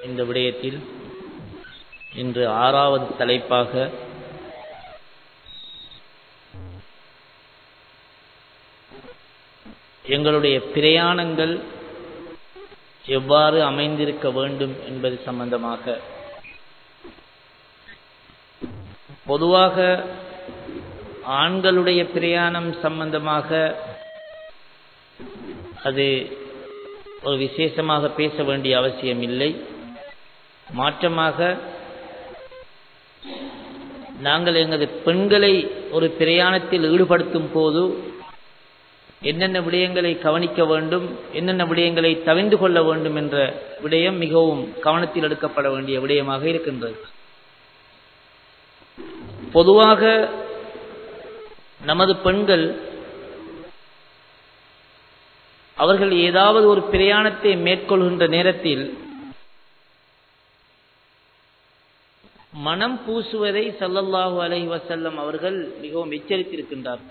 இந்த விடயத்தில் இன்று 6வது தலைப்பாக எங்களுடைய பிரயாணங்கள் எவ்வாறு அமைந்திருக்க வேண்டும் என்பது சம்பந்தமாக, பொதுவாக ஆண்களுடைய பிரயாணம் சம்பந்தமாக அது ஒரு விசேஷமாக பேச வேண்டிய அவசியம் இல்லை. மாற்றமாக நாங்கள் எங்களது பெண்களை ஒரு பிரயாணத்தில் ஈடுபடுத்தும் போது என்னென்ன விடயங்களை கவனிக்க வேண்டும், என்னென்ன விடயங்களை தவிர்த்து கொள்ள வேண்டும் என்ற விடயம் மிகவும் கவனத்தில் எடுக்கப்பட வேண்டிய விடயமாக இருக்கின்றது. பொதுவாக நமது பெண்கள் அவர்கள் ஏதாவது ஒரு பிரயாணத்தை மேற்கொள்கின்ற நேரத்தில் மனம் பூசுவதை ஸல்லல்லாஹு அலைஹி வஸல்லம் அவர்கள் மிகவும் எச்சரித்திருக்கின்றார்கள்.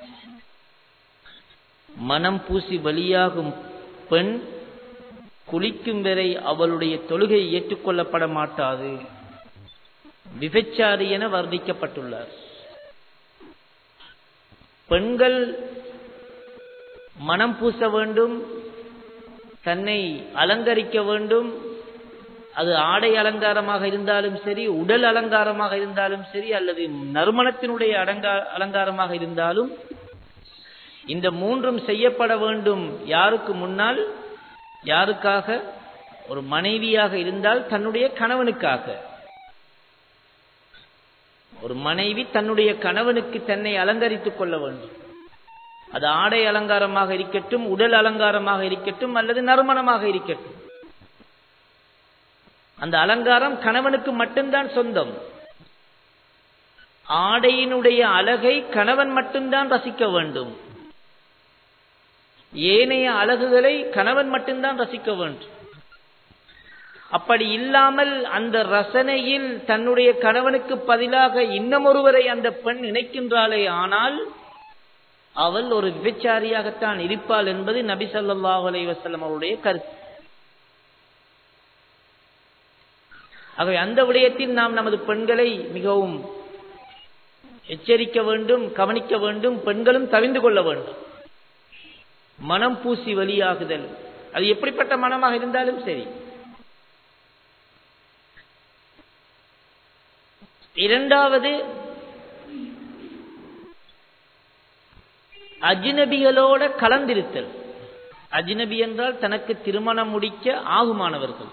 மனம் பூசி வெளியாகும் பெண் குளிக்கும் வரை அவளுடைய தொழுகை ஏற்றுக்கொள்ளப்பட மாட்டாது, விபச்சாரி என வர்ணிக்கப்பட்டுள்ளார். பெண்கள் மனம் பூச வேண்டும், தன்னை அலங்கரிக்க வேண்டும். அது ஆடை அலங்காரமாக இருந்தாலும் சரி, உடல் அலங்காரமாக இருந்தாலும் சரி, அல்லது நறுமணத்தினுடைய அலங்காரமாக இருந்தாலும் இந்த மூன்றும் செய்யப்பட வேண்டும். யாருக்கு முன்னால்? யாருக்காக? ஒரு மனைவியாக இருந்தால் தன்னுடைய கணவனுக்காக. ஒரு மனைவி தன்னுடைய கணவனுக்கு தன்னை அலங்கரித்துக் கொள்ள வேண்டும். அது ஆடை அலங்காரமாக இருக்கட்டும், உடல் அலங்காரமாக இருக்கட்டும், அல்லது நறுமணமாக இருக்கட்டும். அந்த அலங்காரம் கணவனுக்கு மட்டும்தான் சொந்தம். ஆடையினுடைய அழகை கணவன் மட்டும்தான் ரசிக்க வேண்டும். ஏனைய அழகுகளை கணவன் மட்டும்தான் ரசிக்க வேண்டும். அப்படி இல்லாமல் அந்த ரசனையில் தன்னுடைய கணவனுக்கு பதிலாக இன்னமொருவரை அந்த பெண் நினைக்கின்றாளே, ஆனால் அவள் ஒரு விபச்சாரியாகத்தான் இருப்பாள் என்பது நபி ஸல்லல்லாஹு அலைஹி வஸல்லம் அவருடைய கருத்து. ஆகவே அந்த விடயத்தில் நாம் நமது பெண்களை மிகவும் எச்சரிக்க வேண்டும், கவனிக்க வேண்டும். பெண்களும் தவிர்த்து கொள்ள வேண்டும். மனம் பூசி வெளியாகுதல், அது எப்படிப்பட்ட மனமாக இருந்தாலும் சரி. இரண்டாவது, அஜ்னபிகளோட கலந்திருத்தல். அஜ்னபி என்றால் தனக்கு திருமணம் முடிக்க ஆகுமானவர்கள்.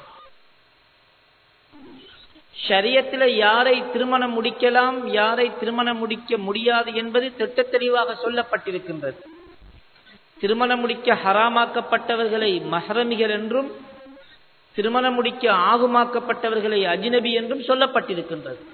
ஷரியத்தில் யாரை திருமணம் முடிக்கலாம், யாரை திருமணம் முடிக்க முடியாது என்பது திட்டத் தெளிவாக சொல்லப்பட்டிருக்கின்றது. திருமணம் முடிக்க ஹராமாக்கப்பட்டவர்களை மஹ்ரமிகள் என்றும், திருமணம் முடிக்க ஆகுமாக்கப்பட்டவர்களை அஜ்னபி என்றும் சொல்லப்பட்டிருக்கின்றது.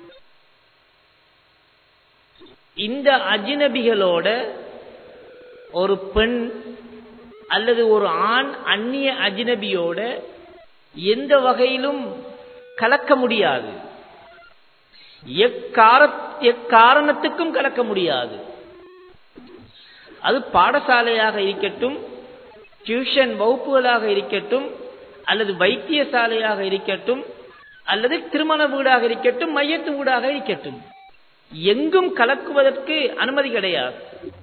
இந்த அஜ்னபிகளோட ஒரு பெண் அல்லது ஒரு ஆண் அந்நிய அஜ்னபியோட எந்த வகையிலும் கலக்க முடியாது. எக்காரணத்துக்கும் கலக்க முடியாது. அது பாடசாலையாக இருக்கட்டும், டியூஷன் வகுப்புகளாக இருக்கட்டும், அல்லது வைத்தியசாலையாக இருக்கட்டும், அல்லது திருமண வீடாக இருக்கட்டும், மையத்து வீடாக இருக்கட்டும், எங்கும் கலக்குவதற்கு அனுமதி கிடையாது.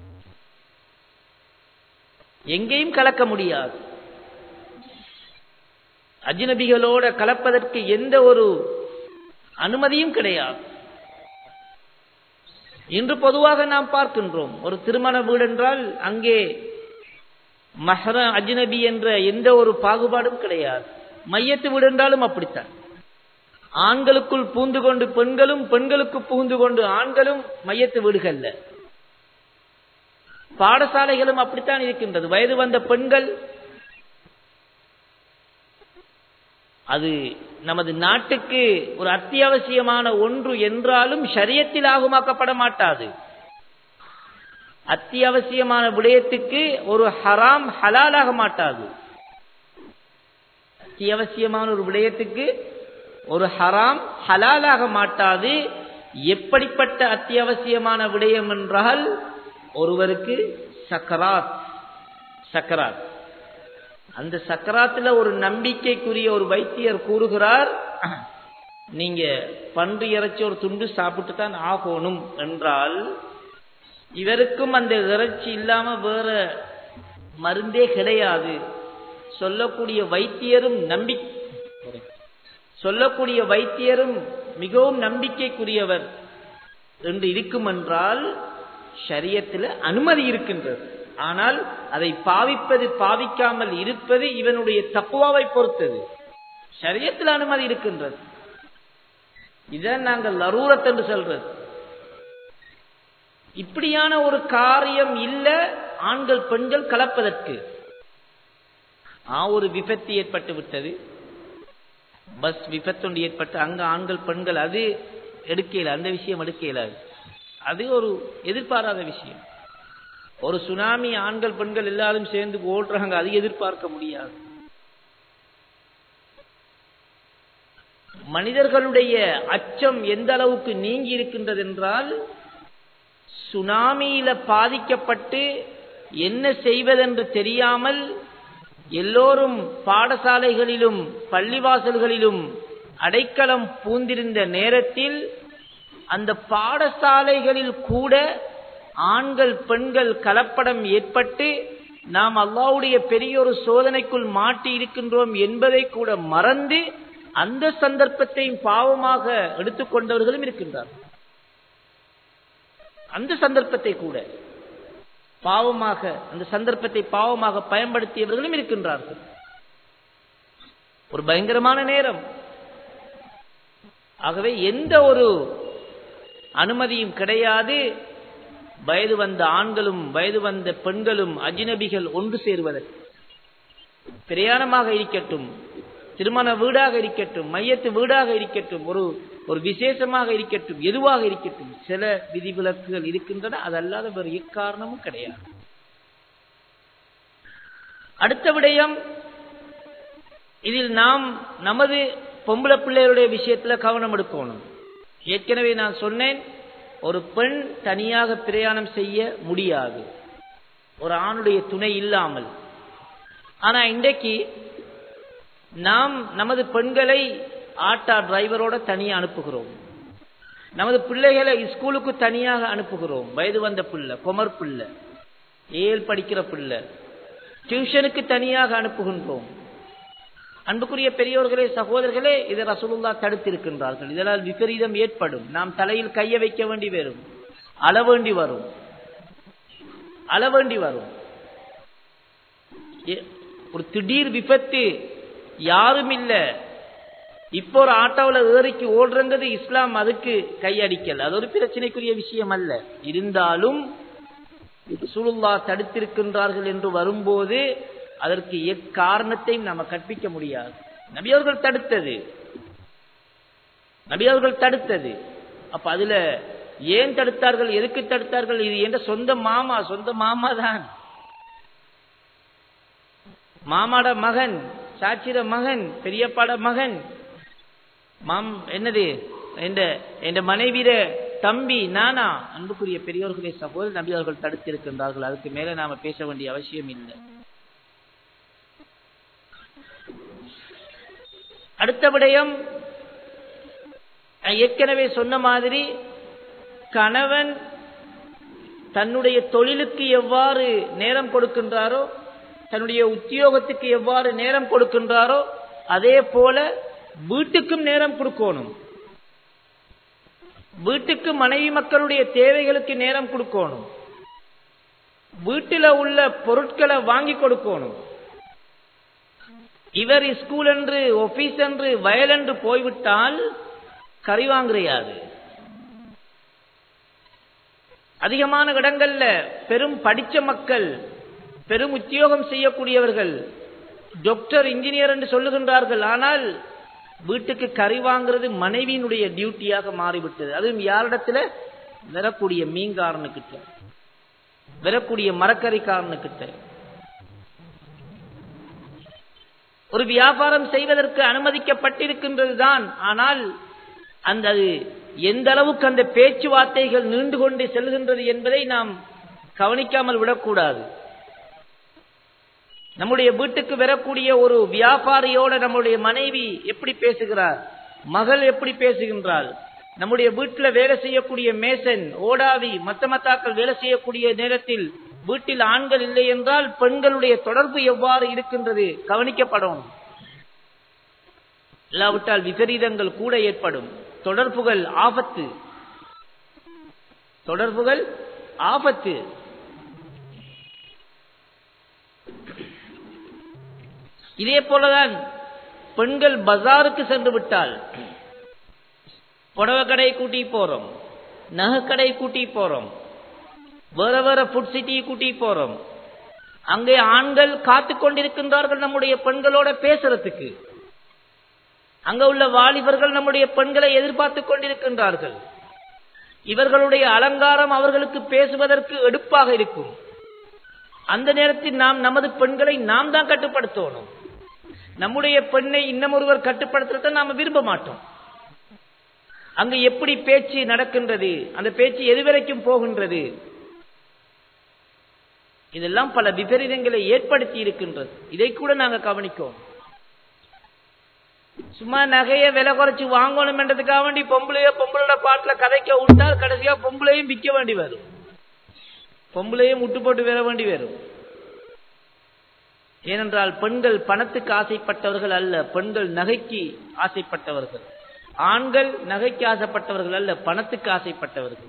எங்கேயும் கலக்க முடியாது. அஜ்னபிகளோட கலப்பதற்கு எந்த ஒரு அனுமதியும் கிடையாது. இன்று பொதுவாக நாம் பார்க்கின்றோம், ஒரு திருமண வீடு என்றால் அங்கே மஹ்ரம் அஜ்னபி என்ற எந்த ஒரு பாகுபாடும் கிடையாது. மையத்து வீடு என்றாலும் அப்படித்தான். ஆண்களுக்குள் பூந்து கொண்டு பெண்களும், பெண்களுக்கு புகுந்து கொண்டு ஆண்களும் மையத்து வீடுகள்ல. பாடசாலைகளும் அப்படித்தான் இருக்கின்றது. வயது வந்த பெண்கள், அது நமது நாட்டுக்கு ஒரு அத்தியாவசியமான ஒன்று என்றாலும் ஷரியத்தில் ஆகுமாக்கப்பட மாட்டாது. அத்தியாவசியமான விடயத்துக்கு ஒரு ஹராம் ஹலாலாக மாட்டாது. அத்தியாவசியமான ஒரு விடயத்துக்கு ஒரு ஹராம் ஹலாலாக மாட்டாது. எப்படிப்பட்ட அத்தியாவசியமான விடயம் என்றால், ஒருவருக்கு சக்கராத், சக்கராத். அந்த சக்கராத்துல ஒரு நம்பிக்கைக்குரிய ஒரு வைத்தியர் கூறுகிறார், நீங்க பன்றி இறைச்சி ஒரு துண்டு சாப்பிட்டு தான் ஆகணும் என்றால், இவருக்கும் அந்த இறைச்சி இல்லாம வேற மருந்தே கிடையாது. சொல்லக்கூடிய வைத்தியரும் மிகவும் நம்பிக்கைக்குரியவர் என்று இருக்கும் என்றால் ஷரியத்தில் அனுமதி இருக்கின்றது. ஆனால் அதை பாவிக்காமல் இருப்பது இவனுடைய தக்வாவை பொறுத்தது. ஷரியத்தில் அனுமதி இருக்கின்றது. இதான் நாங்கள் லரூரத் என்று சொல்றது. இப்படியான ஒரு காரியம் இல்ல ஆண்கள் பெண்கள் கலப்பதற்கு. ஒரு விபத்து ஏற்பட்டு விட்டது, பஸ் விபத்து ஏற்பட்டு அங்க ஆண்கள் பெண்கள் அது எடுக்கல, அந்த விஷயம் எடுக்கல. அது ஒரு எதிர்பாராத விஷயம். ஒரு சுனாமி ஆண்கள் பெண்கள் எல்லாரும் சேர்ந்து ஓடுறாங்க, அது எதிர்பார்க்க முடியாது. மனிதர்களுடைய அச்சம் எந்த அளவுக்கு நீங்கி இருக்கின்றது என்றால், சுனாமியில பாதிக்கப்பட்டு என்ன செய்வதென்று தெரியாமல் எல்லோரும் பாடசாலைகளிலும் பள்ளிவாசல்களிலும் அடைக்கலம் பூந்திருந்த நேரத்தில் அந்த பாடசாலைகளில் கூட ஆண்கள் பெண்கள் கலப்படம் ஏற்பட்டு நாம் அல்லாஹ்வுடைய பெரிய ஒரு சோதனைக்குள் மாட்டி இருக்கின்றோம் என்பதை கூட மறந்து அந்த சந்தர்ப்பத்தையும் பாவமாக எடுத்துக்கொண்டவர்களும் இருக்கின்றார்கள். அந்த சந்தர்ப்பத்தை கூட பாவமாக, அந்த சந்தர்ப்பத்தை பாவமாக பயன்படுத்தியவர்களும் இருக்கின்றார்கள். ஒரு பயங்கரமான நேரம். ஆகவே எந்த ஒரு அனுமதியும் கிடையாது வயது வந்த ஆண்களும் வயது வந்த பெண்களும் அஜ்னபிகள் ஒன்று சேருவதற்கு. பிரயாணமாக இருக்கட்டும், திருமண வீடாக இருக்கட்டும், மையத்து வீடாக இருக்கட்டும், ஒரு விசேஷமாக இருக்கட்டும், எதுவாக இருக்கட்டும், சில விதிவிலக்குகள் இருக்கின்றன. அதல்லாத வேறு எக்காரணமும் கிடையாது. அடுத்த விடயம், இதில் நாம் நமது பொம்பளை பிள்ளைகளுடைய விஷயத்துல கவனம் எடுக்கணும். ஏற்கனவே நான் சொன்னேன், ஒரு பெண் தனியாக பிரயாணம் செய்ய முடியாது ஒரு ஆணுடைய துணை இல்லாமல். ஆனா இன்றைக்கு நாம் நமது பெண்களை ஆட்டோ டிரைவரோட தனியாக அனுப்புகிறோம். நமது பிள்ளைகளை ஸ்கூலுக்கு தனியாக அனுப்புகிறோம். வயது வந்த பிள்ளை, கொமர் பிள்ளை, ஏழ் படிக்கிற பிள்ளை, டியூஷனுக்கு தனியாக அனுப்புகின்றோம். அன்புக்குரிய பெரியோர்களே, சகோதரர்களே, இதை ரசூலுல்லாஹ் தடுத்திருக்கின்றார்கள். இதனால் விபரீதம் ஏற்படும். நாம் தலையில் கைய வைக்க வேண்டி வரும், அழ வேண்டி வரும். ஒரு திடீர் விபத்து, யாரும் இல்ல, இப்போ ஒரு ஆட்டோவில் ஏறிக்கு ஓடுறது இஸ்லாம் அதுக்கு கையடிக்கல். அது ஒரு பிரச்சனைக்குரிய விஷயம் அல்ல. இருந்தாலும் ரசூலுல்லாஹ் தடுத்திருக்கின்றார்கள் என்று வரும்போது அதற்கு எக்காரணத்தையும் நாம கற்பிக்க முடியாது. நபி அவர்கள் தடுத்தது. அப்ப அதுல ஏன் தடுத்தார்கள், எதுக்கு தடுத்தார்கள்? இது என்ற சொந்த மாமா தான், மாமாட மகன், சாட்சிர மகன், பெரியப்பாட மகன், என்னது என்ற மனைவிட தம்பி, நானா. அன்புக்குரிய பெரியோர்களே, சகோதரர், நபி அவர்கள் தடுத்திருக்கின்றார்கள். அதுக்கு மேல நாம பேச வேண்டிய அவசியம் இல்லை. அடுத்த விடயம், ஏற்கனவே சொன்ன மாதிரி, கணவன் தன்னுடைய தொழிலுக்கு எவ்வாறு நேரம் கொடுக்கின்றாரோ, தன்னுடைய உத்தியோகத்துக்கு எவ்வாறு நேரம் கொடுக்கின்றாரோ, அதே போல வீட்டுக்கும் நேரம் கொடுக்கணும். வீட்டுக்கு மனைவி மக்களுடைய தேவைகளுக்கு நேரம் கொடுக்கணும். வீட்டில் உள்ள பொருட்களை வாங்கி கொடுக்கணும். இவர் ஸ்கூல் என்று, ஆபீஸ் என்று, வயல் என்று போய்விட்டால் கறி வாங்குறையாது. அதிகமான இடங்கள்ல பெரும் படிச்ச மக்கள், பெரும் உத்தியோகம் செய்யக்கூடியவர்கள், டாக்டர், இன்ஜினியர் என்று சொல்லுகின்றார்கள். ஆனால் வீட்டுக்கு கறி வாங்குறது மனைவியினுடைய டியூட்டியாக மாறிவிட்டது. அதுவும் யாரிடத்துல? வரக்கூடிய மீன்காரனுக்கிட்ட, வரக்கூடிய மரக்கறிக்காரனுக்கிட்ட. ஒரு வியாபாரம் செய்வதற்கு அனுமதிக்கப்பட்டிருக்கின்றது தான். ஆனால் அந்த எந்த அளவுக்கு அந்த பேச்சுவார்த்தைகள் நீண்டு கொண்டு செல்கின்றது என்பதை நாம் கவனிக்காமல் விடக்கூடாது. நம்முடைய வீட்டுக்கு வரக்கூடிய ஒரு வியாபாரியோட நம்முடைய மனைவி எப்படி பேசுகிறார், மகள் எப்படி பேசுகின்றாள், நம்முடைய வீட்டில் வேலை செய்யக்கூடிய மேசன், ஓடாவி, மத்தமத்தாக்கள் வேலை செய்யக்கூடிய நேரத்தில் வீட்டில் ஆண்கள் இல்லை என்றால் பெண்களுடைய தொடர்பு எவ்வாறு இருக்கின்றது கவனிக்கப்படணும். இல்லாவிட்டால் விபரீதங்கள் கூட ஏற்படும். தொடர்புகள் ஆபத்து, தொடர்புகள் ஆபத்து. இதே போலதான் பெண்கள் பஜாருக்கு சென்று விட்டால், புடவை கடை கூட்டி போறோம், நகை கடை கூட்டி போறோம், வேற வேற ஃபுட் சிட்டி கூட்டி போறோம். அங்கே ஆண்கள் காத்து கொண்டிருக்கின்றார்கள் நம்முடைய பெண்களோட பேசுறதுக்கு. அங்க உள்ள வாலிபர்கள் நம்முடைய பெண்களை எதிர்பார்த்து கொண்டிருக்கின்றார்கள். இவர்களுடைய அலங்காரம் அவர்களுக்கு பேசுவதற்கு எடுப்பாக இருக்கும். அந்த நேரத்தில் நாம் நமது பெண்களை நாம் தான் கட்டுப்படுத்தணும். நம்முடைய பெண்ணை இன்னமொருவர் கட்டுப்படுத்துறத நாம விரும்ப மாட்டோம். அங்கு எப்படி பேச்சு நடக்கின்றது, அந்த பேச்சு எதுவரைக்கும் போகின்றது, இதெல்லாம் பல விபரீதங்களை ஏற்படுத்தி இருக்கின்றது. இதை கூட நாங்க கவனிக்கோம். சும்மா நகைய விலை குறைச்சு வாங்கணும் என்றதுக்காக வேண்டி பொம்பளையோட பாட்டுல கதைக்க விட்டால் கடைசியா பொம்பளையும் விற்க வேண்டி வரும், பொம்பளையும் முட்டு போட்டு வர வேண்டி வரும். ஏனென்றால் பெண்கள் பணத்துக்கு ஆசைப்பட்டவர்கள் அல்ல, பெண்கள் நகைக்கு ஆசைப்பட்டவர்கள். ஆண்கள் நகைக்கு ஆசைப்பட்டவர்கள் அல்ல, பணத்துக்கு ஆசைப்பட்டவர்கள்.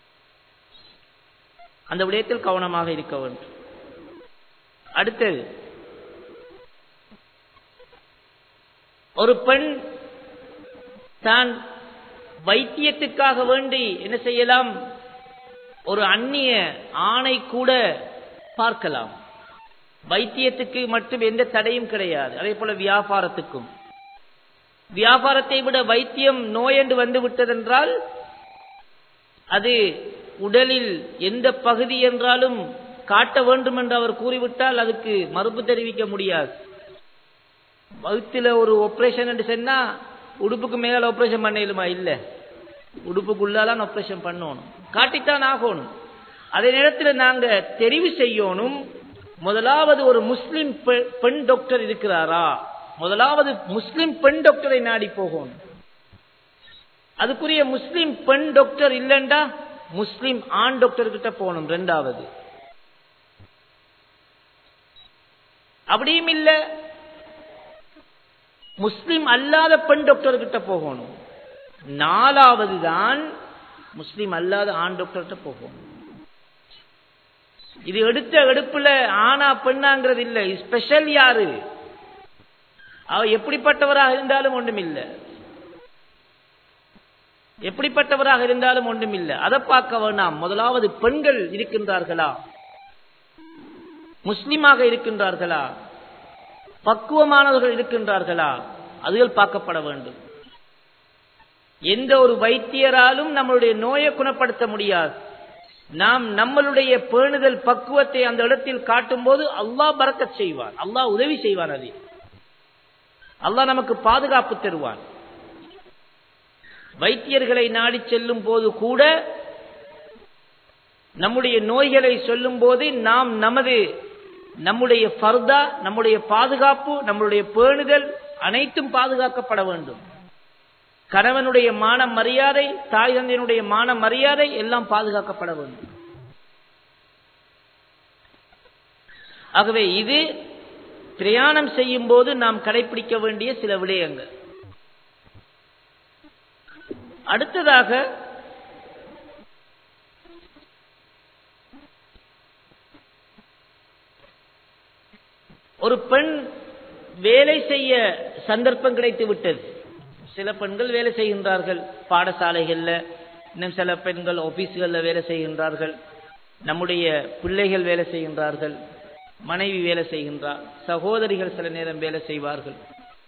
அந்த விடயத்தில் கவனமாக இருக்க வேண்டும். அடுத்தது, ஒரு பெண் தான் வைத்தியத்துக்காக வேண்டி என்ன செய்யலாம், ஒரு அந்நிய ஆணை கூட பார்க்கலாம். வைத்தியத்துக்கு மட்டும் எந்த தடையும் கிடையாது. அதே போல வியாபாரத்துக்கும். வியாபாரத்தை விட வைத்தியம் நோய் என்று வந்து விட்டதென்றால் அது உடலில் எந்த பகுதி என்றாலும் காட்ட வேண்டும் என்று அவர் கூறிவிட்டால் அதுக்கு மறுப்பு தெரிவிக்க முடியாது. வயிற்றுல ஒரு ஆபரேஷன் என்று சொன்னா உடுப்புக்கு மேல ஆபரேஷன் பண்ணலுமா? இல்ல, உடுப்புக்குள்ளால ஆபரேஷன் பண்ணணும், காட்டித்தான் ஆகணும். அதே நேரத்தில் நாங்க தெரிவு செய்யணும், முதலாவது ஒரு முஸ்லிம் பெண் டாக்டர் இருக்கிறாரா, முதலாவது முஸ்லிம் பெண் டாக்டரை நாடி போகணும். அதுக்குரிய முஸ்லிம் பெண் டாக்டர் இல்லைண்டா முஸ்லிம் ஆண் டாக்டர் கிட்ட போகணும். ரெண்டாவது, அப்படியும் இல்ல முஸ்லிம் அல்லாத பெண் டாக்டர் கிட்ட போகணும். நாலாவது தான் முஸ்லிம் அல்லாத ஆண் டாக்டர்கிட்ட போகணும். இது எடுத்த எடுப்புல ஆனா பெண்ணாங்கிறது இல்ல. ஸ்பெஷல் யாரு, அவ எப்படிப்பட்டவராக இருந்தாலும் ஒன்றும் இல்ல, எப்படிப்பட்டவராக இருந்தாலும் ஒன்றும் இல்ல. அதை பார்க்க வேண்டாம். முதலாவது பெண்கள் இருக்கின்றார்களா, முஸ்லிமாக இருக்கின்றார்களா, பக்குவமானவர்கள் இருக்கின்றார்களா, அதுகள் பார்க்கப்பட வேண்டும். எந்த ஒரு வைத்தியராலும் நம்மளுடைய நோயை குணப்படுத்த முடியாது. நாம் நம்மளுடைய பேணுதல் பக்குவத்தை அந்த இடத்தில் காட்டும் போது அல்லாஹ் பரக்கத் செய்வான், அல்லாஹ் உதவி செய்வான், அது அல்லாஹ் நமக்கு பாதுகாப்பு தருவான். வைத்தியர்களை நாடி செல்லும் போது கூட நம்முடைய நோய்களை சொல்லும் போது நாம் நம்முடைய ஃபர்தா, நம்முடைய பாதுகாப்பு, நம்முடைய பேணுதல் அனைத்தும் பாதுகாக்கப்பட வேண்டும். கணவனுடைய மான மரியாதை, தாய் தந்தையினுடைய மான மரியாதை எல்லாம் பாதுகாக்கப்பட வேண்டும். ஆகவே இது பிரயாணம் செய்யும் போது நாம் கடைபிடிக்க வேண்டிய சில விடயங்கள். அடுத்ததாக ஒரு பெண் வேலை செய்ய சந்தர்ப்பம் கிடைத்து விட்டது. சில பெண்கள் வேலை செய்கின்றார்கள் பாடசாலைகள்ல, இன்னும் சில பெண்கள் ஆபீஸ்கள்ல வேலை செய்கின்றார்கள், நம்முடைய பிள்ளைகள் வேலை செய்கின்றார்கள், மனைவி வேலை செய்கின்றார், சகோதரிகள் சில நேரம் வேலை செய்வார்கள்.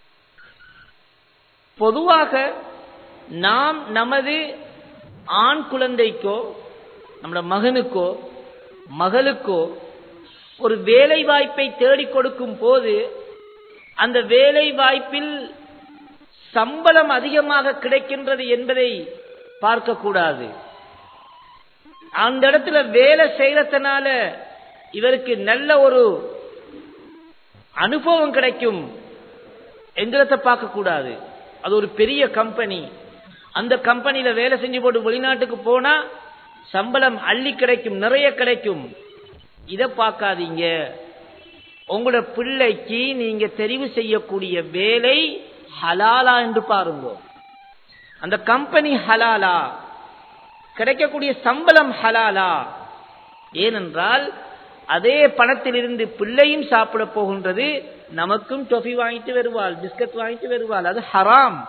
பொதுவாக நாம் நமது ஆண் குழந்தைக்கோ நம்முடைய மகனுக்கோ மகளுக்கோ ஒரு வேலை வாய்ப்பை தேடிக் கொடுக்கும் போது அந்த வேலை வாய்ப்பில் சம்பளம் அதிகமாக கிடைக்கின்றது என்பதை பார்க்க கூடாது. அந்த இடத்துல வேலை செய்யறதுனால இவருக்கு நல்ல ஒரு அனுபவம் கிடைக்கும் என்கிறத பார்க்க கூடாது. அது ஒரு பெரிய கம்பெனி. அந்த கம்பெனியில வேலை செஞ்சு போட்டு வெளிநாட்டுக்கு போனா சம்பளம் அள்ளி கிடைக்கும், நிறைய கிடைக்கும். இத பார்க்காதீங்க. உங்களோட பிள்ளைக்கு நீங்க தெரிவு செய்யக்கூடிய வேலை ஹலாலா என்று பாருங்க. அந்த கம்பெனி ஹலாலா, கிடைக்கக்கூடிய சம்பளம் ஹலாலா. ஏனென்றால் அதே பணத்திலிருந்து பிள்ளையும் சாப்பிட போகின்றது, நமக்கும் டொஃபி வாங்கிட்டு வருவாள், பிஸ்கட் வாங்கிட்டு வருவாள். அது ஹராம்.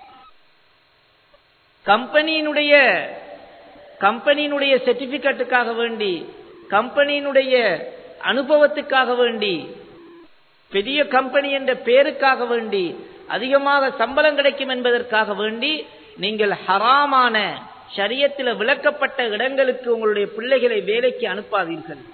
கம்பெனியினுடைய சர்டிபிகேட்டுக்காக வேண்டி, கம்பெனியினுடைய அனுபவத்துக்காக வேண்டி, பெரிய கம்பெனி என்ற பேருக்காக வேண்டி, அதிகமாக சம்பளம் கிடைக்கும் என்பதற்காக வேண்டி நீங்கள் ஹராமான ஷரியத்தில் விளக்கப்பட்ட இடங்களுக்கு உங்களுடைய பிள்ளைகளை வேலைக்கு அனுப்பாதீர்கள்.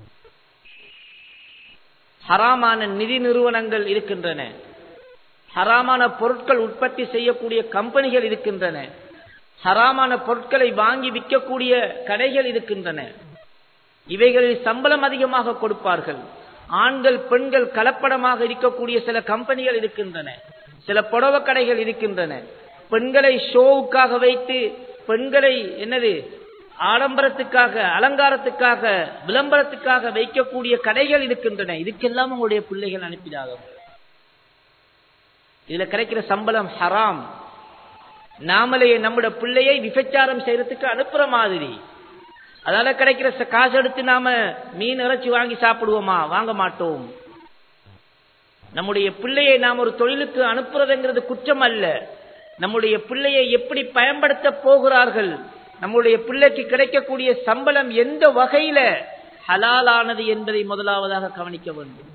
ஹராமான நிதி நிறுவனங்கள் இருக்கின்றன, ஹராமான பொருட்கள் உற்பத்தி செய்யக்கூடிய கம்பெனிகள் இருக்கின்றன, ஹராமான பொருட்களை வாங்கி விற்கக்கூடிய கடைகள் இருக்கின்றன. இவைகளில் சம்பளம் அதிகமாக கொடுப்பார்கள். ஆண்கள் பெண்கள் கலப்படமாக இருக்கக்கூடிய சில கம்பெனிகள் இருக்கின்றன, சில புடவை கடைகள் இருக்கின்றன. பெண்களை ஷோவுக்காக வைத்து, பெண்களை ஆடம்பரத்துக்காக, அலங்காரத்துக்காக, விளம்பரத்துக்காக வைக்கக்கூடிய கடைகள் இருக்கின்றன. இதுக்கெல்லாம் உங்களுடைய பிள்ளைகள் அனுப்பிடாகும். இதுல கிடைக்கிற சம்பளம் ஹராம். நாமளையே நம்முடைய பிள்ளையை விபச்சாரம் செய்யறதுக்கு அனுப்புற மாதிரி. அதனால கிடைக்கிற காசு எடுத்து நாம மீன் இறைச்சி வாங்கி சாப்பிடுவோமா? வாங்க மாட்டோம். நம்முடைய பிள்ளையை நாம் ஒரு தொழிலுக்கு அனுப்புறதுங்கிறது குற்றம் அல்ல. நம்முடைய பிள்ளையை எப்படி பயன்படுத்த போகிறார்கள், நம்முடைய பிள்ளைக்கு கிடைக்கக்கூடிய சம்பளம் எந்த வகையில ஹலாலானது என்பதை முதலாவதாக கவனிக்க வேண்டும்.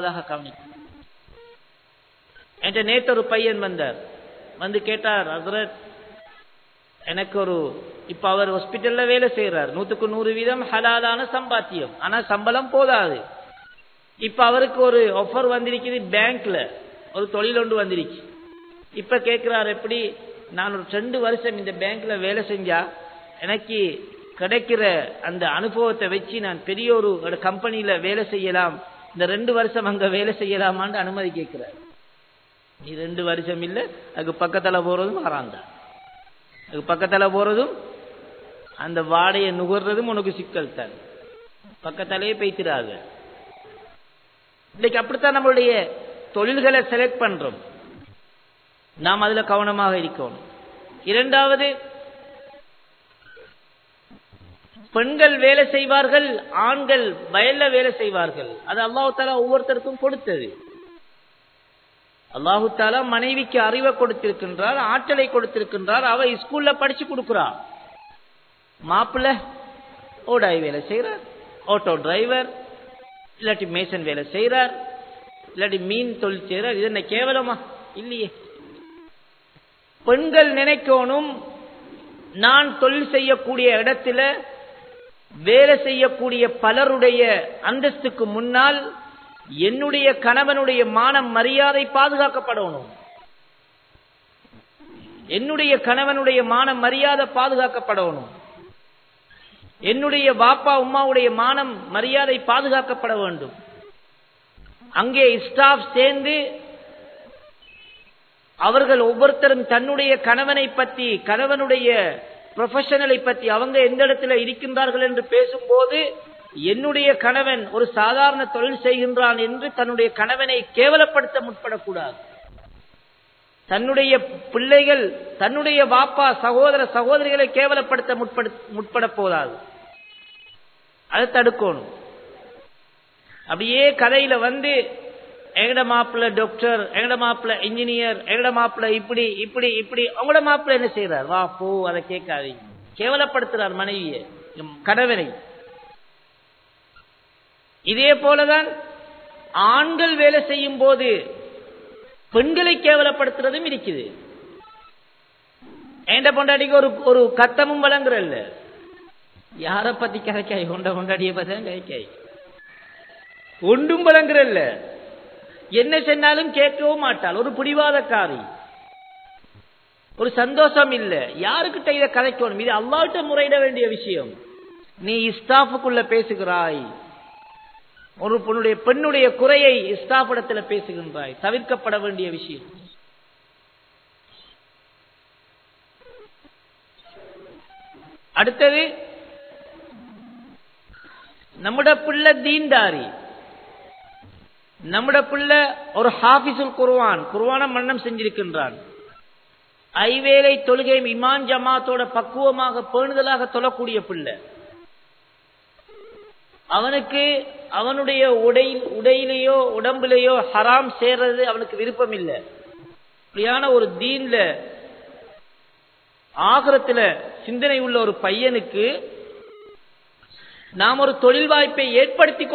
என்ற நேற்று ஒரு பையன் வந்தார், வந்து கேட்டார், ஹஸ்ரத் எனக்கு இப்ப அவர் ஹாஸ்பிட்டல்ல வேலை செய்யறார், 100% ஹலாலான சம்பாத்தியம், ஆனா சம்பளம் போதாது. இப்ப அவருக்கு ஒரு ஆஃபர் வந்திருக்குது, பேங்க்ல ஒரு தொழில் ஒன்று வந்திருக்கு. இப்ப கேட்கிறார், எப்படி நான் ஒரு 2 வருஷம் இந்த பேங்க்ல வேலை செஞ்சா எனக்கு கிடைக்கிற அந்த அனுபவத்தை வச்சு நான் பெரிய ஒரு கம்பெனியில வேலை செய்யலாம், இந்த 2 வருஷம் அங்க வேலை செய்யலாமான்னு அனுமதி கேட்கிறார். நீ 2 வருஷம் இல்ல, அதுக்கு பக்கத்துல போறதும் வராந்தான், அதுக்கு பக்கத்துல போறதும் அந்த வாடையை நுகர்றதும் உனக்கு சிக்கல் தான், பக்கத்தாலேயே பேய்த்திராங்க. இன்னைக்கு அப்படித்தான் நம்மளுடைய தொழில்களை செலக்ட் பண்றோம். நாம் அதுல கவனமாக இருக்கணும். இரண்டாவது, பெண்கள் வேலை செய்வார்கள், ஆண்கள் வயல்ல வேலை செய்வார்கள். அது அல்லாஹ் தஆலா ஒவ்வொருத்தருக்கும் கொடுத்தது. அல்லாஹ் தஆலா மனைவிக்கு அறிவை கொடுத்திருக்கின்றார், ஆற்றலை கொடுத்திருக்கின்றார். அவ ஸ்கூல்ல படிச்சு கொடுக்கிறார். மாப்பிள்ள ஓடாய் வேலை செய்யறார், ஆட்டோ டிரைவர், இல்லாட்டி மேசன் வேலை செய்யறார், இல்லாட்டி மீன் தொழில் செய்யறார். இது என்ன கேவலமா? இல்லையே. பெண்கள் நினைக்கணும், நான் தொழில் செய்யக்கூடிய இடத்துல வேலை செய்யக்கூடிய பலருடைய அந்தஸ்துக்கு முன்னால் என்னுடைய கணவனுடைய மானம் மரியாதை பாதுகாக்கப்படணும், என்னுடைய கணவனுடைய மானம் மரியாதை பாதுகாக்கப்படணும், என்னுடைய பாப்பா உம்மாவுடைய மானம் மரியாதை பாதுகாக்கப்பட வேண்டும். அங்கே ஸ்டாஃப் சேர்ந்து அவர்கள் ஒவ்வொருத்தரும் தன்னுடைய கணவனை பற்றி, கணவனுடைய ப்ரொஃபஷனலை பற்றி, அவங்க எந்த இடத்துல இருக்கின்றார்கள் என்று பேசும்போது, என்னுடைய கணவன் ஒரு சாதாரண தொழில் செய்கின்றான் என்று தன்னுடைய கணவனை கேவலப்படுத்த முற்படக்கூடாது. தன்னுடைய பிள்ளைகள், தன்னுடைய பாப்பா சகோதர சகோதரிகளை கேவலப்படுத்த முற்பட போதாது. அதை தடுக்கணும். அப்படியே கதையில வந்து எங்கட மாப்பிள்ள டாக்டர், எங்கட மாப்பிள்ள இன்ஜினியர், எங்கட மாப்பிள்ள இப்படி இப்படி இப்படி, அவங்களோட மாப்பிள்ள என்ன செய்யறார்? வா போ, அதை கேட்காதீங்க. கேவலப்படுத்துறார் மனைவியை, கணவனை. இதே போலதான் ஆண்கள் வேலை செய்யும் போது பெண்களை கேவலப்படுத்துறதும் இருக்குது. எந்த பொண்டாட்டிக்கு ஒரு கத்தமும் வழங்குறல்ல, யார பத்தி கதைக்காய், பொண்டாட்டிய பத்தி கதைக்காய், ஒன்றும் வழங்குறல்ல, என்ன சொன்னாலும் கேட்கவும் மாட்டாள், ஒரு பிடிவாதக்காரி, ஒரு சந்தோஷம் இல்ல. யாருக்கிட்ட இதை கதைக்கணும்? இது அல்லாஹ்ட்ட முறையிட வேண்டிய விஷயம். நீ ஸ்டாஃபுக்குள்ள பேசுகிறாய், ஒரு பெண்ணுடைய குறையை ஸ்டாஃப் இடத்துல பேசுகின்றாய், தவிர்க்கப்பட வேண்டிய விஷயம். அடுத்தது நம்முடைய பிள்ளை தீன்தாரி, நம்முடைய பிள்ளை ஒரு ஹாஃபிசுல் குர்ஆன மன்னம் செஞ்சிருக்கின்றான், ஐவேளை தொழுகை இமாம் ஜமாத்தோட பக்குவமாக பேணுதலாக தொழக்கூடிய பிள்ளை. அவனுக்கு அவனுடைய உடையிலேயோ உடம்பிலேயோ ஹராம் சேர்றது அவனுக்கு விருப்பம் இல்லை. அப்படியான ஒரு தீன்ல ஆகிரத்துல சிந்தனை உள்ள ஒரு பையனுக்கு நாம் ஒரு தொழில் வாய்ப்பை ஏற்படுத்தி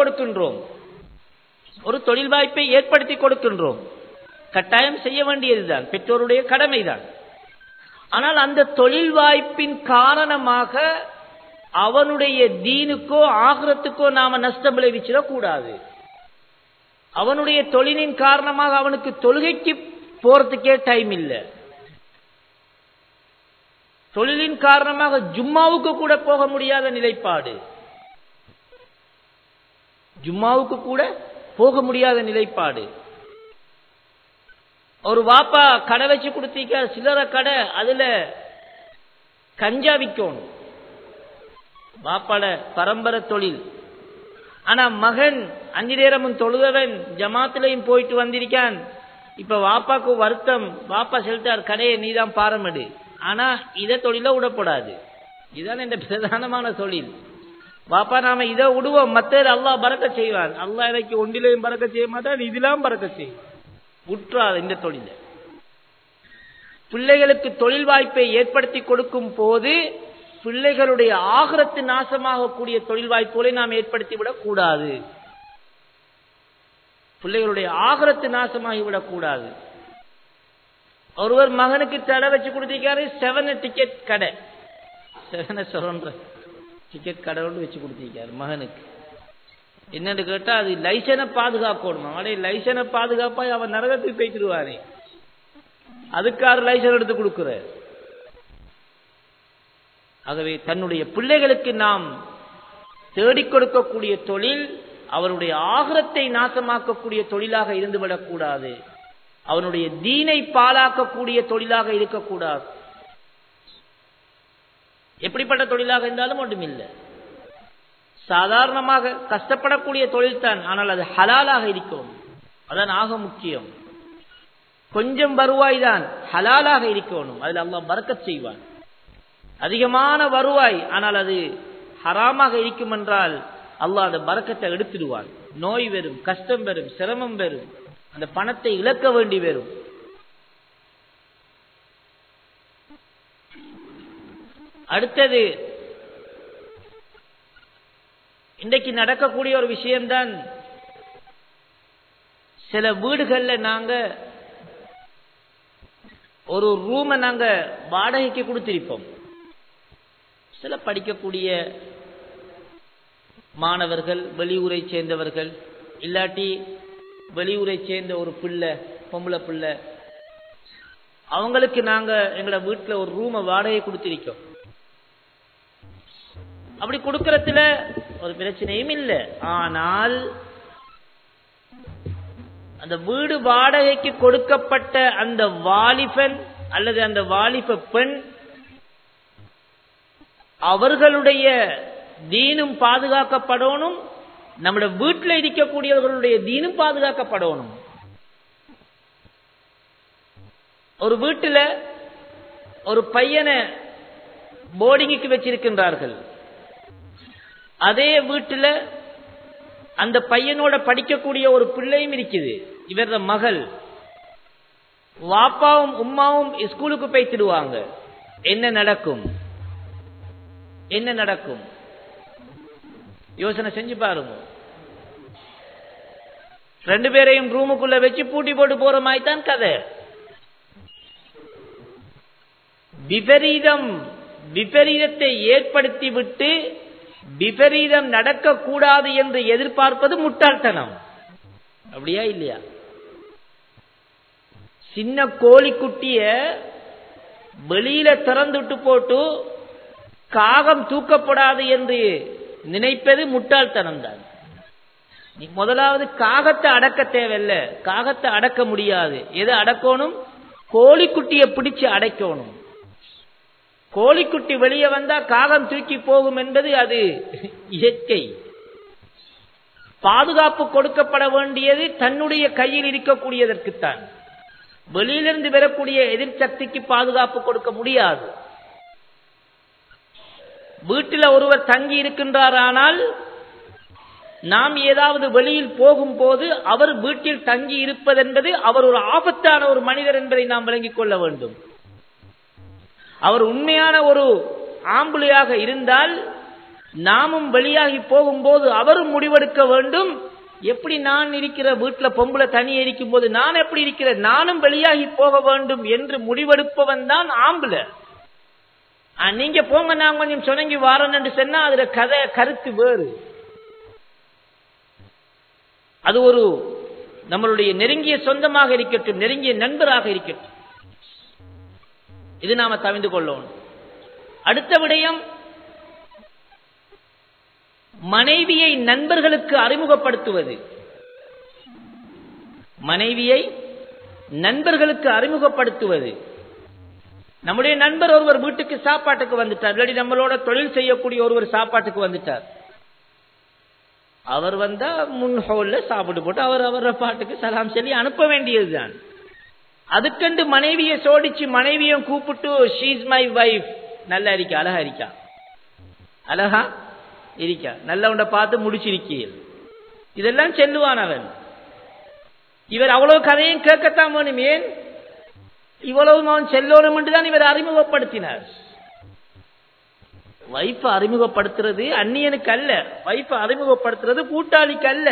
கொடுக்கின்றோம். கட்டாயம் செய்ய வேண்டியதுதான், பெற்றோருடைய கடமைதான். ஆனால் அந்த தொழில் வாய்ப்பின் காரணமாக அவனுடைய தீனுக்கோ ஆகிரத்துக்கோ நாம நஷ்டம் விளைவிச்சிடக் கூடாது. அவனுடைய தொழிலின் காரணமாக அவனுக்கு தொழுகைக்கு போறதுக்கே டைம் இல்லை, தொழிலின் காரணமாக ஜும்மாவுக்கு கூட போக முடியாத நிலைப்பாடு, ஒரு வாப்பா கடை வச்சு கொடுத்தீங்க, சில்லறை கடை, அதுல கஞ்சா விற்கணும், வாப்பாட பரம்பரை தொழில். ஆனா மகன் 5 நேரமும் தொழுதவன், ஜமாத்திலையும் போயிட்டு வந்திருக்கான். இப்ப வாப்பாக்கு வருத்தம், வாப்பா செலுத்தார் கடையை நீதான் பாரமடு, ஆனா இதை தொழில விடப்படாது, இதுதான் இந்த பிரதானமான தொழில். வாப்பா நாம இதை விடுவோம், மற்ற அல்லாஹ் பரக்கத் செய்வான். அல்லாஹ் எனக்கு ஒன்றிலையும் பரக்கத் செய்ய மாட்டான், இதெல்லாம் பரக்கத் செய்வான். உற்றார் இந்த தொழில. பிள்ளைகளுக்கு தொழில் வாய்ப்பை ஏற்படுத்தி கொடுக்கும் போது பிள்ளைகளுடைய ஆகிரத்து நாசமாக கூடிய தொழில் வாய்ப்புகளை நாம் ஏற்படுத்திவிடக் கூடாது. பிள்ளைகளுடைய ஆகிரத்து நாசமாகிவிடக் கூடாது. ஒருவர் மகனுக்கு தடை வச்சு கொடுத்திருக்காரு, 7 டிக்கெட் கடை, 7 சொல்ற டிக்கெட் கடை வச்சு கொடுத்திருக்காரு மகனுக்கு. என்னன்னு கேட்டா அது லைசனை பாதுகாக்கணும். அவனே லைசனை பாதுகாப்பா அவன் நரகத்துக்கு போய்க்கிடுவானே, அதுக்காக லைசன் எடுத்து கொடுக்கிற. ஆகவே தன்னுடைய பிள்ளைகளுக்கு நாம் தேடிக் கொடுக்கக்கூடிய தொழில் அவருடைய ஆகிரத்தை நாசமாக்கக்கூடிய தொழிலாக இருந்துவிடக்கூடாது, அவனுடைய தீனை பாழாக்கக்கூடிய தொழிலாக இருக்கக்கூடாது. எப்படிப்பட்ட தொழிலாக இருந்தாலும் ஒன்றுமில்லை, சாதாரணமாக கஷ்டப்படக்கூடிய தொழில் தான், ஆனால் அது ஹலாலாக இருக்கும், அதான் ஆக முக்கியம். கொஞ்சம் வருவாய் தான் ஹலாலாக இருக்கணும், அதில் அல்லாஹ் பரக்கத் செய்வான். அதிகமான வருவாய் ஆனால் அது ஹராமாக இருக்கும் என்றால் அல்லாஹ் அந்த பரக்கத்தை எடுத்துடுவான். நோய் வரும், கஷ்டம் வரும், சிரமம் வரும், அந்த பணத்தை இழக்க வேண்டி வரும். அடுத்தது இன்றைக்கு நடக்கக்கூடிய ஒரு விஷயம்தான், சில வீடுகள்ல நாங்க ஒரு ரூமை நாங்க வாடகைக்கு கொடுத்திருப்போம். சில படிக்கக்கூடிய மாணவர்கள், வெளியூரை சேர்ந்தவர்கள், இல்லாட்டி வெளியூரை சேர்ந்த ஒரு பிள்ளை, பொம்பளை பிள்ளை, அவங்களுக்கு நாங்க எங்களோட வீட்டுல ஒரு ரூமை வாடகை கொடுத்திருக்கோம். அப்படி கொடுக்கறதுல ஒரு பிரச்சனையும் இல்லை. ஆனால் அந்த வீடு வாடகைக்கு கொடுக்கப்பட்ட அந்த வாலிபன் அல்லது அந்த வாலிப பெண் அவர்களுடைய தீனும் பாதுகாக்கப்படணும், நம்முடைய வீட்டில் இருக்கக்கூடியவர்களுடைய தீனும் பாதுகாக்கப்படணும். ஒரு வீட்டில் ஒரு பையனை போர்டிங்குக்கு வச்சிருக்கின்றார்கள், அதே வீட்டில் அந்த பையனோட படிக்கக்கூடிய ஒரு பிள்ளையும் இருக்குது, இவரது மகள். வாப்பாவும் உம்மாவும் ஸ்கூலுக்கு போய்த்திடுவாங்க. என்ன நடக்கும்? யோசனை செஞ்சு பாருங்க. 2 பேரையும் ரூமுக்குள்ள வச்சு பூட்டி போட்டு போற மாதிரி தான் கதை. விபரீதத்தை ஏற்படுத்தி விட்டு விபரீதம் நடக்கக்கூடாது என்று எதிர்பார்ப்பது முட்டாள்தனம். அப்படியா இல்லையா? சின்ன கோழிக்குட்டிய வெளியில திறந்துட்டு போட்டு காகம் தூக்கப்படாது என்று நினைப்பது முட்டாள்தனம் தான். நீ முதலாவது காகத்தை அடக்க தேவையில்ல, காகத்தை அடக்க முடியாது. எதை அடக்கணும்? கோழிக்குட்டியை பிடிச்சு அடைக்கணும். கோழிக்குட்டி வெளியே வந்தா காகம் தூக்கி போகும் என்பது அது இயற்கை. பாதுகாப்பு கொடுக்கப்பட வேண்டியது தன்னுடைய கையில் இருக்கக்கூடியதற்குத்தான். வெளியிலிருந்து வரக்கூடிய எதிர்சக்திக்கு பாதுகாப்பு கொடுக்க முடியாது. வீட்டில் ஒருவர் தங்கி இருக்கின்றாரானால் நாம் ஏதாவது வெளியில் போகும்போது அவர் வீட்டில் தங்கி இருப்பதென்பது அவர் ஒரு ஆபத்தான ஒரு மனிதர் என்பதை நாம் விளங்கிக் கொள்ள வேண்டும். அவர் உண்மையான ஒரு ஆம்பளையாக இருந்தால் நாமும் வெளியாகி போகும்போது அவரும் முடிவெடுக்க வேண்டும். எப்படி நான் இருக்கிற வீட்டில் பொம்பளை தனியே இருக்கும் போது நான் எப்படி இருக்கிறேன், நானும் வெளியாகி போக வேண்டும் என்று முடிவெடுப்பவன் தான் ஆம்பளை. நீங்க போங்க நான் கொஞ்சம் சொன்னங்கி வாரன் என்று சொன்னா அதுல கருத்து வேறு. அது ஒரு நம்மளுடைய நெருங்கிய சொந்தமாக இருக்கட்டும், நெருங்கிய நண்பராக இருக்கட்டும், இது நாம தவிர்த்து கொள்ளணும். அடுத்த விடயம், மனைவியை நண்பர்களுக்கு அறிமுகப்படுத்துவது. மனைவியை நண்பர்களுக்கு அறிமுகப்படுத்துவது. நம்முடைய நண்பர் ஒருவர் வீட்டுக்கு சாப்பாட்டுக்கு வந்துட்டார், இல்லாட்டி நம்மளோட தொழில் செய்யக்கூடிய ஒருவர் சாப்பாட்டுக்கு வந்துட்டார். அவர் வந்தா முன் ஹோல்ல சாப்பிட்டு போட்டு அவர பாட்டுக்கு சலாம் சொல்லி அனுப்ப வேண்டியதுதான். அதுக்கண்டு மனைவியை சோடிச்சு மனைவியும் கூப்பிட்டு ஷீ இஸ் மை வைஃப், நல்லா இருக்கா, அழகா இருக்கா, அழகா இருக்கா, நல்லவண்ட பார்த்து முடிச்சிருக்கீர், இதெல்லாம் செல்லுவான் அவன். இவர் அவ்வளவு கதையும் கேட்கத்தான் வேணும். ஏன் இவ்வளவு அவன் செல்லோனும் என்றுதான் இவர் அறிமுகப்படுத்தினார். வைஃப் அறிமுகப்படுத்துறது அந்நியனுக்கு அல்ல, வைஃப் அறிமுகப்படுத்துறது கூட்டாளிக்கு அல்ல.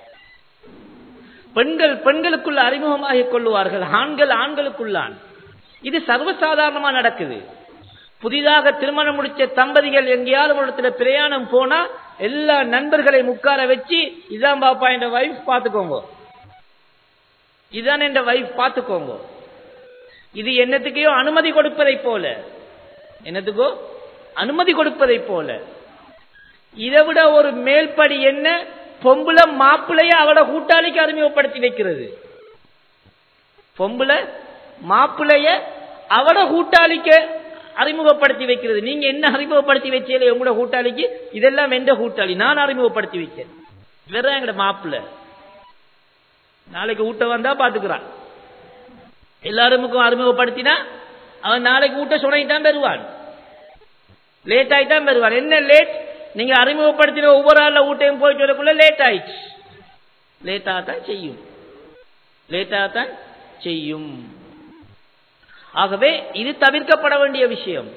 பெண்கள் பெண்களுக்குள்ள அறிமுகமாக கொள்ளுவார்கள், ஆண்கள் ஆண்களுக்குள்ளான். இது சர்வசாதாரணமா நடக்குது. புதிதாக திருமணம் முடிச்ச தம்பதிகள் எங்கேயாவது ஒரு இடத்துல பிரயாணம் போனா எல்லா நண்பர்களை உட்கார வச்சு இதான் பாப்பா என்ற வைஃப் பாத்துக்கோங்க, இதான் என்ற வைஃப் பாத்துக்கோங்க. இது என்னத்துக்கையோ அனுமதி கொடுப்பதை போல, என்னத்துக்கோ அனுமதி கொடுப்பதை போல. இதை விட ஒரு மேல்படி என்ன, பொம்புல மாப்பிள்ளைய அவட கூட்டாளிக்கு அறிமுகப்படுத்தி வைக்கிறது. பொம்புல மாப்பிள்ளைய அவட கூட்டாளிக்கு அறிமுகப்படுத்தி வைக்கிறது. நீங்க என்ன அறிமுகப்படுத்தி வச்சீங்க உங்களோட கூட்டாளிக்கு? இதெல்லாம் எந்த கூட்டாளி, நான் அறிமுகப்படுத்தி வைக்கிறேன், வேற எங்கட மாப்பிள்ளை. நாளைக்கு ஊட்ட வந்தா பாத்துக்கிறான். எல்லாருக்கும் அறிமுகப்படுத்தினா அவன் நாளைக்கு ஊட்ட சுனைத்தான் பெறுவான், லேட் ஆயிட்டான் பெறுவான். என்ன லேட், நீங்க அறிமுகப்படுத்தின ஒவ்வொரு ஆள்ல ஊட்டையும் போயிட்டு வரக்குள்ள லேட் ஆயிடுச்சு. லேட்டாகத்தான் செய்யும், லேட்டாகத்தான் செய்யும். ஆகவே இது தவிர்க்கப்பட வேண்டிய விஷயம்.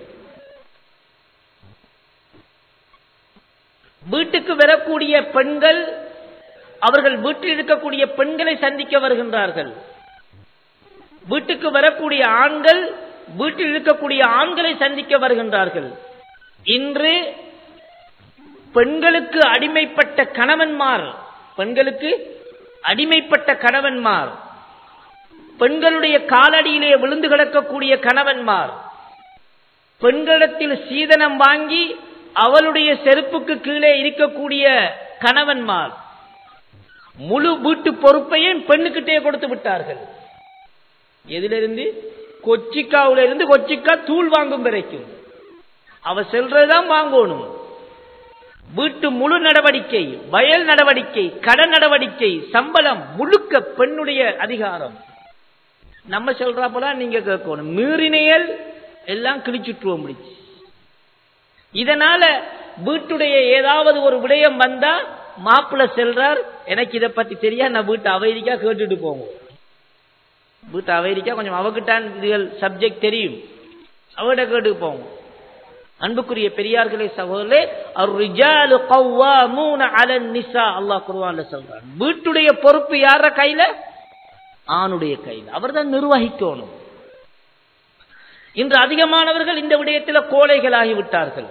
வீட்டுக்கு வரக்கூடிய பெண்கள் அவர்கள் வீட்டில் இருக்கக்கூடிய பெண்களை சந்திக்க வருகின்றார்கள். வீட்டுக்கு வரக்கூடிய ஆண்கள் வீட்டில் இருக்கக்கூடிய ஆண்களை சந்திக்க வருகின்றார்கள். இன்று பெண்களுக்கு அடிமைப்பட்ட கணவன்மார், பெண்களுக்கு அடிமைப்பட்ட கணவன்மார், பெண்களுடைய காலடியிலே விழுந்து கிடக்கக்கூடிய கணவன்மார், பெண்களிடத்தில் சீதனம் வாங்கி அவளுடைய செருப்புக்கு கீழே இருக்கக்கூடிய கணவன்மார், முழு வீட்டு பொறுப்பையும் பெண்ணுக்கிட்டே கொடுத்து விட்டார்கள். எதிலிருந்து? கொச்சிக்காவில இருந்து கொச்சிக்கா தூள் வாங்கும் வரைக்கும் அவ செல்றதுதான் வாங்கணும். வீட்டு முழு நடவடிக்கை, வயல் நடவடிக்கை, கடன் நடவடிக்கை, சம்பளம் முழுக்க பெண்ணுடைய அதிகாரம். நம்ம சொல்றப்பதான் நீங்க கேட்கணும். மீறினையல் எல்லாம் கிழிச்சுட்டுவோம் முடிச்சு. இதனால வீட்டுடைய ஏதாவது ஒரு விடயம் வந்தா மாப்பிள்ள செல்றார், எனக்கு இதை பத்தி தெரியா, நான் வீட்டு அவைரிக்கா கேட்டுட்டு போங்க. வீட்டு அவைரிக்கா கொஞ்சம் அவகிட்டான் இதுகள் சப்ஜெக்ட் தெரியும், அவட கேட்டு போங்க. அன்புக்குரிய பெரியார்களே சகோதரர்களே, அர்-ரிஜாலு கவ்வாமூன அலன் நிஸா, அல்லாஹ் குர்ஆன்ல சொல்றான். வீட்டுடைய பொறுப்பு யார கையில? ஆணுடைய கையில். அவர்தான் நிர்வகிக்கணும். இன்று அதிகமானவர்கள் இந்த விடயத்தில் கோழைகளாகி விட்டார்கள்.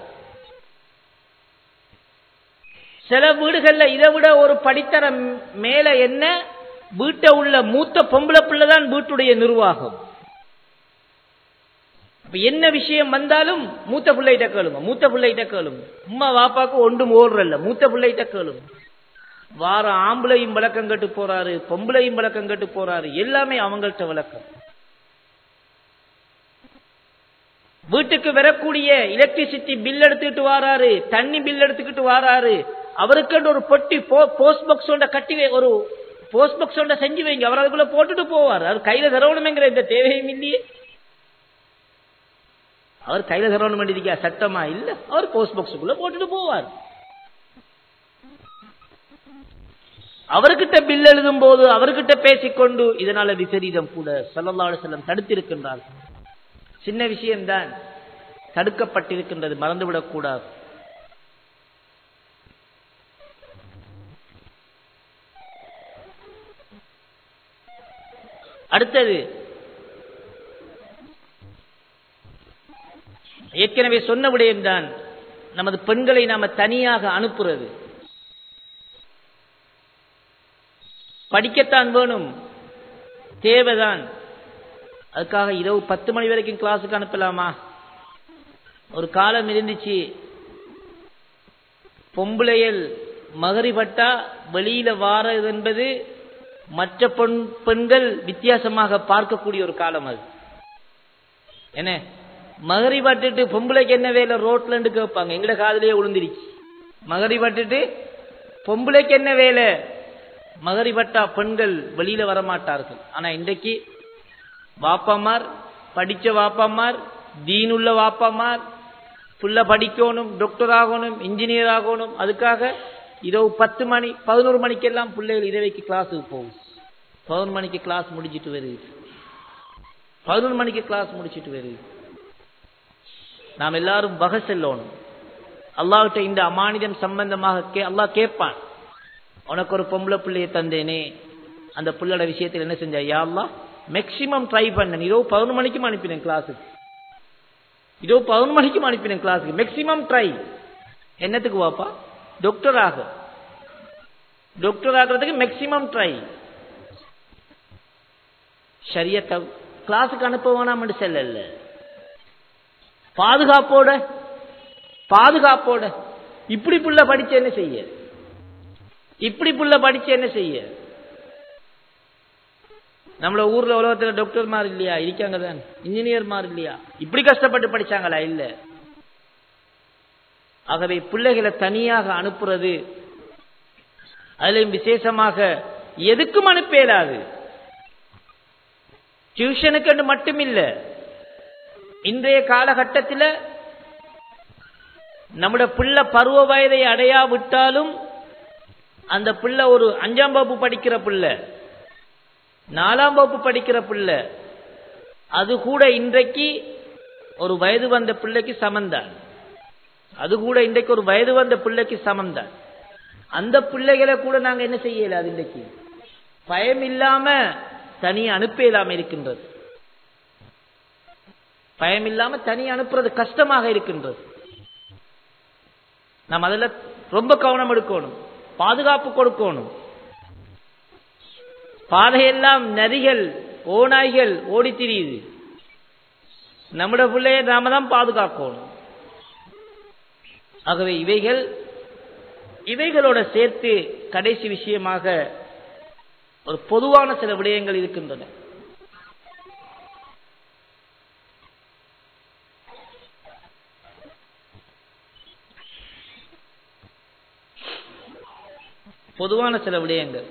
சில வீடுகள்ல இதை விட ஒரு படித்தரம் மேல என்ன, வீட்டை உள்ள மூத்த பொம்பளை பிள்ளைதான் வீட்டுடைய நிர்வாகம். என்ன விஷயம் வந்தாலும் மூத்த பிள்ளைகிட்ட கேளுங்க, மூத்த பிள்ளைகிட்ட கேளுங்க. உம்மா வாப்பாக்கு ஒன்றும் ஓடுறல்ல, மூத்த பிள்ளைகிட்ட கேளுங்க. வார ஆம்பளையும் விளக்கம் கட்டு போறாரு, பொம்பளையும் விளக்கம் கட்டு போறாரு, எல்லாமே அவங்கள்ட்ட விளக்கம். வீட்டுக்கு வரக்கூடிய எலக்ட்ரிசிட்டி பில் எடுத்துக்கிட்டு வாராரு, தண்ணி பில் எடுத்துக்கிட்டு வாராரு. அவருக்கு ஒரு பொட்டி போஸ்ட் பாக்ஸோட கட்டி ஒரு போஸ்ட் பாக்ஸோட செஞ்சு வைங்க, அவர் அதுக்குள்ள போட்டுட்டு போவார். அவர் கையில தரவணுமேங்கிற இந்த தேவையும் இல்லையே. அவர் கையில தரவணும் வேண்டியிருக்கா சட்டமா? இல்ல, அவர் போஸ்ட் பாக்ஸுக்குள்ள போட்டுட்டு போவார். அவர்கிட்ட பில் எழுதும் போது அவர்கிட்ட பேசிக்கொண்டு இதனால விபரீதம் கூட ஸல்லல்லாஹு அலைஹி வஸல்லம் தடுத்திருக்கின்றார்கள். சின்ன விஷயம்தான், தடுக்கப்பட்டிருக்கின்றது, மறந்துவிடக் கூடாது. அடுத்தது, ஏற்கனவே சொன்ன விடயம்தான், நமது பெண்களை நாம தனியாக அனுப்புறது. படிக்கத்தான் வேணும், தேவைதான். அதுக்காக இரவு 10 மணி வரைக்கும் கிளாஸுக்கு அனுப்பலாமா? ஒரு காலம் இருந்துச்சு, பொம்பளையல் மகரிபட்டா வெளியில வாரது என்பது மற்ற பெண்கள் வித்தியாசமாக பார்க்கக்கூடிய ஒரு காலம். அது என்ன, மகரிபட்டுட்டு பொம்பளைக்கு என்ன வேலை ரோட்ல கேட்பாங்க. எங்கட காதலியே விழுந்துருச்சு. மகரிபட்டுட்டு பொம்பளைக்கு என்ன வேலை? மகரிபட்டா பெண்கள் வெளியில வரமாட்டார்கள். ஆனா இன்றைக்கு வாப்பாமார், படிச்ச வாப்பாமார், தீனுள்ள வாப்பாமார், புள்ள படிக்கணும், டாக்டர் ஆகணும், இன்ஜினியர் ஆகணும், அதுக்காக இரவு 10 மணி 11 மணிக்கெல்லாம் பிள்ளைகள் இரவைக்கு கிளாஸுக்கு போகும். 11 மணிக்கு கிளாஸ் முடிச்சிட்டு வருது. 11 மணிக்கு கிளாஸ் முடிச்சிட்டு வருது. நாம் எல்லாரும் வகை செல்லணும். அல்லாஹ்கிட்ட இந்த அமானிதம் சம்பந்தமாக அல்லாஹ் கேட்பான், உனக்கு ஒரு பொம்பளை பிள்ளையை தந்தேனே, அந்த பிள்ளையோட விஷயத்தில் என்ன செஞ்சா? யா அல்லாஹ், மேக்சிமம் ட்ரை பண்ணேன், இரவு 11 மணிக்கும் அனுப்பினேன் கிளாஸுக்கு, இரவு 11 மணிக்கும் அனுப்பினேன் கிளாஸுக்கு, மேக்சிமம் ட்ரை. என்னத்துக்கு வாப்பா? டாக்டர் ஆகிறதுக்கு மேக்சிமம் ட்ரை. ஷரியத்தை கிளாஸுக்கு அனுப்ப வேணாம் என்று செல்லல, பாதுகாப்போட இப்படி புள்ள படிச்சு என்ன செய்ய? இப்படி புள்ள படிச்சு என்ன செய்ய? நம்மள ஊர்ல உலகத்துல டாக்டர் மாதிரி இல்லையா? இருக்காங்க தான். இன்ஜினியர் மாதிரி இல்லையா? இப்படி கஷ்டப்பட்டு படிச்சாங்களா? இல்ல. ஆகவே பிள்ளைகளை தனியாக அனுப்புறது, அதிலும் விசேஷமாக எதுக்கும் அனுப்ப இயலாது. டியூஷனுக்கு மட்டுமில்ல, இன்றைய காலகட்டத்தில் நம்முடைய பிள்ளை பருவ வயதை அடையா விட்டாலும் அந்த பிள்ளை ஒரு 5ஆம் வகுப்பு படிக்கிற பிள்ளை, 4ஆம் வகுப்பு படிக்கிற பிள்ளை, அது கூட இன்றைக்கு ஒரு வயது வந்த பிள்ளைக்கு சமந்தான். அது கூட இன்றைக்கு ஒரு வயது வந்த பிள்ளைக்கு சமந்தான். அந்த பிள்ளைகளை கூட நாங்க என்ன செய்யல? அது இன்றைக்கு பயம் இல்லாம தனியா அனுப்ப இல்லாம இருக்கின்றது. பயம் இல்லாம தனி அனுப்புறது கஷ்டமாக இருக்கின்றது. நாம் அதுல ரொம்ப கவனம் எடுக்கணும், பாதுகாப்பு கொடுக்கணும். பாதையெல்லாம் நரிகள், ஓநாய்கள் ஓடி திரியுது. நம்முடைய பிள்ளையை நாம தான் பாதுகாக்கணும். ஆகவே இவைகளோட சேர்த்து கடைசி விஷயமாக ஒரு பொதுவான சில விடயங்கள் இருக்கின்றன. பொதுவான சில விடயங்கள்.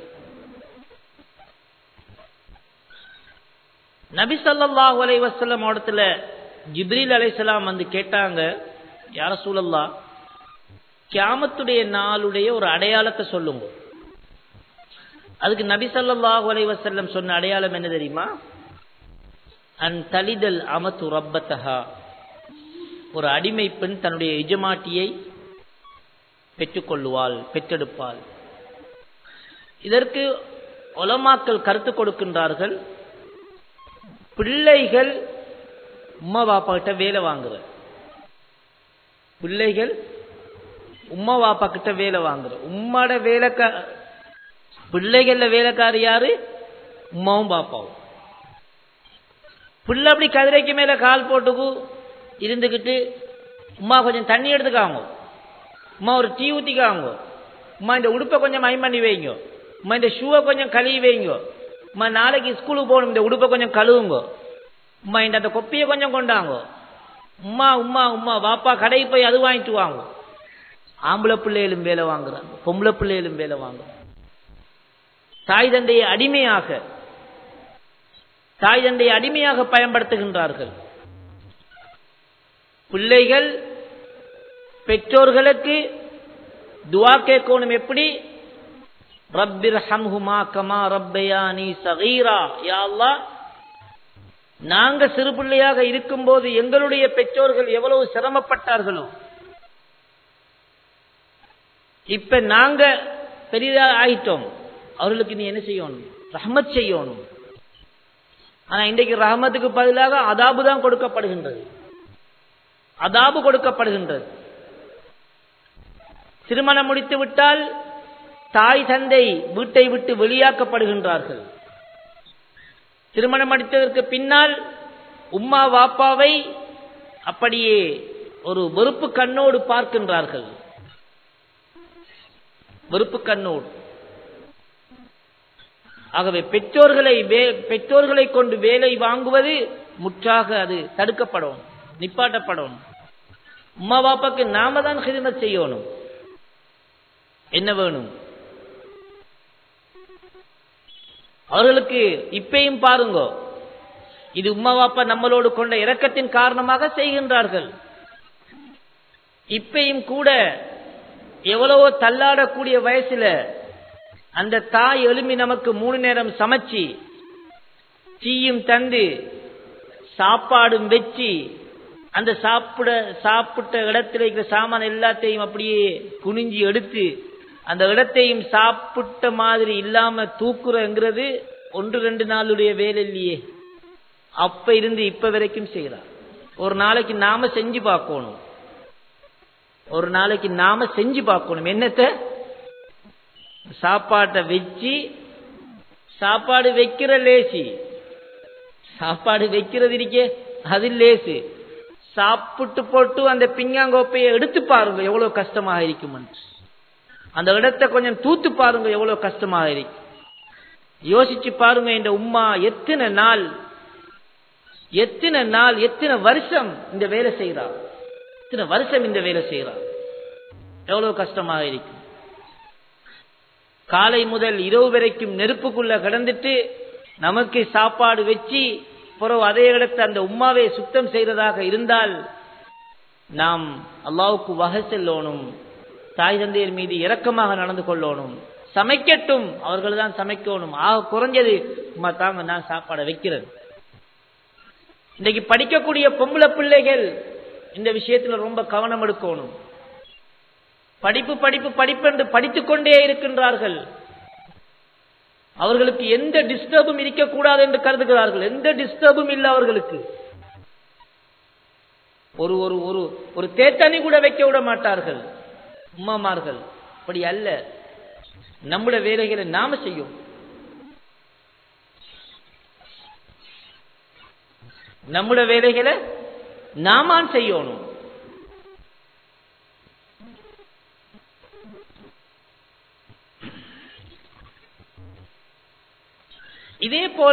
நபி ஸல்லல்லாஹு அலைஹி வஸல்லம் இடத்துல ஜிப்ரீல் அலைஹிஸ்ஸலாம் வந்து கேட்டாங்க, யா ரசூலல்லாஹ், கியாமத்துடைய நாளுடைய ஒரு அடையாளத்தை சொல்லுங்க. அதுக்கு நபி ஸல்லல்லாஹு அலைஹி வஸல்லம் சொன்ன அடையாளம் என்ன தெரியுமா? அன் தலிதல் அமது ரப்பத்தஹா, ஒரு அடிமை பெண் தன்னுடைய எஜமாட்டியை பெற்றுக்கொள்ளுவாள், பெற்றெடுப்பாள். இதற்கு உலமாக்கள் கருத்து கொடுக்கின்றார்கள், பிள்ளைகள் உம்மா பாப்பா கிட்ட வேலை வாங்குற, பிள்ளைகள் உம்மா பாப்பா கிட்ட வேலை வாங்குற, உம்மாட பிள்ளைகள்ல வேலைக்காரி யாரு? உம்மாவும் பாப்பாவும். பிள்ளை அப்படி கதிரைக்கு மேல கால் போட்டுக்கு இருந்துகிட்டு, உம்மா கொஞ்சம் தண்ணி எடுத்துக்காங்க, உம்மா ஒரு டீ ஊத்திக்காங்க, உம்மா இந்த உடுப்பை கொஞ்சம் மைம் பண்ணி வைங்க, உம்மா இந்த ஷூவை கொஞ்சம் கழுவி வைங்க, உம்மா நாளைக்கு ஸ்கூலுக்கு போகணும், இந்த உடுப்பை கொஞ்சம் கழுவுங்க, உம்மா இந்த அந்த கொப்பியை கொஞ்சம் கொண்டாங்க, உம்மா உம்மா உம்மா வாப்பா கடைக்கு போய் அது வாங்கிட்டு வாங்க. ஆம்பளை பிள்ளைகளும் வேலை வாங்குறாங்க, பொம்பளை பிள்ளைகளும் வேலை வாங்குறாங்க. தாய் தந்தையை அடிமையாக பயன்படுத்துகின்றார்கள். பிள்ளைகள் பெற்றோர்களுக்கு துஆ கேட்கணும். எப்படி? ரப்பிர்ஹம்ஹுமா கமா ரப்பயானி ஸகீரா. யா அல்லாஹ், நாங்க சிறு பிள்ளையாக இருக்கும்போது எங்களுடைய பெற்றோர்கள் எவ்வளவு சிரமப்பட்டார்களோ, இப்ப நாங்க பெரிதாக ஆயிட்டோம், அவர்களுக்கு நீ என்ன செய்யணும்? ரஹ்மத் செய்யணும். ஆனா இன்றைக்கு ரஹ்மத்துக்கு பதிலாக அதாபு தான் கொடுக்கப்படுகின்றது. திருமணம் முடித்து விட்டால் தாய் தந்தை வீட்டை விட்டு வெளியாக்கப்படுகின்றார்கள். திருமணம் முடித்ததற்கு பின்னால் உம்மா வாப்பாவை அப்படியே ஒரு வெறுப்பு கண்ணோடு பார்க்கின்றார்கள். வெறுப்பு கண்ணோடு. ஆகவே பெற்றோர்களை கொண்டு வேலை வாங்குவது முற்றாக அது தடுக்கப்படும், நிப்பாட்டப்படும். உம்மா பாப்பாக்கு நாம தான் ஹிதமத் செய்யணும். என்ன வேணும் அவர்களுக்கு? இப்பையும் பாருங்க, இது உம்மா பாப்பா நம்மளோடு கொண்ட இரக்கத்தின் காரணமாக செய்கின்றார்கள். இப்பையும் கூட எவ்வளவோ தள்ளாடக்கூடிய வயசுல அந்த தாய் எழும்பி நமக்கு 3 நேரம் சமைச்சு டீயும் தந்து சாப்பாடும் வச்சு அந்த சாப்பிட்ட இடத்துல இருக்கிற சாமான் எல்லாத்தையும் அப்படியே குனிஞ்சி எடுத்து அந்த இடத்தையும் சாப்பிட்ட மாதிரி இல்லாம தூக்குறங்கிறது 1-2 நாளுடைய வேலை இல்லையே. அப்ப இருந்து இப்ப வரைக்கும் செய்யலாம். ஒரு நாளைக்கு நாம செஞ்சு பார்க்கணும். என்னத்த? சாப்பாட்டை வச்சு, சாப்பாடு வைக்கிற லேசி, சாப்பாடு வைக்கிறது இருக்கே அது லேசு. சாப்பிட்டு போட்டு அந்த பிஞ்சாங்கோப்பையை எடுத்து பாருங்க எவ்வளவு கஷ்டமாக இருக்கும். அந்த இடத்தை கொஞ்சம் தூத்து பாருங்க எவ்வளவு கஷ்டமாக இருக்கும். யோசிச்சு பாருங்க, இந்த உம்மா எத்தனை நாள் எத்தனை வருஷம் இந்த வேலை செய்யறார், எவ்வளவு கஷ்டமாக இருக்கும். காலை முதல் இரவு வரைக்கும் நெருப்புக்குள்ள கிடந்துட்டு நமக்கு சாப்பாடு வச்சு பிறகு அதே இடத்தை அந்த உம்மாவை சுத்தம் செய்யறதாக இருந்தால் நாம் அல்லாஹ்வுக்கு வகை செல்லணும். தாய் தந்தையர் மீது இரக்கமாக நடந்து கொள்ளணும். சமைக்கட்டும், அவர்கள் தான் சமைக்கணும். குறைஞ்சது உம்மா தாங்க நான் சாப்பாடை வைக்கிறது. இன்றைக்கு படிக்கக்கூடிய பொம்பளை பிள்ளைகள் இந்த விஷயத்துல ரொம்ப கவனம் எடுக்கணும். படிப்பு என்று படித்துக் கொண்டே இருக்கின்றார்கள். அவர்களுக்கு எந்த டிஸ்டர்பும் இருக்கக்கூடாது என்று கருதுகிறார்கள். எந்த டிஸ்டர்பும் இல்லை அவர்களுக்கு. ஒரு ஒரு ஒரு ஒரு தேத்தனி கூட வைக்க விட மாட்டார்கள் உம்மாமார்கள். அப்படி அல்ல, நம்முடைய வேலைகளை நாம செய்யும். நம்முடைய வேலைகளை நாம செய்யணும். இதே போல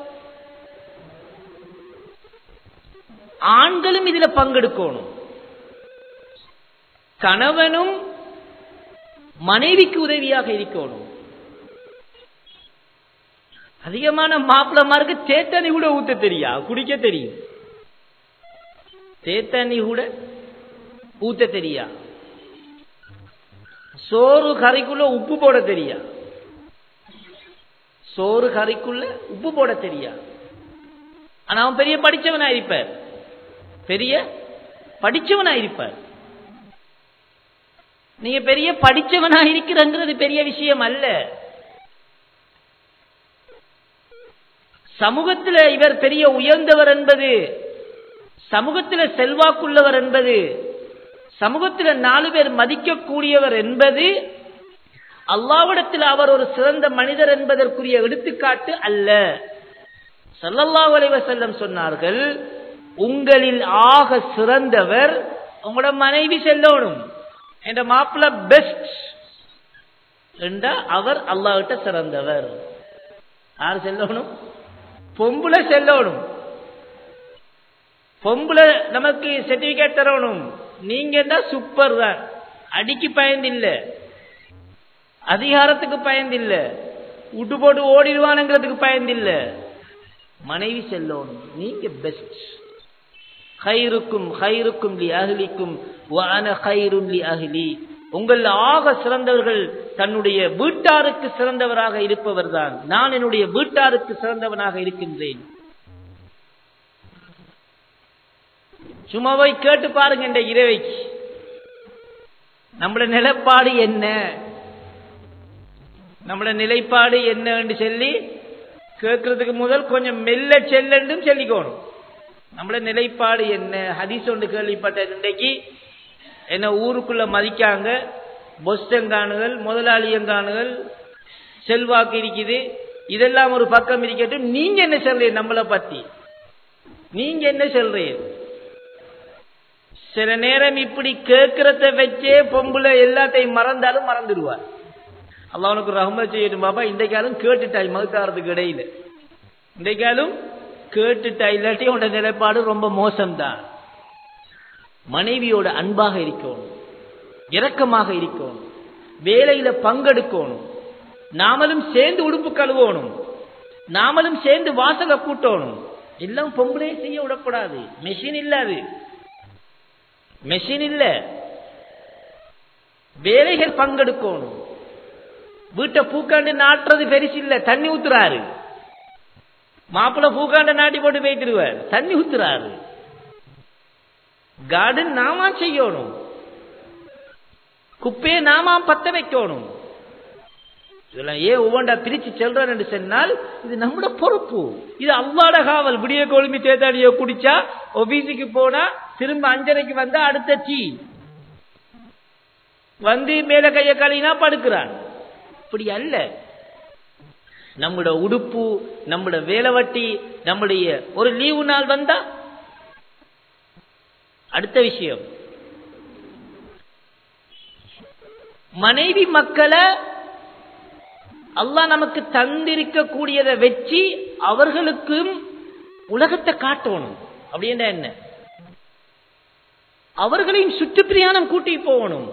ஆண்களும் இதுல பங்கெடுக்கணும். கணவனும் மனைவிக்கு உதவியாக இருக்கணும். அதிகமான மாப்பிளமாருக்கு தேத்தனி கூட ஊத்த தெரியா, குடிக்க தெரியும். தேத்தனி கூட ஊத்த தெரியா, சோறு கறிக்குள்ள உப்பு போட தெரியா, சோறு கறிக்குள்ள உப்பு போட தெரியா. ஆனா அவன் பெரிய படிச்சவனா இருப்பார். நீங்க பெரிய படிச்சவனா இருக்கிறங்கிறது பெரிய விஷயம் அல்ல. சமூகத்தில் இவர் பெரிய உயர்ந்தவர் என்பது, சமூகத்தில் செல்வாக்குள்ளவர் என்பது, சமூகத்தில் 4 பேர் மதிக்கக்கூடியவர் என்பது அல்லாஹ்விடத்தில் அவர் ஒரு சிறந்த மனிதர் என்பதற்குரிய எடுத்துக்காட்டு அல்ல. ஸல்லல்லாஹு அலைஹி வஸல்லம் சொன்னார்கள், உங்களில் ஆக சிறந்தவர் உங்களோட மனைவி செல்லணும். என்ற மாப்பிள்ள பெஸ்ட் என்றா அவர் அல்லாஹ்விட்ட சிறந்தவர். யார் செல்லணும்? பொம்பளை செல்லணும். பொம்பளை நமக்கு சர்டிபிகேட் தரணும், நீங்க தான் சூப்பர் தான், அடிக்கு பயந்தில்ல, அதிகாரத்துக்கு பயந்தில்ல, விட்டு போட்டு ஓடிடுவானுங்கிறதுக்கு பயந்தில்ல, மனைவி செல்லணும், நீங்க பெஸ்ட். கைருக்கும் கைருக்கும் லி அஹ்லிக்கும் வ அன கைருன் லி அஹ்லி. உங்கள் ஆக சிறந்தவர்கள் தன்னுடைய வீட்டாருக்கு சிறந்தவராக இருப்பவர் தான், நான் என்னுடைய வீட்டாருக்கு சிறந்தவனாக இருக்கின்றேன். சும்மாவை கேட்டு பாருங்க, இந்த இரவைக்கு நம்மளோட நிலைப்பாடு என்ன, நம்மளோட நிலைப்பாடு என்ன என்று சொல்லி கேட்கறதுக்கு முதல் கொஞ்சம் மெல்ல செல்லும் சொல்லிக்கணும். நம்மள நிலைப்பாடு என்ன? ஹதீஸ் ஒன்று கேள்விப்பட்ட, இன்றைக்கு என்ன ஊருக்குள்ள மதிக்காங்க, பொஸ்டங்கானுகள், முதலாளியங்கானுகள், செல்வாக்கு இருக்குது, இதெல்லாம் ஒரு பக்கம் இருக்கட்டும், நீங்க என்ன சொல்றீங்க நம்மளை பத்தி? நீங்க என்ன சொல்றீங்க? சில நேரம் இப்படி கேட்கறத வச்சே பொம்புல எல்லாத்தையும் மறந்தாலும் மறந்துடுவார். அல்லாஹ் உனக்கு ரஹ்மத் செய்யட்டும் பாப்பா, இன்றைக்காலும் கேட்டுட்டாய் மகத்தாரத்துக்கு இடையில, இன்றைக்காலும் கேட்டுட்டா, இல்லாட்டி உன்னோட நிலைப்பாடு ரொம்ப மோசம்தான். மனைவியோட அன்பாக இருக்கணும், இரக்கமாக இருக்கணும், வேலையில பங்கெடுக்கணும், நாமளும் சேர்ந்து உடுப்பு கழுவணும், நாமளும் சேர்ந்து வாசலை கூட்டணும். எல்லாம் பொம்பளே செய்ய விடக்கூடாது. மெஷின் இல்ல, அது மெஷின் இல்ல, வேலைகள் பங்கெடுக்கணும். வீட்டை பூக்காண்டு நாட்டுறது பெருசு இல்ல, தண்ணி ஊத்துறாரு. மாப்பிள்ள பூக்காண்ட நாட்டி போட்டு போயிட்டுருவார், தண்ணி ஊத்துறாரு. கார்டன் நாம செய்யணும், குப்பையை நாம பத்த வைக்கணும். இதெல்லாம் ஏன் ஒவ்வொன்றா பிரிச்சு செல்றேன்னு சொன்னால், இது நம்மளோட பொறுப்பு, இது அல்லாஹ்வுடைய காவல். விடிய கொழும்பி தேத்தாடியோ குடிச்சா, ஆபீஸுக்கு போனா திரும்ப 5:30 வந்தா அடுத்த டீ வந்து மேல கைய கழினா படுக்கிறான். இப்படி அல்ல. நம்மளோட உடுப்பு, நம்மளோட வேலை வட்டி, நம்முடைய ஒரு லீவு நாள் வந்தா அடுத்த விஷயம். மனைவி மக்களை அல்லாஹ் நமக்கு தந்திருக்க கூடியதை வச்சு அவர்களுக்கும் உலகத்தை காட்டணும். அப்படின்னா என்ன? அவர்களையும் சுற்றுப்பிரயாணம் கூட்டி போகணும்.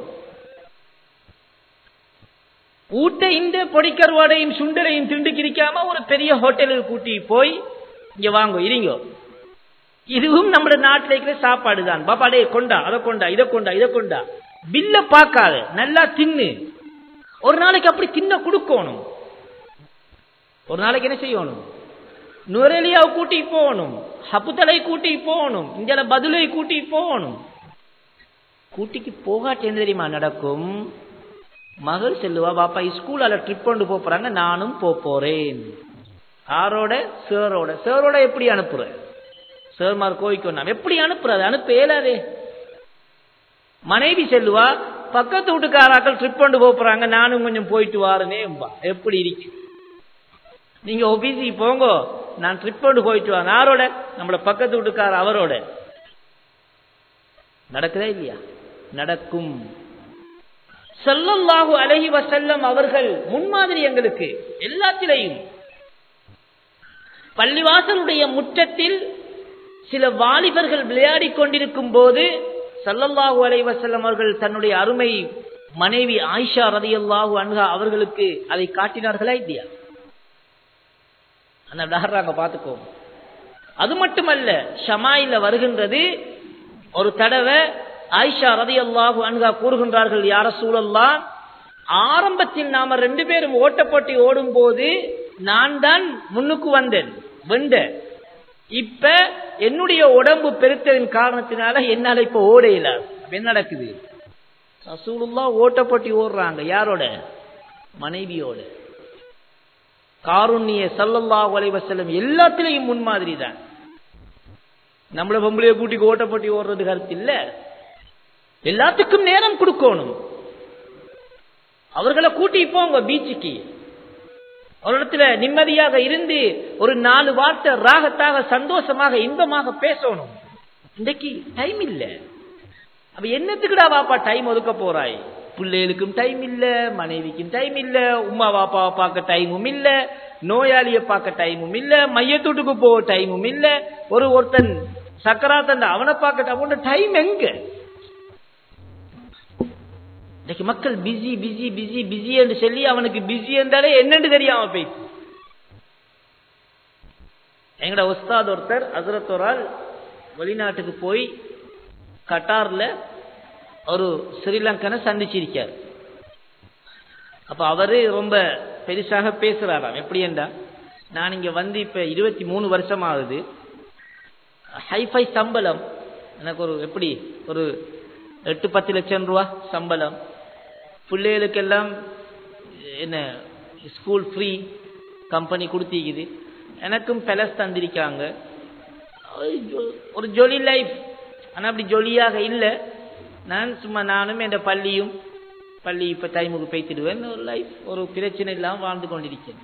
ஊட்ட இந்த பொடிக்கருவாடையும் சுண்டலையும் திண்டுக்கிரிக்காம ஒரு பெரிய ஹோட்டலுக்கு கூட்டி போய், இங்க வாங்க இருங்கோ, இதுவும் நம்ம நாட்டில் இருக்கிற சாப்பாடு தான், பாப்பாடே கொண்டா, அதை கொண்டா, இதை கொண்டா, இதை கொண்டா, பில்ல பார்க்காத, நல்லா தின்னு. ஒரு நாளைக்கு அப்படி தின்ன கொடுக்கணும். ஒரு நாளைக்கு என்ன செய்யணும்? நுரலியாவை கூட்டி போகணும், ஹப்புத்தலை கூட்டி போகணும், இங்கே பதிலை கூட்டி போகணும். கூட்டிக்கு போகாட்டி என்ன தெரியுமா நடக்கும்? மகள் செல்லுவா, பாப்பா ஸ்கூலால ட்ரிப் கொண்டு போறாங்க, நானும் போறேன். யாரோட? சேரோட. சேரோட எப்படி அனுப்புற? சேர்மார் கோவிக்கணும், எப்படி அனுப்புறது? அனுப்ப இயலாதே. மனைவி செல்லுவா, பக்கத்து வீட்டுக்காராக்கள் ட்ரிப் கொண்டு போறாங்க, நானும் கொஞ்சம் போயிட்டு வாருனே. எப்படி இருக்கு? நீங்க ஆபீஸுக்கு போங்க, நான் ட்ரிப் கொண்டு போயிட்டு வாங்க. யாரோட? நம்மள பக்கத்து வீட்டுக்கார அவரோட. நடக்குதா இல்லையா? நடக்கும். ஸல்லல்லாஹு அலைஹி வஸல்லம் அவர்கள் முன்மாதிரி எங்களுக்கு எல்லாத்திலையும். பள்ளிவாசலுடைய முற்றத்தில் சில வாலிபர்கள் விளையாடி கொண்டிருக்கும் போது ஸல்லல்லாஹு அலைஹி வஸல்லம் அவர்கள் தன்னுடைய அருமை மனைவி ஆயிஷா ரலியல்லாஹு அன்ஹா அவர்களுக்கு அதை காட்டினார்களா இல்லையா? அந்த விளையாடுறாங்க, பார்த்துக்கோ. அது மட்டுமல்ல, ஷமாயில வருகின்றது, ஒரு தடவை ஆயிஷா ரலியல்லாஹு அன்ஹா கூறுகின்றார்கள், யா ரசூலல்லாஹ், ஆரம்பத்தில் நாம 2 பேரும் ஓட்ட போட்டி ஓடும் போது நான் தான் முன்னுக்கு வந்தேன், வெண்டேன். இப்ப என்னுடைய உடம்பு பெருத்ததின் காரணத்தினால என்னால இப்ப ஓட இயலாது. என்ன நடக்குது? ரசூலுல்லாஹ் ஓட்ட போட்டி ஓடுறாங்க. யாரோட? மனைவியோட. காருண்ய ஸல்லல்லாஹு அலைஹி வஸல்லம் எல்லாத்திலையும் முன்மாதிரி தான். நம்மள பொம்பளைய கூட்டிக்கு ஓட்ட போட்டி ஓடுறது கருத்து இல்ல. எல்லாத்துக்கும் நேரம் கொடுக்கணும். அவர்களை கூட்டி போங்க பீச்சுக்கு, ஒரு இடத்துல நிம்மதியாக இருந்து ஒரு 4 வார்த்தை ராகத்தாக சந்தோஷமாக இன்பமாக பேசணும். இன்றைக்கு டைம் இல்ல. அப்ப என்னத்துக்குடா வாப்பா டைம் ஒதுக்க போறாய்? பிள்ளைகளுக்கும் டைம் இல்ல, மனைவிக்கும் டைம் இல்ல, உமா வாப்பாவை பார்க்க டைமும் இல்ல, நோயாளியை பார்க்க டைமும் இல்ல, மையத்தூட்டுக்கு போக டைமும் இல்ல. ஒருத்தன் சக்கராத் அவனை பார்க்க அவனோட டைம் எங்க? இன்னைக்கு மக்கள் பிஸி பிஸி பிஸி பிஸி என்று சொல்லி அவனுக்கு பிஸி என்றாலே என்னன்னு தெரியாம போயிடுச்சு. எங்கட உஸ்தாத் ஒருத்தர் ஹஸ்ரத் ஒரு ஆள் வெளிநாட்டுக்கு போய் கட்டார்ல ஒரு ஸ்ரீலங்கனை சந்திச்சிருக்கார். அப்ப அவரு ரொம்ப பெருசாக பேசுறாராம். எப்படி என்றா, நான் இங்க வந்து இப்ப 23 வருஷம் ஆகுது, ஹைஃபை சம்பளம் எனக்கு ஒரு எப்படி ஒரு 8-10 லட்சம் ரூபா சம்பளம், பிள்ளைகளுக்கெல்லாம் என்ன ஸ்கூல் ஃப்ரீ கம்பெனி கொடுத்திக்குது, எனக்கும் பெலஸ் தந்திருக்காங்க, ஒரு ஜொலி லைஃப். ஆனா அப்படி ஜொலியாக இல்லை. நான் சும்மா நானும் என் பள்ளி இப்ப டைமுக்கு பேய்த்திடுவேன், ஒரு லைஃப் ஒரு பிரச்சனை இல்லாம வாழ்ந்து கொண்டிருக்கேன்.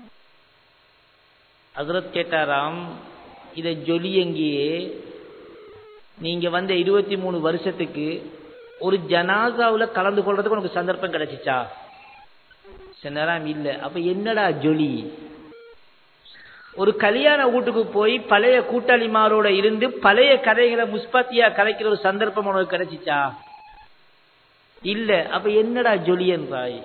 ஹஸ்ரத் கேட்டாராம், இதை ஜொலி எங்கேயே நீங்க வந்த 23 வருஷத்துக்கு ஒரு ஜனாசாவுல கலந்து கொள்றதுக்கு உனக்கு சந்தர்ப்பம் கிடைச்சிச்சா? சொன்னாராம், இல்ல. அப்ப என்னடா ஜொலி? ஒரு கல்யாண வீட்டுக்கு போய் பழைய கூட்டாளிமாரோட இருந்து பழைய கதைகளை முஸ்பத்தியா கலைக்கிற ஒரு சந்தர்ப்பம் உனக்கு கிடைச்சிச்சா? இல்ல. அப்ப என்னடா ஜொலி என்றாய்?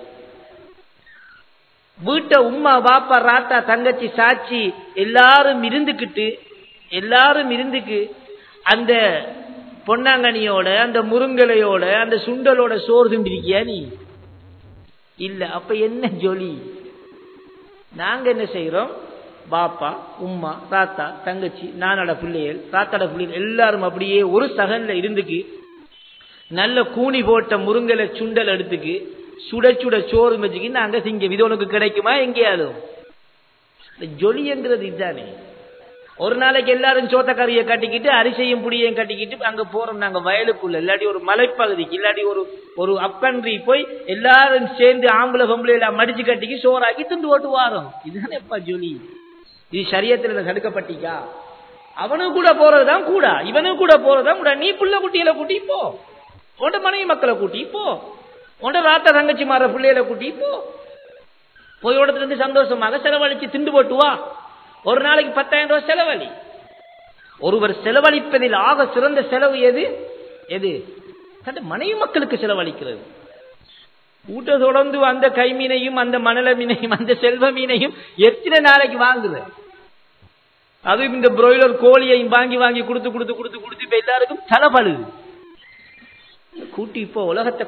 வீட்டை உம்மா பாப்பா ராத்தா தங்கச்சி சாட்சி எல்லாரும் இருந்துக்கு அந்த பொன்னாங்கனியோட அந்த முருங்கலையோட அந்த சுண்டலோட சோறு திண்டிருக்கியா நீ? இல்ல. அப்ப என்ன ஜொலி? நாங்க என்ன செய்யறோம்? பாப்பா உம்மா தாத்தா தங்கச்சி நானோட பிள்ளைகள் தாத்தாட பிள்ளைகள் எல்லாரும் அப்படியே ஒரு சகன்ல இருந்துக்கு நல்ல கூனி போட்ட முருங்கலை சுண்டல் எடுத்துக்கு சுட சுட சோறு வச்சுக்கு நாங்க திங்க. இது உனக்கு கிடைக்குமா எங்கேயாலும்? ஜொலிங்கிறது இதுதானே. ஒரு நாளைக்கு எல்லாரும் சோத்தக்கறியை கட்டிக்கிட்டு அரிசையும் புடியையும் கட்டிக்கிட்டு அங்க போறோம் நாங்க வயலுக்குள்ள, இல்லாட்டி ஒரு மலைப்பகுதிக்கு, இல்லாட்டி ஒரு அப்கண்ட்ரி போய் எல்லாரும் சேர்ந்து ஆம்பளை பொம்பளை எல்லாம் மடிச்சு கட்டிக்கு சோறாக்கி திண்டு ஓட்டு வாரோம். இதுதானே எப்பா ஜொலி? இது சரியத்துல தடுக்கப்பட்டிக்கா? அவனுக்கு கூட போறதுதான் கூட, இவனுக்கு கூட போறதுதான் கூட. நீ புள்ள குட்டியில கூட்டி போ, உண்ட மனைவி மக்களை கூட்டி போ, உண்ட ராத்த தங்கச்சி மாற பிள்ளைகளை கூட்டி போ, போய் இடத்துல இருந்து சந்தோஷமாக செலவழிச்சு திண்டு போட்டு வா. ஒரு நாளைக்கு 10,000 ரூபாய் செலவழி. ஒருவர் செலவழிப்பதில் ஆக சிறந்த செலவு எது? தன் மனைவி மக்களுக்கு செலவழிக்கிறது. ஊட்ட தொடர்ந்து அந்த கைமீனையும் அந்த மணல மீனையும் அந்த செல்வ மீனையும் எத்தனை நாளைக்கு வாங்குது? அதுவும் இந்த பிராய்லர் கோழியையும் வாங்கி கொடுத்து இப்ப எல்லாருக்கும் தலைபழுது. கூட்டி இப்போ உலகத்தை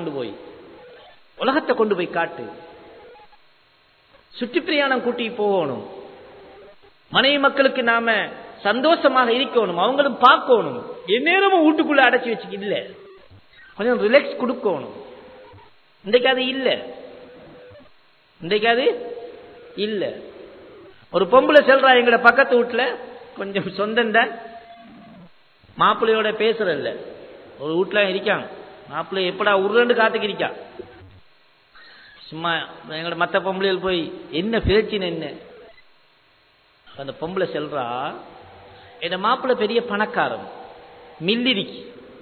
கொண்டு போய் காட்டு. சுற்றி பிரயாணம் கூட்டி போகணும். மனைவி மக்களுக்கு நாம சந்தோஷமாக இருக்கணும், அவங்களும் பார்க்கணும். எந்நேரமும் வீட்டுக்குள்ள அடைச்சி வச்சுக்க இல்ல, கொஞ்சம் ரிலாக்ஸ் கொடுக்கணும். இன்றைக்கு அது இல்ல. ஒரு பொம்பளை செல்றா எங்கட பக்கத்து வீட்டுல, கொஞ்சம் சொந்தம் தான், மாப்பிள்ளையோட பேசுறல்ல. ஒரு வீட்டுல இருக்காங்க, மாப்பிள்ளை எப்படா உருண்டு காத்துக்கு இருக்கா. சும்மா எங்கட மத்த பொம்பளைகள் போய் என்ன பிரச்சனை என்ன? அந்த பொம்பளை செல்றா, என் மாப்பிள்ளை பெரிய பணக்காரன், மில்லிரிக்கு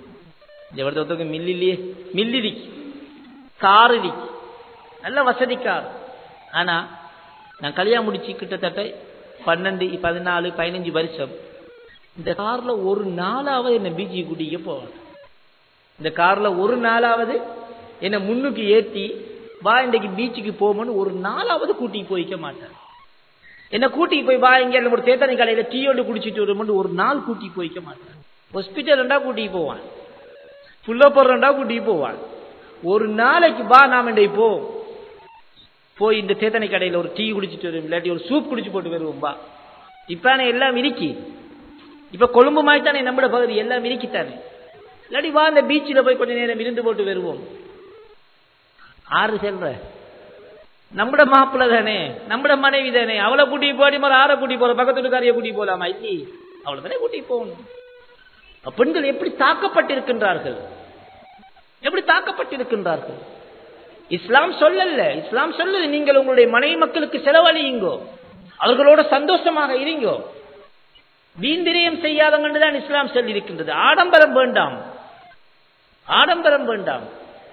மில்லிரிக்கு கார் இருக்கு, நல்ல வசதிக்கார். ஆனா நான் கல்யாணம் முடிச்சு கிட்டத்தட்ட 12, 14, 15 வருஷம். இந்த கார்ல ஒரு நாளாவது என்ன பீச்சுக்கு கூட்டிக்க போவாங்க. இந்த கார்ல ஒரு நாளாவது என்ன முன்னுக்கு ஏற்றி வா இன்றைக்கு பீச்சுக்கு போகணும்னு ஒரு நாளாவது கூட்டிக்கு போய்க்க மாட்டேன். என்ன கூட்டிக்கு போய் வா இங்க ஒரு தேத்தனி கடையில டீ ஒன்று குடிச்சிட்டு வரும்போது ஒரு நாள் கூட்டிக்கு போய்க்க மாட்டேன். ஹாஸ்பிட்டல்ண்டா கூட்டிக்கு போவான், புள்ள போடுறா கூட்டிக்கு போவான். ஒரு நாளைக்கு வா நாம இன்றைக்கு போய் இந்த தேத்தனை கடையில ஒரு டீ குடிச்சிட்டு வரும், இல்லாட்டி ஒரு சூப் குடிச்சு போட்டு வருவோம் வா. இப்ப எல்லாம் இருக்கி, இப்ப கொழும்பு மாதிரி தானே நம்மட பகுதி எல்லாம் இருக்கித்தானே. இல்லாட்டி வா இந்த பீச்சில் போய் கொஞ்ச நேரம் இருந்து போட்டு வருவோம். ஆறு செல்ற நம்மட மாப்பிள்ள தானே, நம்மட மனைவி தானே, அவளை கூட்டி போடி மாதிரி ஆற கூட்டி போற, பக்கத்து வீட்டுக்காரிய கூட்டி போலாமா? இல்லி, அவளை தானே கூட்டி போகணும். பெண்கள் எப்படி தாக்கப்பட்டிருக்கின்றார்கள், எப்படி தாக்கப்பட்டிருக்கின்றார்கள். இஸ்லாம் சொல்லல, இஸ்லாம் சொல்லுது நீங்கள் உங்களுடைய மனைவி மக்களுக்கு செலவழியுங்கோ, அவர்களோட சந்தோஷமாக இருங்கோ, வீந்திரியம் செய்யாதவங்கதான் இஸ்லாம் சொல்லி இருக்கின்றது. ஆடம்பரம் வேண்டாம், ஆடம்பரம் வேண்டாம்.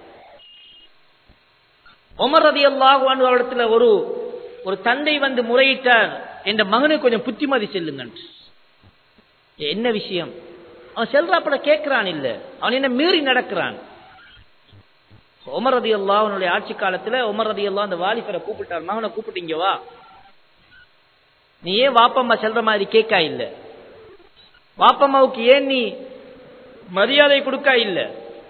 உமர் ரலியல்லாஹு அன்ஹு அவரிடத்துல ஒரு தந்தை வந்து முறையிட்டார், என்ற மகனுக்கு கொஞ்சம் புத்திமதி செல்லுங்க. என்ன விஷயம்? அவன் செல்றாப்பட கேட்கிறான் இல்ல, அவன் என்ன மீறி நடக்கிறான். உமர் ரலியல்லாஹு அவனுடைய ஆட்சி காலத்துல உமர் ரலியல்லாஹு அந்த வாலிபரை கூப்பிட்டார், மகனை கூப்பிட்டீங்க வா, நீ ஏன் வாப்பம்மா செல்ற மாதிரி கேட்கா இல்ல, வாப்பம்மாவுக்கு ஏன் நீ மரியாதை கொடுக்கா இல்ல.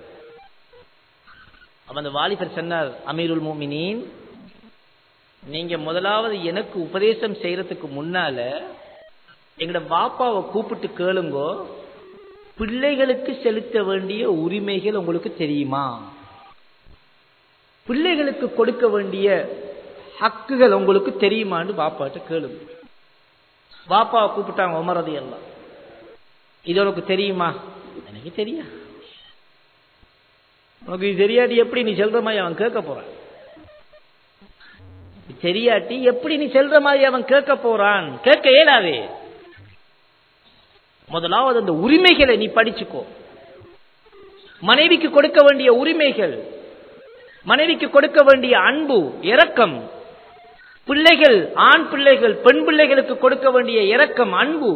அவன் அந்த வாலிபர் சொன்னார், அமீருல் முஃமினீன், நீங்க முதலாவது எனக்கு உபதேசம் செய்யறதுக்கு முன்னால எங்கட வாப்பாவை கூப்பிட்டு கேளுங்கோ, பிள்ளைகளுக்கு செலுத்த வேண்டிய உரிமைகள் உங்களுக்கு தெரியுமா, பிள்ளைகளுக்கு கொடுக்க வேண்டிய ஹக்குகள் உங்களுக்கு தெரியுமான்னு பாப்பாட்ட கேளுங்க. பாப்பாவை கூப்பிட்டாங்க உமர் ரலியல்லாஹு, இது உனக்கு தெரியுமா? எனக்கு தெரியா. உனக்கு இது தெரியாட்டி எப்படி நீ செல்ற மாதிரி அவன் கேட்க போறான்? தெரியாட்டி எப்படி நீ செல்ற மாதிரி அவன் கேட்க போறான்? கேட்க இயலாதே. முதலாவது அந்த உரிமைகளை நீ படிச்சுக்கோ. மனைவிக்கு கொடுக்க வேண்டிய உரிமைகள், மனைவிக்கு கொடுக்க வேண்டிய அன்பு, இரக்கம், பிள்ளைகள், ஆண் பிள்ளைகள் பெண் பிள்ளைகளுக்கு கொடுக்க வேண்டிய இரக்கம், அன்பு.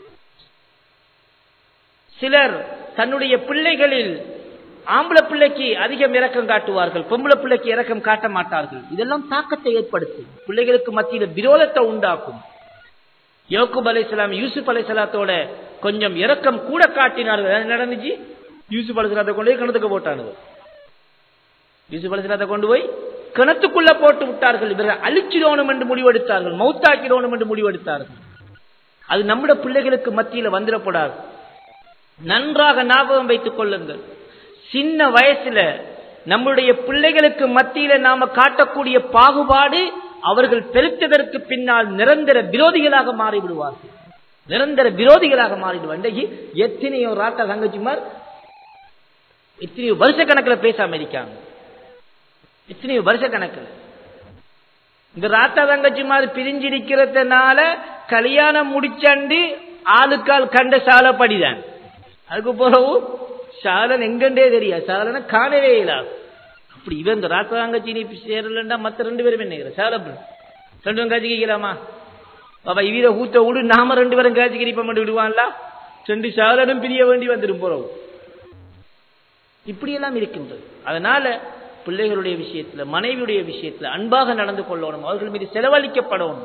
சிலர் தன்னுடைய பிள்ளைகளில் ஆம்பளை பிள்ளைக்கு அதிகம் இரக்கம் காட்டுவார்கள், பொம்பளை பிள்ளைக்கு இரக்கம் காட்ட மாட்டார்கள். இதெல்லாம் தாக்கத்தை ஏற்படுத்தும், பிள்ளைகளுக்கு மத்தியில் விரோதத்தை உண்டாக்கும். யாக்கூப் அலைஹிஸ்ஸலாம் யூசுப் அலைஹிஸ்ஸலாத்தோட கொஞ்சம் இரக்கம் கூட காட்டினார்கள். நடந்துச்சு, யூசுப் அலைஹிஸ்ஸலாத்தை கொண்டு போய் கிணத்துக்கு போட்டானுங்க. யூசுப் அலைஹிஸ்ஸலாத்தை கொண்டு போய் கிணத்துக்குள்ள போட்டு விட்டார்கள். இவர்கள் அழிச்சிடணும் என்று முடிவெடுத்தார்கள், மௌத்தாக்கிடணும் என்று முடிவெடுத்தார்கள். அது நம்முடைய பிள்ளைகளுக்கு மத்தியில் வந்துடப்படாது. நன்றாக ஞாபகம் வைத்துக் கொள்ளுங்கள், சின்ன வயசுல நம்முடைய பிள்ளைகளுக்கு மத்தியில நாம காட்டக்கூடிய பாகுபாடு அவர்கள் பெருத்ததற்கு பின்னால் நிரந்தர விரோதிகளாக மாறிவிடுவார்கள், நிரந்தர விரோதிகளாக மாறிடுவாங்க. எத்தனையோ ராட்டா தங்கச்சிமார் எத்தனையோ வருஷ கணக்கில் பேசாம இருக்காங்க, எத்தனையோ வருஷ கணக்கில். இந்த ராட்டா தங்கச்சிமார் பிரிஞ்சிருக்கிறதுனால கல்யாணம் முடிச்சண்டு ஆளுக்கால் கண்ட சாலப்படிதான். அதுக்கு பிறகு சாலன் எங்கண்டே தெரியா, சாலனை காணவே இல்லாது. அப்படி இவன் இந்த ராட்டா தங்கச்சி நீ சேரலண்டா மற்ற ரெண்டு பேரும் என்ன சாலப்பு ரெண்டு பேரும் காய்ச்சிக்கலாமா? பாபா இவர ஊத்த விடு, நாம ரெண்டு பேரும் காய்ச்சிக்கிரிப்ப மட்டும் விடுவான்ல, ரெண்டு சாலனும் பிரிய வேண்டி வந்துடும் போறோம். இப்படியெல்லாம் இருக்கின்றது. அதனால பிள்ளைகளுடைய விஷயத்துல, மனைவியுடைய விஷயத்துல அன்பாக நடந்து கொள்ளணும், அவர்கள் மீது செலவழிக்கப்படணும்.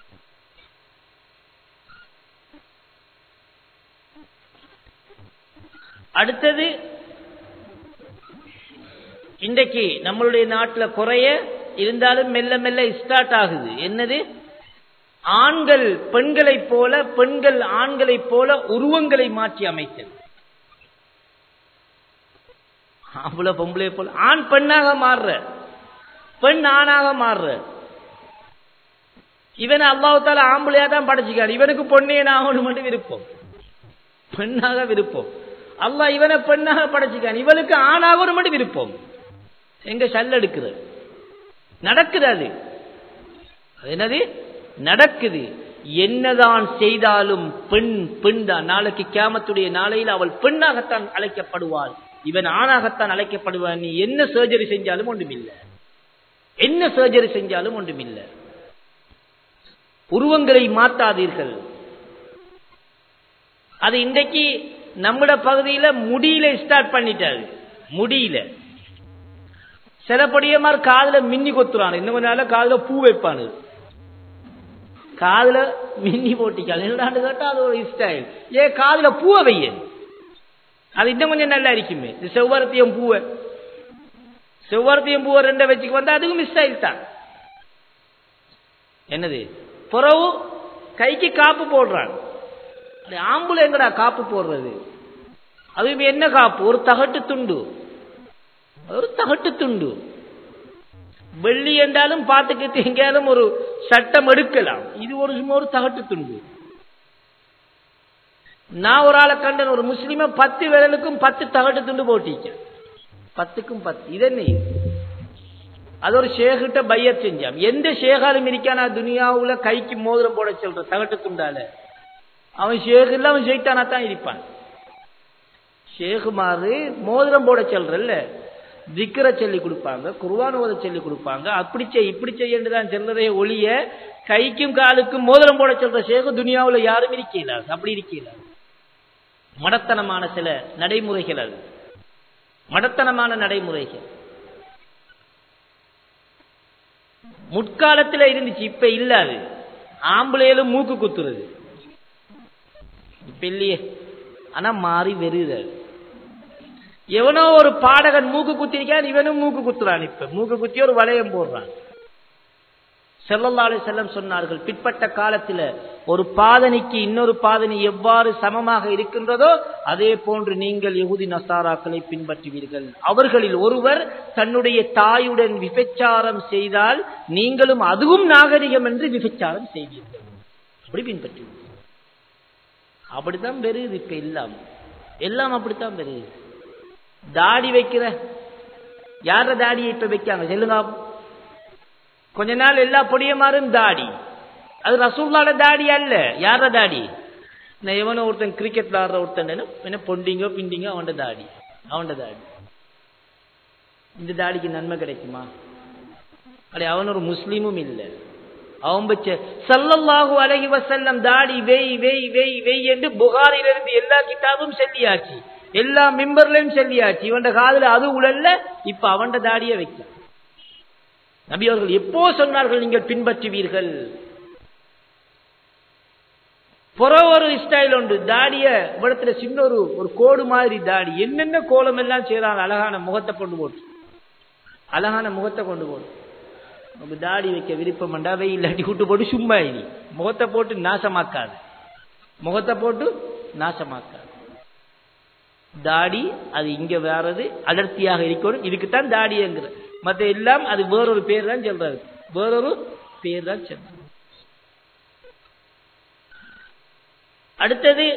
அடுத்தது, இன்றைக்கு நம்மளுடைய நாட்டில் குறைய இருந்தாலும் மெல்ல மெல்ல ஸ்டார்ட் ஆகுது. என்னது? ஆண்கள் பெண்களை போல, பெண்கள் ஆண்களை போல உருவங்களை மாற்றி அமைத்தல். அவ்வளவு பொம்பளை போல ஆண் பெண்ணாக மாறுற, பெண் ஆணாக மாறுற. இவன் அல்லாஹ்வுத்தாலா ஆம்பளையா தான் படைச்சிக்கான், இவனுக்கு பொண்ணே ஆகணும் மட்டும் விருப்பம், பெண்ணாக விருப்பம். அல்லாஹ் இவனை பெண்ணாக படைச்சிக்கான், இவனுக்கு ஆணாக மட்டும் விருப்பம். எங்க சல்ல எடுக்கிறது நடக்குது, அது என்னது நடக்குது. என்னதான் செய்தாலும் பெண் பெண் தான். நாளைக்கு கியாமத்துடைய நாளையில் அவள் பெண்ணாகத்தான் அழைக்கப்படுவாள், இவன் ஆணாகத்தான் அழைக்கப்படுவான். நீ என்ன சர்ஜரி செஞ்சாலும் ஒன்றுமில்லை, என்ன சர்ஜரி செஞ்சாலும் ஒன்றுமில்லை. உருவங்களை மாற்றாதீர்கள். அது இன்றைக்கு நம்முட பகுதியில முடியில ஸ்டார்ட் பண்ணிட்டாரு. முடியில சில படியமார் காதுல மின்னி கொத்துறான், இன்னும் கொஞ்ச நாள் காதுல பூ வைப்பானு, காதுல மின்னி போட்டிக்காது என்னடான்னு கேட்டா அது ஒரு ஸ்டைல். ஏன் காதுல பூவை வைய, அது இன்னும் கொஞ்சம் நல்லா இருக்குமே. செவ்வரத்தியம் பூவை, செவ்வரத்தியம் பூவை ரெண்ட வச்சுக்கு வந்தா அதுக்கும் ஸ்டைல் தான். என்னது புறவு கைக்கு காப்பு போடுறான். ஆம்புல எங்கடா காப்பு போடுறது? அதுவும் என்ன காப்பு? ஒரு தகட்டு துண்டு, ஒரு தகட்டு துண்டு. வெள்ளி என்றாலும் பார்த்துக்கிட்டு எங்கேயாலும் ஒரு சட்டம் எடுக்கலாம், இது ஒரு சும்மா ஒரு தகட்டு துண்டு. நான் ஒரு ஆளை கண்டன், ஒரு முஸ்லிம 10 விரலுக்கும் 10 தகட்டு துண்டு போட்டிக்க, 10க்கும் 10. இதென்ன? அது ஒரு ஷேகிட்ட பையத் செஞ்சான். எந்த ஷேகாலும் இருக்கானா துனியாவுல கைக்கு மோதிரம் போட சொல்ற தகட்டு துண்டால? அவன் ஷேக் இல்ல, அவன் ஷெய்தானா தான் இருப்பான். ஷேகுமாறு மோதிரம் போட சொல்றல்ல, திக்ர சொல்லி கொடுப்பாங்க, குர்ஆன் ஓத சொல்லி கொடுப்பாங்க, அப்படி செய் இப்படி செய்யதான் சொல்றதே ஒளிய கைக்கும் காலுக்கும் மோதிரம் போட சொல்ற ஷேகு துனியாவுல யாரும் இருக்கல. அப்படி இருக்கல. மடத்தனமான சில நடைமுறைகள், அது மடத்தனமான நடைமுறைகள். முற்காலத்தில் இருந்துச்சு, இப்ப இல்லாது. ஆம்பளையிலும் மூக்கு குத்துறது இப்ப இல்லையே, ஆனா மாறி வருது. எவனோ ஒரு பாடகன் மூக்கு குத்திருக்கான், இவனும் மூக்கு குத்துறான். இப்ப மூக்கு குத்தி ஒரு வளையம் போடுறான். ஸல்லல்லாஹு அலைஹி வஸல்லம் சொன்னார்கள், பிற்பட்ட காலத்தில் ஒரு பாதனிக்கு இன்னொரு பாதனி எவ்வாறு சமமாக இருக்கின்றதோ அதே போன்று நீங்கள் யஹூதி நசாராக்களை பின்பற்றுவீர்கள். அவர்களில் ஒருவர் தன்னுடைய தாயுடன் விபச்சாரம் செய்தால் நீங்களும் அதுவும் நாகரிகம் என்று விபச்சாரம் செய்வீர்கள். அப்படி பின்பற்றுவீர்கள். அப்படித்தான் பெருகுது. இப்ப எல்லாம் அப்படித்தான் பெருகுது. தாடி வைக்கிற யார தாடியை இப்ப வைக்காங்க சொல்லுங்க. கொஞ்ச நாள் எல்லா பொடியமாரும் தாடி, அது ரசூலுல்லாஹ்வோட தாடி அல்ல. யார தாடி? நான் எவனோ ஒருத்தன் கிரிக்கெட் விளையாடுற ஒருத்தன் என்ன பொண்டிங்கோ பிண்டிங்கோ அவன் தாடி. இந்த தாடிக்கு நன்மை கிடைக்குமா? அப்படி அவன் ஒரு முஸ்லீமும் இல்லை. அவன் பச்ச ஸல்லல்லாஹு அலைஹி வஸல்லம் தாடி வெய் வெய் வெய் வெய் என்று புகாரிலிருந்து எல்லா கிதாபும் சொல்லியாச்சு, எல்லா மிம்பர்லயும் சொல்லியாச்சு. இவன் காதுல அது உழல்ல. இப்ப அவன் தாடியை வைக்க நபி அவர்கள் எப்போ சொன்னார்கள் நீங்கள் பின்பற்றுவீர்கள். ஒரு ஸ்டைல் உண்டு, தாடிய இடத்துல சின்ன ஒரு கோடு மாதிரி தாடி, என்னென்ன கோலம் எல்லாம் செய்யறாங்க. அழகான முகத்தை கொண்டு போட்டு உங்க தாடி வைக்க விருப்பம் வேண்டாவை, இல்லாட்டி கூட்டு போட்டு சும்மா இனி முகத்தை போட்டு நாசமாக்காது. தாடி அது இங்க வேறது அடர்த்தியாக இருக்கணும். இதுக்குத்தான் தாடிங்கிற. மற்ற எல்லாம் அது வேறொரு பேர் தான் சொல்றாரு. அடுத்தது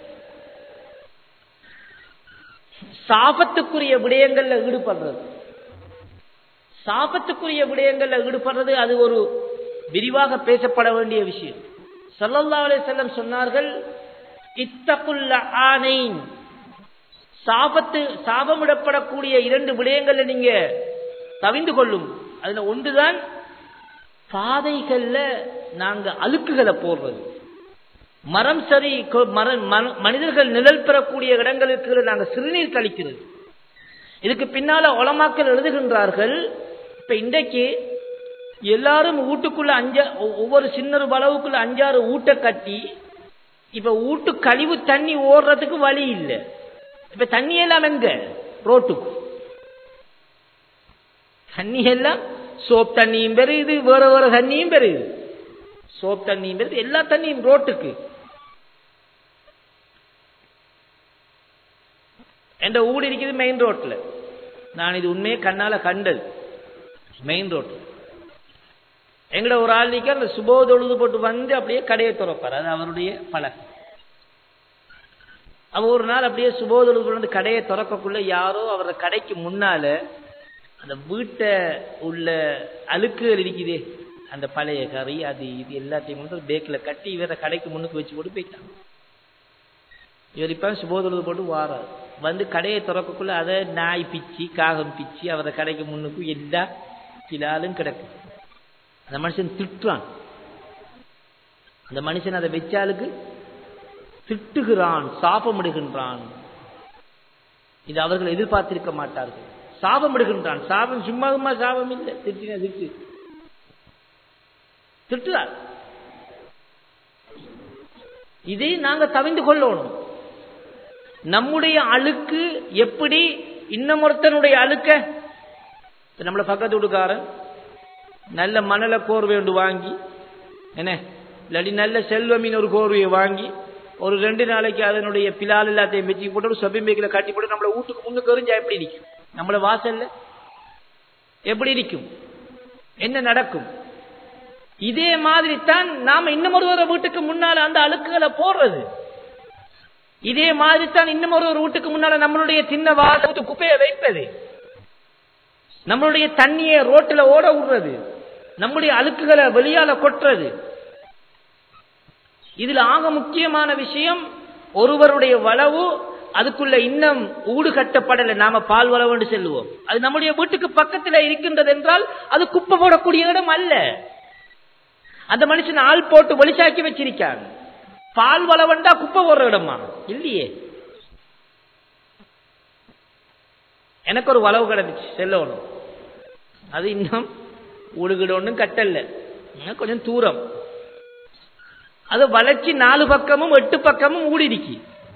சாபத்துக்குரிய விடயங்கள்ல ஈடுபடுறது அது ஒரு விரிவாக பேசப்பட வேண்டிய விஷயம். ஸல்லல்லாஹு அலைஹி வஸல்லம் சொன்னார்கள், இத்தகுல் லஆனைன், சாபமிடப்படக்கூடிய 2 விடயங்கள்ல நீங்க தவிந்து கொள்ளும். அதுல ஒன்றுதான் பாதைகள்ல நாங்க அழுக்குகளை போடுறது. மரம் சரி மனிதர்கள் நிழல் பெறக்கூடிய இடங்களுக்கு நாங்க சிறுநீர் கழிக்கிறது. இதுக்கு பின்னால உலமாக்கள் எழுதுகின்றார்கள், இப்ப இன்றைக்கு எல்லாரும் வீட்டுக்குள்ள ஒவ்வொரு சின்ன அளவுக்குள்ள 5-6 ஊட்ட கட்டி, இப்ப வீட்டு கழிவு தண்ணி ஓடுறதுக்கு வழி இல்லை. இப்ப தண்ணி எல்லாம் எங்க? ரோட்டுக்கு தண்ணி எல்லாம் சோப் தண்ணியும் பெருகுது, வேற தண்ணியும் பெருகுது. சோப் தண்ணியும் பெருகுது, எல்லா தண்ணியும் ரோட்டுக்கு. என்ற ஊடு இருக்குது மெயின் ரோட்ல. நான் இது உண்மையே கண்ணால கண்டது. மெயின் ரோட்ல எங்கட ஒரு ஆள் நிக்க அந்த சுபோதொழுது போட்டு வந்து அப்படியே கடையை திறப்பார். அது அவருடைய பழக்கம். அவ ஒரு நாள் அப்படியே சுபோதொழுது வந்து கடையை திறக்கக்குள்ள யாரோ அவர கடைக்கு முன்னால அந்த வீட்டை உள்ள அழுக்குகள் இருக்குதே, அந்த பழைய கறி அது இது எல்லாத்தையும் வந்து பேக்ல கட்டி இவர கடைக்கு முன்னுக்கு வச்சு போட்டு போயிட்டாங்க. இவர் இப்ப சுபோதொழுது போட்டு வாரார். வந்து கடையை திறக்கக்குள்ள அதை நாய் பிச்சு காகம் பிச்சு அவரை கடைக்கு முன்னுக்கு எல்லா கிளாலும் கிடக்கு. அந்த மனுஷன் திட்டுறான். அந்த மனுஷன் அதை வச்சாளுக்கு திட்டுகிறான், சாபமிடுகின்றான். இது அவர்கள் எதிர்பார்த்திருக்க மாட்டார்கள். சாபமிடுகின்றான். சாபம் சும்மா சாபம் இல்லை, திட்டுறார். இதை நாங்க தவிந்து கொள்ளணும். நம்முடைய அழுக்கு எப்படி இன்னமொருத்தனுடைய அழுக்க, நம்மள பக்கத்து வீட்டுக்காரன் நல்ல மணல கோர்வை ஒன்று வாங்கி என்ன இல்லாட்டி நல்ல செல்வமின் ஒரு கோர்வையை வாங்கி ஒரு 2 நாளைக்கு அதனுடைய பிலால் எல்லாத்தையும் வச்சு போட்டு சொபிம்பேக்கில கட்டி போட்டு நம்மள வீட்டுக்கு முன்னுக்கு எறிஞ்சா எப்படி இருக்கும்? நம்மள வாசல்ல எப்படி இருக்கும்? என்ன நடக்கும்? இதே மாதிரி தான் நாம இன்னும் ஒரு வீட்டுக்கு முன்னால அந்த அழுக்குகளை போடுறது. இதே மாதிரி தான் இன்னும் ஒரு வீட்டுக்கு முன்னால நம்மளுடைய சின்ன வாசத்து குப்பையை வைப்பது, நம்மளுடைய தண்ணியை ரோட்டில் ஓட விடுறது, நம்முடைய அழுக்குகளை வெளியால கொட்டுறது. இதுல ஆக முக்கியமான விஷயம் ஒருவருடைய வளவு அதுக்குள்ள இன்னும் ஊடு கட்டப்படலை. நாம பால் வளவு செல்லுவோம். அது நம்முடைய வீட்டுக்கு பக்கத்தில் இருக்கின்றது என்றால் அது குப்பை போடக்கூடிய இடம் அல்ல. அந்த மனுஷன் ஆள் போட்டு வெளிச்சாக்கி வச்சிருக்காங்க. பால் வளவண்டா குப்பை போடுற இடமா இல்லையே. எனக்கு ஒரு வளவு கிடந்துச்சு செல்லணும். அது இன்னும் உடுகிடணும் கட்டல்ல, கொஞ்சம் தூரம். அது வளைச்சி 4 பக்கமும் 8 பக்கமும் ஊடிருக்கு.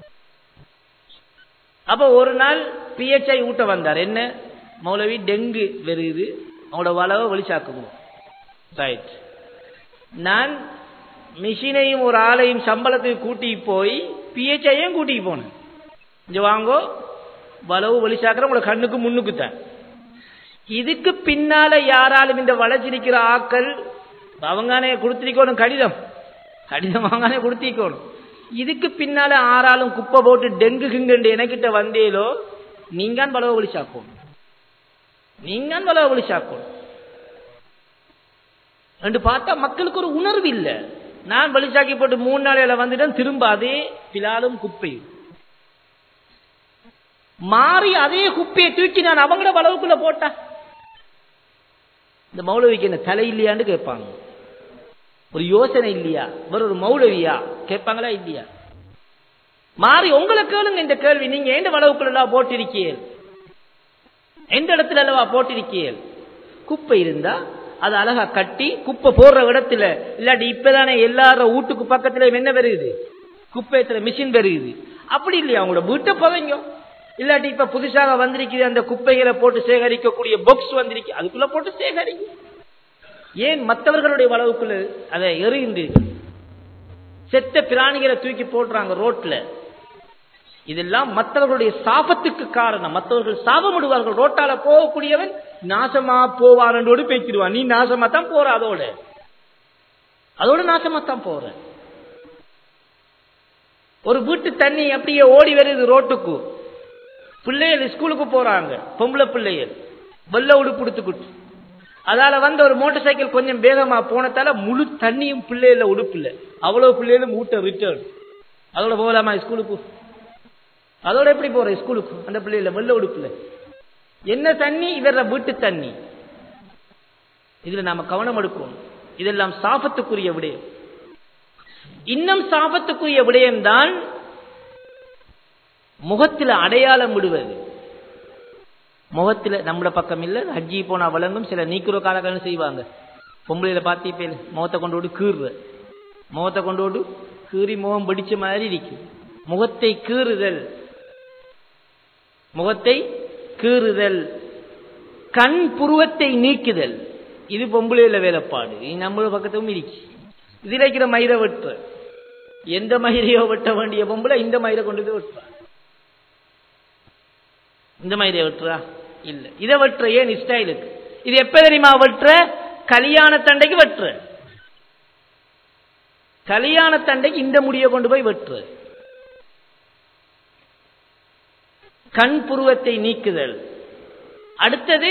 அப்ப ஒரு நாள் PHI ஊட்ட வந்தார். என்ன மௌலவி டெங்கு வருது, அவனோட வளவை வெளிச்சாக்குவோம். ரைட். நான் மிஷினையும் ஒரு ஆளையும் சம்பளத்துக்கு கூட்டி போய் PHIயும் கூட்டிட்டு போனேன். இங்க வாங்கோ, வளவு வெளிச்சாக்குற உங்களோட கண்ணுக்கு முன்னுக்கு தான். இதுக்கு பின்னால யாராலும் இந்த வளைச்சிருக்கிற ஆக்கள் அவங்கானே கொடுத்திருக்கணும், கடிதம் அவங்கானே கொடுத்திருக்கணும். இதுக்கு பின்னால ஆறாலும் குப்பை போட்டு டெங்கு கிங்கண்டு எனக்கிட்ட வந்தேலோ, நீங்கான் வளவு வெளிச்சாக்கணும், நீங்கான் வளவு வெளிச்சாக்கணும் என்று பார்த்தா மக்களுக்கு ஒரு உணர்வு இல்லை. நான் வெளிச்சாக்கி போட்டு 3 நாளையில வந்துட்டேன், திரும்ப அதே பிலாலும் குப்பையும் மாறி அதே குப்பையை தூக்கி நான் அவங்கள வளவுக்குள்ள போட்டா இந்த மௌலவிக்கு என்ன தலை இல்லையான்னு கேட்பாங்க. ஒரு யோசனை இல்லையா, ஒரு மௌலவியா கேட்பாங்களா இல்லையா? மாறி உங்களை கேளுங்க இந்த கேள்வி. நீங்க எந்த வளவுக்குள்ள போட்டிருக்கீர்கள், எந்த இடத்துல அல்லவா போட்டிருக்கீர்கள்? குப்பை இருந்தா அது அழகா கட்டி குப்பை போடுற இடத்துல, இல்லாட்டி இப்பதானே எல்லாரும் வீட்டுக்கு பக்கத்துல என்ன வருது, குப்பையத்துல மிஷின் வருது. அப்படி இல்லையா உங்களோட வீட்டை போவீங்க, இல்லாட்டி இப்ப புதுசாக வந்திருக்கிறது அந்த குப்பைகளை போட்டு சேகரிக்கக்கூடிய பாக்ஸ் வந்திருக்கு, அதுக்குள்ள போட்டு சேகரிங்க. ஏன் மற்றவர்களுடைய வளவுக்குள்ள அதை எறிகின்றீர்கள்? செத்த பிராணிகளை தூக்கி போடுறாங்க ரோட்ல. இதெல்லாம் மற்றவர்களுடைய சாபத்துக்கு காரணம். மற்றவர்கள் சாபமிடுவார்கள். ரோட்டால போகக்கூடியவன் நாசமா போவானோடு பேசிடுவான். நீ நாசமா தான் போற, அதோட நாசமா தான் போற. ஒரு வீட்டு தண்ணி அப்படியே ஓடி வருது ரோட்டுக்கு. பிள்ளைகள் ஸ்கூலுக்கு போறாங்க, பொம்பளை பிள்ளைகள் வெள்ள உடுப்பு எடுத்துக்கிட்டு. அதால வந்த ஒரு மோட்டார் சைக்கிள் கொஞ்சம் வேகமா போனதால முழு தண்ணியும் பிள்ளைகள உடுப்புல, அவ்வளவு பிள்ளைகளும் ஊட்ட ரிட்டர்ன். அதோட போகலாமா ஸ்கூலுக்கு? அதோட எப்படி போற ஸ்கூலுக்கு அந்த பிள்ளைகள வெள்ள உடுப்புல? என்ன தண்ணி? இவர வீட்டு தண்ணி. இதுல நாம கவனம் எடுக்கணும். இதெல்லாம் சாபத்துக்குரிய விடயம். இன்னும் சாபத்துக்குரிய விடயம்தான் முகத்தில் அடையாளம் விடுவது. முகத்தில் நம்மள பக்கம் இல்ல, ஹஜ்ஜி போனா வழங்கும் சில நீக்கிற காலங்கள் செய்வாங்க. பொம்பளையில பார்த்து முகத்தை கொண்டு கீறுற, முகத்தை கொண்டு கீறி முகம் பிடிச்ச மாதிரி இருக்கு. முகத்தை கீறுதல், முகத்தை கீறுதல், கண் புருவத்தை நீக்குதல், இது பொம்பளையில வேலைப்பாடு. நம்மள பக்கத்தும் இருக்கு. இதுல இருக்கிற மயிரை வெட்டுற, எந்த மயிரையோ வெட்ட வேண்டிய பொம்பளை இந்த மயிரை கொண்டு வெட்டுறா. இந்த மயிரை வெட்டுறா இல்ல, இதை வெட்டுற. ஏன் ஸ்டைலுக்கு? இது எப்ப தெரியுமா வெட்டுற? கல்யாண தண்டைக்கு வெட்டுற. கல்யாண தண்டைக்கு இந்த முடியை கொண்டு போய் வெட்டுற. கண் புருவத்தை நீக்குதல். அடுத்தது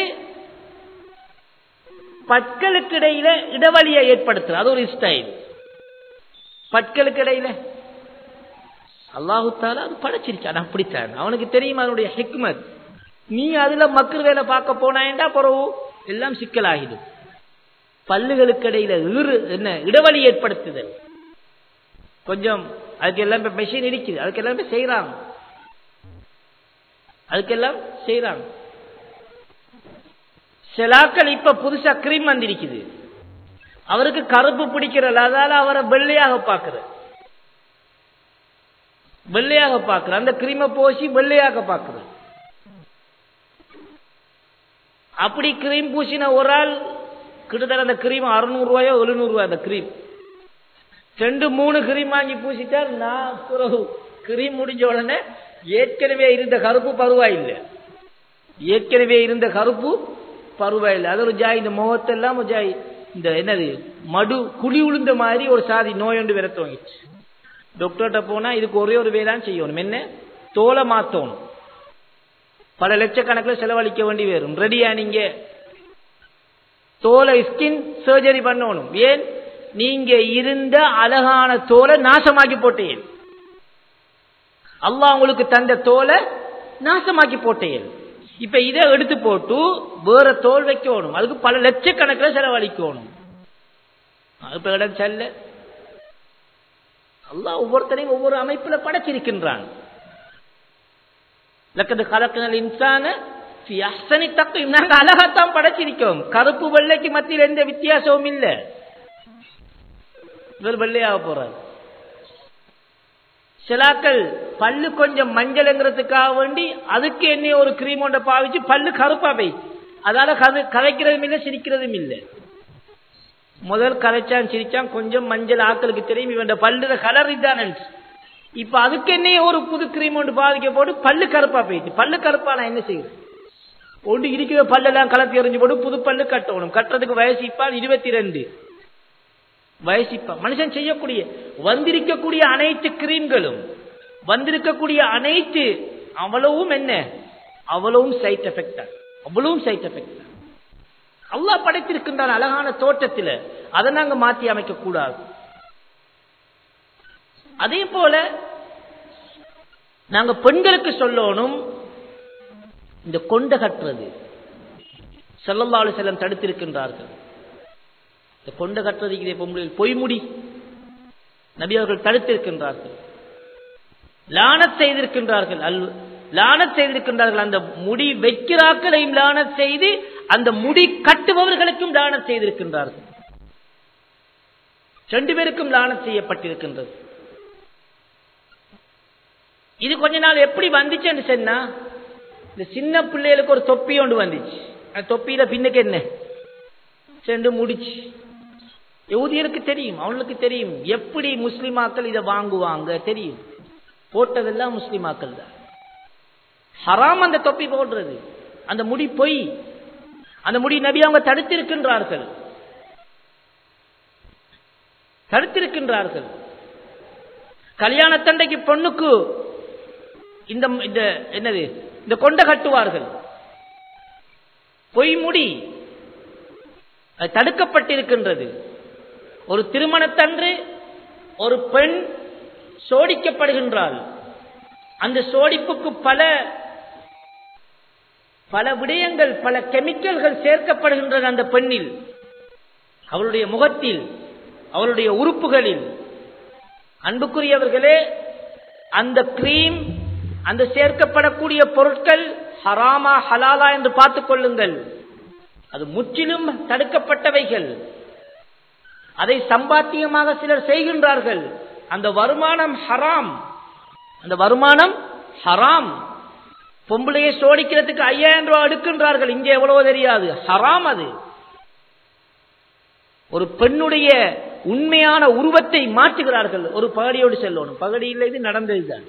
பற்களுக்கு இடையில இடைவெளியை ஏற்படுத்துற, அது ஒரு ஸ்டைல். பற்களுக்கு இடையில அல்லாஹு தஆலா அது படைச்சிருக்கான், அப்படித்தான். அவனுக்கு தெரியும் அதனுடைய ஹிக்மத். நீ அதுல மக்கள் வேலை பார்க்க போனாயண்டா பிறகு எல்லாம் சிக்கலாகிடும். பல்லுகளுக்கு இடையில என்ன இடைவெளி ஏற்படுத்துதல். கொஞ்சம் அதுக்கு எல்லாம் மெஷின் இருக்குது, அதுக்கு எல்லாமே செய்யறாங்க, அதுக்கெல்லாம் செய்யறாங்க. சிலாக்கள் இப்ப புதுசா கிரீம் வந்திருக்குது. அவருக்கு கருப்பு பிடிக்கிறது, அதால அவரை வெள்ளையாக பார்க்கிற, வெள்ளையாக பார்க்கிற, அந்த கிரீமை பூசி வெள்ளையாக பார்க்கிற. அப்படி கிரீம் பூசின ஒரு ஆள் கிட்டத்தட்ட அந்த கிரீம் 600 ரூபாயோ 700 ரூபாய். அந்த கிரீம் 2-3 கிரீம் வாங்கி பூசிட்டார். நான் கிரீம் முடிஞ்ச உடனே ஏற்கனவே இருந்த கருப்பு பருவாயில்லை, ஏற்கனவே இருந்த கருப்பு பருவாயில்லை. அது ஒரு ஜாய், இந்த முகத்தெல்லாம் ஜாய், இந்த என்னது மடு குழி உளுந்த மாதிரி ஒரு சாதி நோய் ஒன்று விர துவங்கிச்சு. டாக்டர்கிட்ட போனா இதுக்கு ஒரே ஒரு வேலைதான் செய்யணும், என்ன தோலை மாத்தணும். பல லட்சக்கணக்கில் செலவழிக்க வேண்டி வரும். ரெடியா நீங்க தோலை ஸ்கின் சர்ஜரி பண்ணணும். ஏன்? நீங்க இருந்த அழகான தோலை நாசமாக்கி போட்டீங்க. அல்லாஹ் உங்களுக்கு தந்த தோலை நாசமாக்கி போட்டீங்க. இப்ப இதை எடுத்து போட்டு வேற தோல் வைக்கணும், அதுக்கு பல லட்சக்கணக்கில் செலவழிக்கணும். இப்ப இடம் செல்ல அல்லாஹ் ஒவ்வொருத்தரையும் ஒவ்வொரு அமைப்புல படைச்சிருக்கின்றான். லக்கது கலக்கனல் இன்சான நாங்க அழகாத்தான் படைச்சிருக்கோம். கருப்பு வெள்ளைக்கு மத்தியில் எந்த வித்தியாசமும் இல்ல. இவர் வெள்ளையாக போறாரு. சிலாக்கள் பல்லு கொஞ்சம் மஞ்சள்ங்கிறதுக்காக வேண்டி அதுக்கு என்ன ஒரு கிரீம் ஒன்றை பாவிச்சு பல்லு கருப்பா போயிடுச்சு. அதால கரைக்கிறதும் இல்லை, சிரிக்கிறதும் இல்லை. முதல் கரைச்சான் சிரிச்சான், கொஞ்சம் மஞ்சள் ஆக்களுக்கு தெரியும் இவன் பல்லுற கலர் இதான். இப்ப அதுக்கு என்ன ஒரு புது கிரீம் ஒன்று பாதிக்க போட்டு பல்லு கருப்பா போயிடுச்சு. பல்லு கருப்பா நான் என்ன செய்யுது? ஒன்று இருக்கிற பல்லெல்லாம் கலத்தி எறிஞ்சு போட்டு புது பல்லு கட்டணும். கட்டுறதுக்கு வயசு இப்ப 22 வயசு. இப்ப மனுஷன் செய்யக்கூடிய வந்திருக்கக்கூடிய அனைத்து கிரீம்களும் வந்திருக்கக்கூடிய அனைத்து அவ்வளவும் என்ன, அவ்வளவும் சைட் எஃபெக்ட் தான். அவ்வளவும் சைட் எஃபெக்ட் தான். அல்லாஹ் படைத்திருக்கின்றான் அழகான தோட்டத்தில். அதை நாங்க மாற்றி அமைக்க கூடாது. அதே போல நாங்க பெண்களுக்கு சொல்லணும், இந்த கொண்ட கட்டுறது ஸல்லல்லாஹு அலைஹி வஸல்லம் தடுத்திருக்கின்றார்கள். இந்த கொண்ட கட்டுறதுக்கு பொம்பளை பொய்முடி நபி அவர்கள் தடுத்திருக்கின்றார்கள். லானத் செய்திருக்கின்றார்கள். லானத் செய்திருக்கின்றார்கள். அந்த முடி வைக்கிறாக்களையும் லானத் செய்து அந்த முடி கட்டுபவர்களுக்கும் லானத் செய்திருக்கின்றார்கள். 2 பேருக்கும் லானத் செய்யப்பட்டிருக்கின்றது. இது கொஞ்ச நாள் எப்படி வந்துச்சுன்னு சொன்னா, இந்த சின்ன பிள்ளைகளுக்கு ஒரு தொப்பி ஒன்று வந்துச்சு. அந்த தொப்பியில பின்னுக்கு என்ன சென்று முடிச்சு. யஹூதியருக்கு தெரியும், அவங்களுக்கு தெரியும் எப்படி முஸ்லிமாக்கள் இதை வாங்குவாங்க தெரியும். போட்டதெல்லாம் முஸ்லிமாக்கள் தான். ஹராம் அந்த தொப்பி போடுறது. அந்த முடி பொய். அந்த முடி நபி அவங்க தடுத்திருக்கின்றார்கள். தடுத்திருக்கின்றார்கள். கல்யாணத்தண்டைக்கு பொண்ணுக்கு இந்த என்னது இந்த கொண்ட கட்டுவார்கள். பொய் முடி தடுக்கப்பட்டிருக்கின்றது. ஒரு திருமணத்தன்று ஒரு பெண் சோடிக்கப்படுகின்றாள். அந்த சோடிப்புக்கு பல விடயங்கள், பல கெமிக்கல்கள் சேர்க்கப்படுகின்றன அந்த பெண்ணில், அவளுடைய முகத்தில், அவளுடைய உறுப்புகளில். அன்புக்குரியவர்களே, அந்த கிரீம், அந்த சேர்க்கப்படக்கூடிய பொருட்கள் ஹராமா ஹலாலா என்று பார்த்துக் கொள்ளுங்கள். அது முற்றிலும் தடுக்கப்பட்டவைகள். அதை சம்பாத்தியமாக சிலர் செய்கின்றார்கள். அந்த வருமானம் ஹராம். அந்த வருமானம் ஹராம். பொம்பளையை சோடிக்கிறதுக்கு 5000 ரூபாய் எடுக்கின்றார்கள். இங்கே எவ்வளவு தெரியாது, ஹராம். அது ஒரு பெண்ணுடைய உண்மையான உருவத்தை மாற்றுகிறார்கள். ஒரு பகடியோடு செல்லணும். பகடி இல்லை, இது நடந்ததுதான்.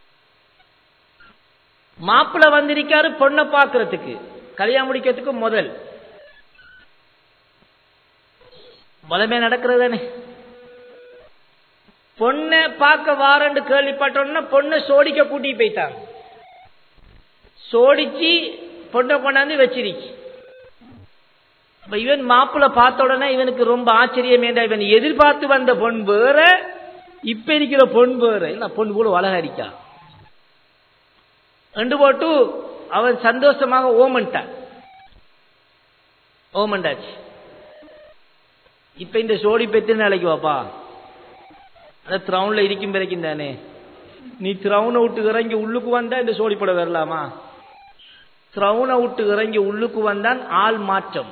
மாப்பிள்ள வந்திருக்காரு பொண்ணை பார்க்கறதுக்கு, கல்யாணம் முடிக்கிறதுக்கு முதமே நடக்கிறதானே. பொண்ணை பார்க்க வாரண்டு கேள்விப்பட்டோம்னா பொண்ணை சோடிக்க கூட்டி போயிட்டாங்க. சோடிச்சு பொண்ணை கொண்டாந்து வச்சிருச்சு. இவன் மாப்பிள்ள பார்த்த உடனே இவனுக்கு ரொம்ப ஆச்சரியம். இவன் எதிர்பார்த்து வந்த பொன் வேற, இப்ப இருக்கிற பொன் வேற. இல்ல பொண்ணு கூட அழகரிக்கா ரெண்டு போட்டு அவன் சந்தோஷமாக ஓமண்டாச்சு. இப்ப இந்த சோடி பெத்து நாளைக்கு வாப்பா, அந்த திரவுன்ல இருக்கும் பிறக்கும் தானே. நீ திரவுனை விட்டு இறங்கி உள்ளுக்கு வந்தா இந்த சோடி போட வரலாமா? திரவுனை விட்டு இறங்கி உள்ளுக்கு வந்தான் ஆள் மாற்றம்.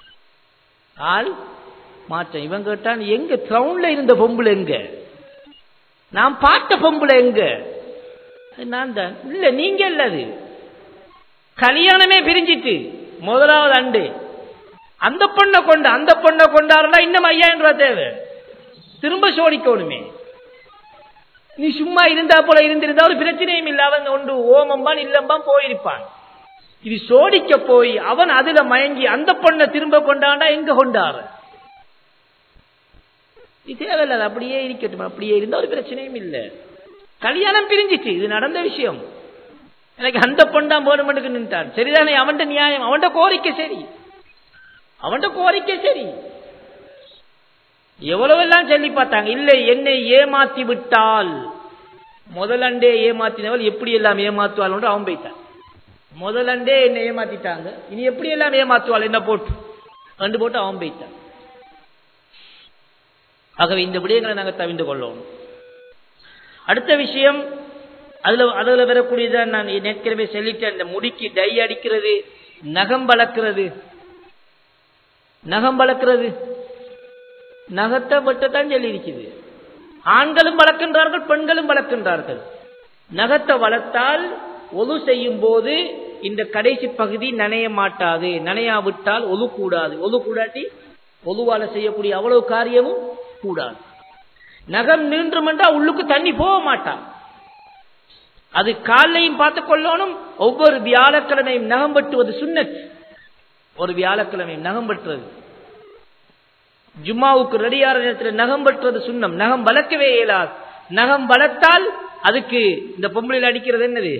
இவன் கேட்டான், எங்க திரவுன்ல இருந்த பொம்புல எங்க, நான் பார்த்த பொம்புல எங்க? நான் தான். இல்ல நீங்க இல்லது, கல்யாணமே பிரிஞ்சிட்டு முதலாவது அண்டு அந்த பொண்ணை கொண்டாடுறா. இன்னும் 5000 ரூபாய் தேவை, திரும்ப சோடிக்கணுமே. நீ சும்மா இருந்தா போல இருந்திருந்தா ஒரு பிரச்சனையும் இல்ல. அவன் ஒன்று ஓமம்பான் இல்லம்பான் போயிருப்பான். இது சோடிக்க போய் அவன் அதுல மயங்கி அந்த பொண்ணை திரும்ப கொண்டாண்டா எங்க கொண்டாடுற? இது தேவையில்ல, அப்படியே இருக்கட்டும். அப்படியே இருந்தா ஒரு பிரச்சனையும் இல்ல. கல்யாணம் பிரிஞ்சிச்சு, இது நடந்த விஷயம். எனக்கு அந்த பொண்ணா போனமட்டுக்கு நின்றான். சரிதானே, அவன் நியாயம், அவன் கோரிக்கை சரி, அவன் கோரிக்கை சரி. எவ்வளவெல்லாம் சொல்லி பார்த்தாங்க. இல்லை, என்னை ஏமாத்தி விட்டால், முதலண்டே ஏமாத்தினவள் எப்படி எல்லாம் ஏமாத்துவாள் என்று அவன் போயிட்டான். முதலண்டே என்னை ஏமாத்திட்டாங்க, இனி எப்படி எல்லாம் ஏமாத்துவாள் என்ன போட்டு அவன் போயிட்டான். ஆகவே இந்த விடயங்களை நாங்கள் தவிர்த்து கொள்ளணும். அடுத்த விஷயம், அதுல வரக்கூடியதான் நான் ஏற்கனவே சொல்லிட்டேன். இந்த முடிக்கு டை அடிக்கிறது, நகம் வளர்க்கிறது. நகத்தை வெட்டத்தான் சொல்லி இருக்குது. ஆண்களும் வளர்க்கின்றார்கள், பெண்களும் வளர்க்கின்றார்கள். நகத்தை வளர்த்தால் ஒது செய்யும் போது இந்த கடைசி பகுதி நனைய மாட்டாது. நனையாவிட்டால் ஒது கூடாது. ஒது கூடாட்டி ஒதுவால செய்யக்கூடிய அவ்வளவு காரியமும் கூடாது. நகம் நீண்டும் என்றால் உள்ளுக்கு தண்ணி போக மாட்டான். அது காலையும் பார்த்துக் கொள்ளணும். ஒவ்வொரு வியாழக்கிழமையும் நகம் வெட்டுவது சுன்னத். ஒரு வியாழக்கிழமையும் நகம் வெட்டுறது, ஜும்மாவுக்கு ரெடியான நேரத்தில் நகம் வெட்டுறது சுன்னம். நகம் வளர்க்கவே இயலாது. நகம் வளர்த்தால் அதுக்கு இந்த பொம்பளையில் அடிக்கிறது என்னது?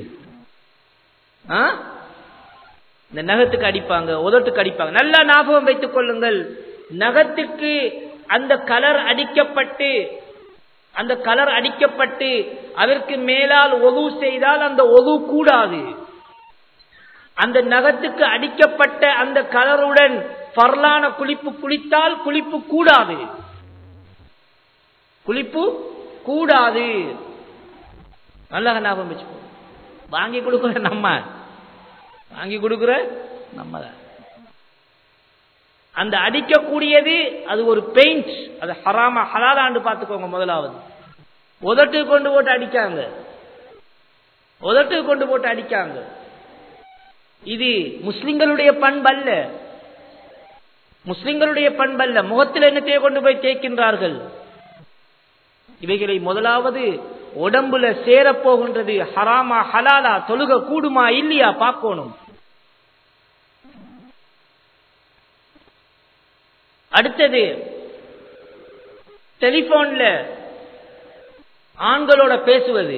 இந்த நகத்துக்கு அடிப்பாங்க, உதட்டுக்கு அடிப்பாங்க. நல்லா ஞாபகம் வைத்துக் கொள்ளுங்கள். நகத்துக்கு அந்த கலர் அடிக்கப்பட்டு அதற்கு மேலால் ஒது செய்தால் அந்த ஒது கூடாது. அந்த நகத்துக்கு அடிக்கப்பட்ட அந்த கலருடன் பரலான குளிப்பு குளித்தால் குளிப்பு கூடாது. நல்லா ஞாபகம் வச்சுக்கோ. வாங்கி கொடுக்கிற நம்ம அந்த அடிக்கக்கூடியது அது ஒரு பெயிண்ட். அது ஹராமா ஹலாலான்னு பார்த்துக்கோங்க. முதலாவது உதட்டுக்கு கொண்டு போட்டு அடிக்காங்க. இது முஸ்லிம்களுடைய பண்பல்ல. முகத்தில் என்னத்தையே கொண்டு போய் தேய்க்கின்றார்கள். இவைகளை முதலாவது உடம்புல சேரப்போகின்றது ஹராமா ஹலாலா, தொழுக கூடுமா இல்லையா பார்க்கணும். அடுத்தது டெலிபோன்ல ஆண்களோட பேசுவது.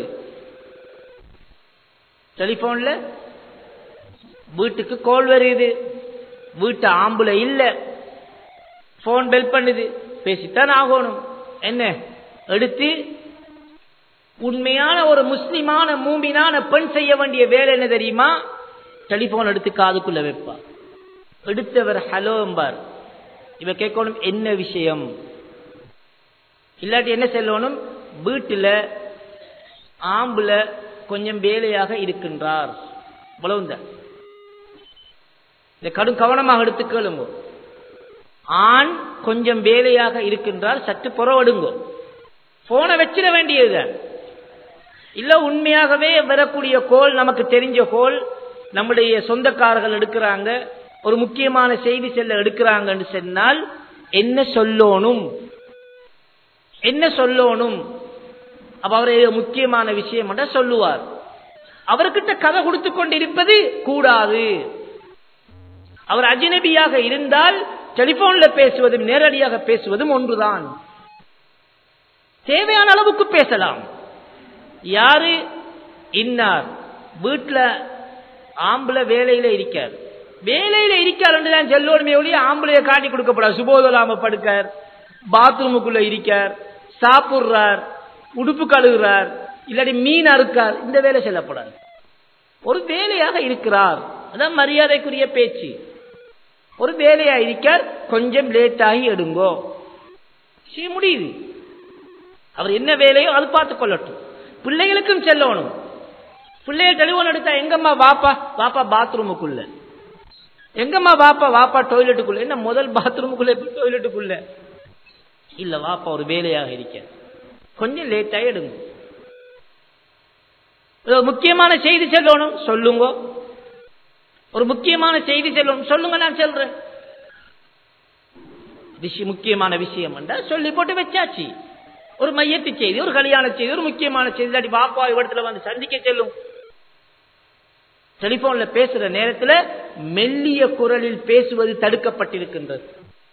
டெலிபோன்ல வீட்டுக்கு கால் வருது, வீட்டு ஆம்புல இல்ல, போன் பெல் பண்ணுது, பேசித்தான் ஆகணும். என்ன எடுத்து உண்மையான ஒரு முஸ்லிமான மூமினான பெண் செய்ய வேண்டிய வேலை என்ன தெரியுமா? டெலிபோன் எடுத்து காதுக்குள்ள வைப்பா. எடுத்தவர் ஹலோ எம்பார். இவ கேட்கணும் என்ன விஷயம். இல்லாட்டி என்ன சொல்லணும்? வீட்டுல ஆம்புல கொஞ்சம் வேலையாக இருக்கின்றார். இவ்வளவுதான். கடும் கவனமாக எடுத்துக்கொள்ளுங்க. ஆண் கொஞ்சம் வேலையாக இருக்கின்றார், சற்று புறவடுங்கோ. போனை வச்சிட வேண்டியது இல்ல. உண்மையாகவே வரக்கூடிய கோல், நமக்கு தெரிஞ்ச கோல், நம்முடைய சொந்தக்காரர்கள் எடுக்கிறாங்க, ஒரு முக்கியமான செய்தி செல்ல எடுக்கிறாங்கன்னு சொன்னால் என்ன சொல்லணும்? அப்ப அவருடைய முக்கியமான விஷயம் சொல்லுவார். அவர்கிட்ட கதை கொடுத்து கொண்டிருப்பது கூடாது. அவர் அஜ்னபியாக இருந்தால் டெலிபோன்ல பேசுவதும் நேரடியாக பேசுவதும் ஒன்றுதான். தேவையான அளவுக்கு பேசலாம். யாரு இன்னார் வீட்டுல ஆம்பளை வேலையில இருக்கார் என்றுதான் செல்லோடுமே ஒழிய ஆம்பளைய காட்டி கொடுக்கப்படாது. சுபோதலாம படுக்கார், பாத்ரூமுக்குள்ள இருக்கார், சாப்பிடுறார், உடுப்பு கழுகுறார், இல்லாட்டி மீன் அறுக்கார், இந்த வேலை செல்லப்படாது. ஒரு வேலையாக இருக்கிறார், அதான் மரியாதைக்குரிய பேச்சு. ஒரு வேலையா இருக்கார், கொஞ்சம் லேட் ஆகி எடுங்கோ, செய்ய முடியுது. அவர் என்ன வேலையோ அது பார்த்துக் கொள்ளட்டும். பிள்ளைகளுக்கும் செல்லணும். பிள்ளைகள் டெலிபோன் எடுத்தா எங்கம்மா வாப்பா பாத்ரூமுக்குள்ள, எங்கம்மா வாப்பா டாய்லெட்டுக்குள்ள. என்ன முதல் பாத்ரூமுக்குள்ள டாய்லெட்டுக்குள்ள இல்ல, வாப்பா ஒரு வேலையாக இருக்க, கொஞ்சம் லேட் ஆகி எடுங்க. முக்கியமான செய்தி சொல்லணும், சொல்லுங்க. ஒரு முக்கியமான செய்தி சொல்லணும், சொல்லுங்க, நான் சொல்றேன். முக்கியமான விஷயம் சொல்லி போட்டு வச்சாச்சு. ஒரு மையத்து செய்தி, ஒரு கல்யாண செய்தி, ஒரு முக்கியமான செய்தி, பாப்பா இடத்துல வந்து சந்திக்க செல்லும். டெலிபோன்ல பேசுற நேரத்தில் மெல்லிய குரலில் பேசுவது தடுக்கப்பட்டிருக்கின்றது.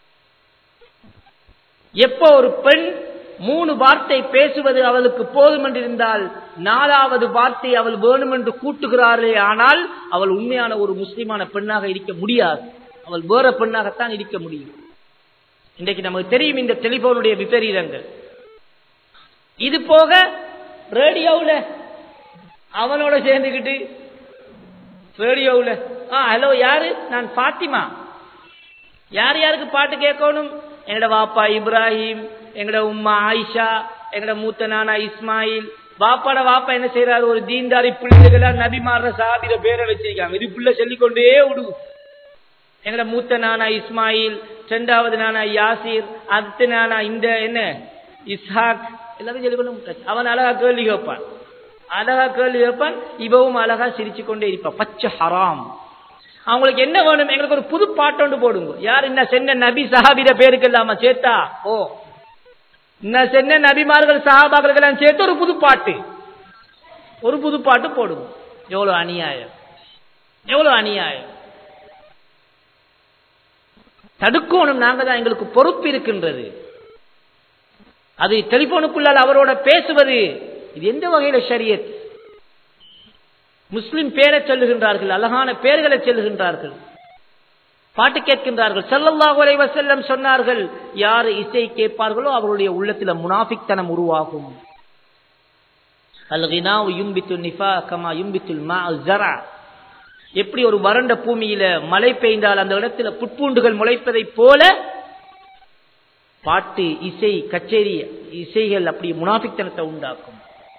எப்போ ஒரு பெண் 3 வார்த்தை பேசுவது அவளுக்கு போதும் என்றிருந்தால் 4வது வார்த்தை அவள் வேணும் என்று கூட்டுகிறார்களே, ஆனால் அவள் உண்மையான ஒரு முஸ்லிமான பெண்ணாக இருக்க முடியாது. அவள் வேற பெண்ணாகத்தான் இருக்க முடியும். இன்றைக்கு நமக்கு தெரியும் இந்த டெலிபோனுடைய விபரீதங்கள். இது போக ரேடியோவில் அவனோட சேர்ந்துக்கிட்டு ரேடியோவில் ஹலோ யாரு, நான் பாத்திமா, யாருக்கு பாட்டு கேட்கணும்? எங்கட வாப்பா இப்ராஹிம், எங்கட உம்மா ஆயிஷா, எங்கட மூத்த நானா இஸ்மாயில், வாப்பா என்ன செய்யறாரு, ஒரு தீன்தாரி பிள்ளைகளா நபிமார சஹாபில பேரை வச்சிருக்காங்க. இது பிள்ளை சொல்லிக்கொண்டே விடு. எங்கட மூத்த நானா இஸ்மாயில், இரண்டாவது நானா யாசிர், அடுத்த நானா இந்த என்ன இஸ்ஹாக், எல்லாரும் சொல்லிக்கொண்டு அவன் அழகா கேள்வி கேட்பான், இவவும் அழகா சிரிச்சு கொண்டே இருப்பான். பச்சை ஹராம். அவங்களுக்கு என்ன வேணும், எங்களுக்கு ஒரு புது பாட்டு போடுங்க. யார் என்ன சென்ன நபி சஹாபிட பேருக்கு இல்லாம சேர்த்தா, ஓ என்ன சென்ன நபிமார்கள் சஹாபாக்கள் எல்லாம் சேர்த்து ஒரு புது பாட்டு போடுங்க. எவ்வளவு அநியாயம். தடுக்கணும். நாங்க தான், எங்களுக்கு பொறுப்பு இருக்கின்றது. அது டெலிபோனுக்குள்ளால் அவரோட பேசுவது, இது எந்த வகையில ஷரியத்? முஸ்லிம் பேரை சொல்லுகின்றார்கள், அழகான பேர்களை சொல்லுகின்றார்கள், பாட்டு கேட்கின்றார்கள். ஸல்லல்லாஹு அலைஹி வஸல்லம் சொன்னார்கள், யார் இசை கேட்பார்களோ அவருடைய உள்ளத்தில் முனாஃபிக்தனம் உருவாகும். அல்-கினாஉ யும்பித்து நிஃபா கமா யும்பித்துல் மாஉ ஸரா. எப்படி ஒரு வறண்ட பூமியில மழை பெய்ந்தால் அந்த இடத்துல புட்பூண்டுகள் முளைப்பதை போல பாட்டு, இசை, கச்சேரி, இசைகள் அப்படி முனாஃபிக்தனத்தை உண்டாக்கும்.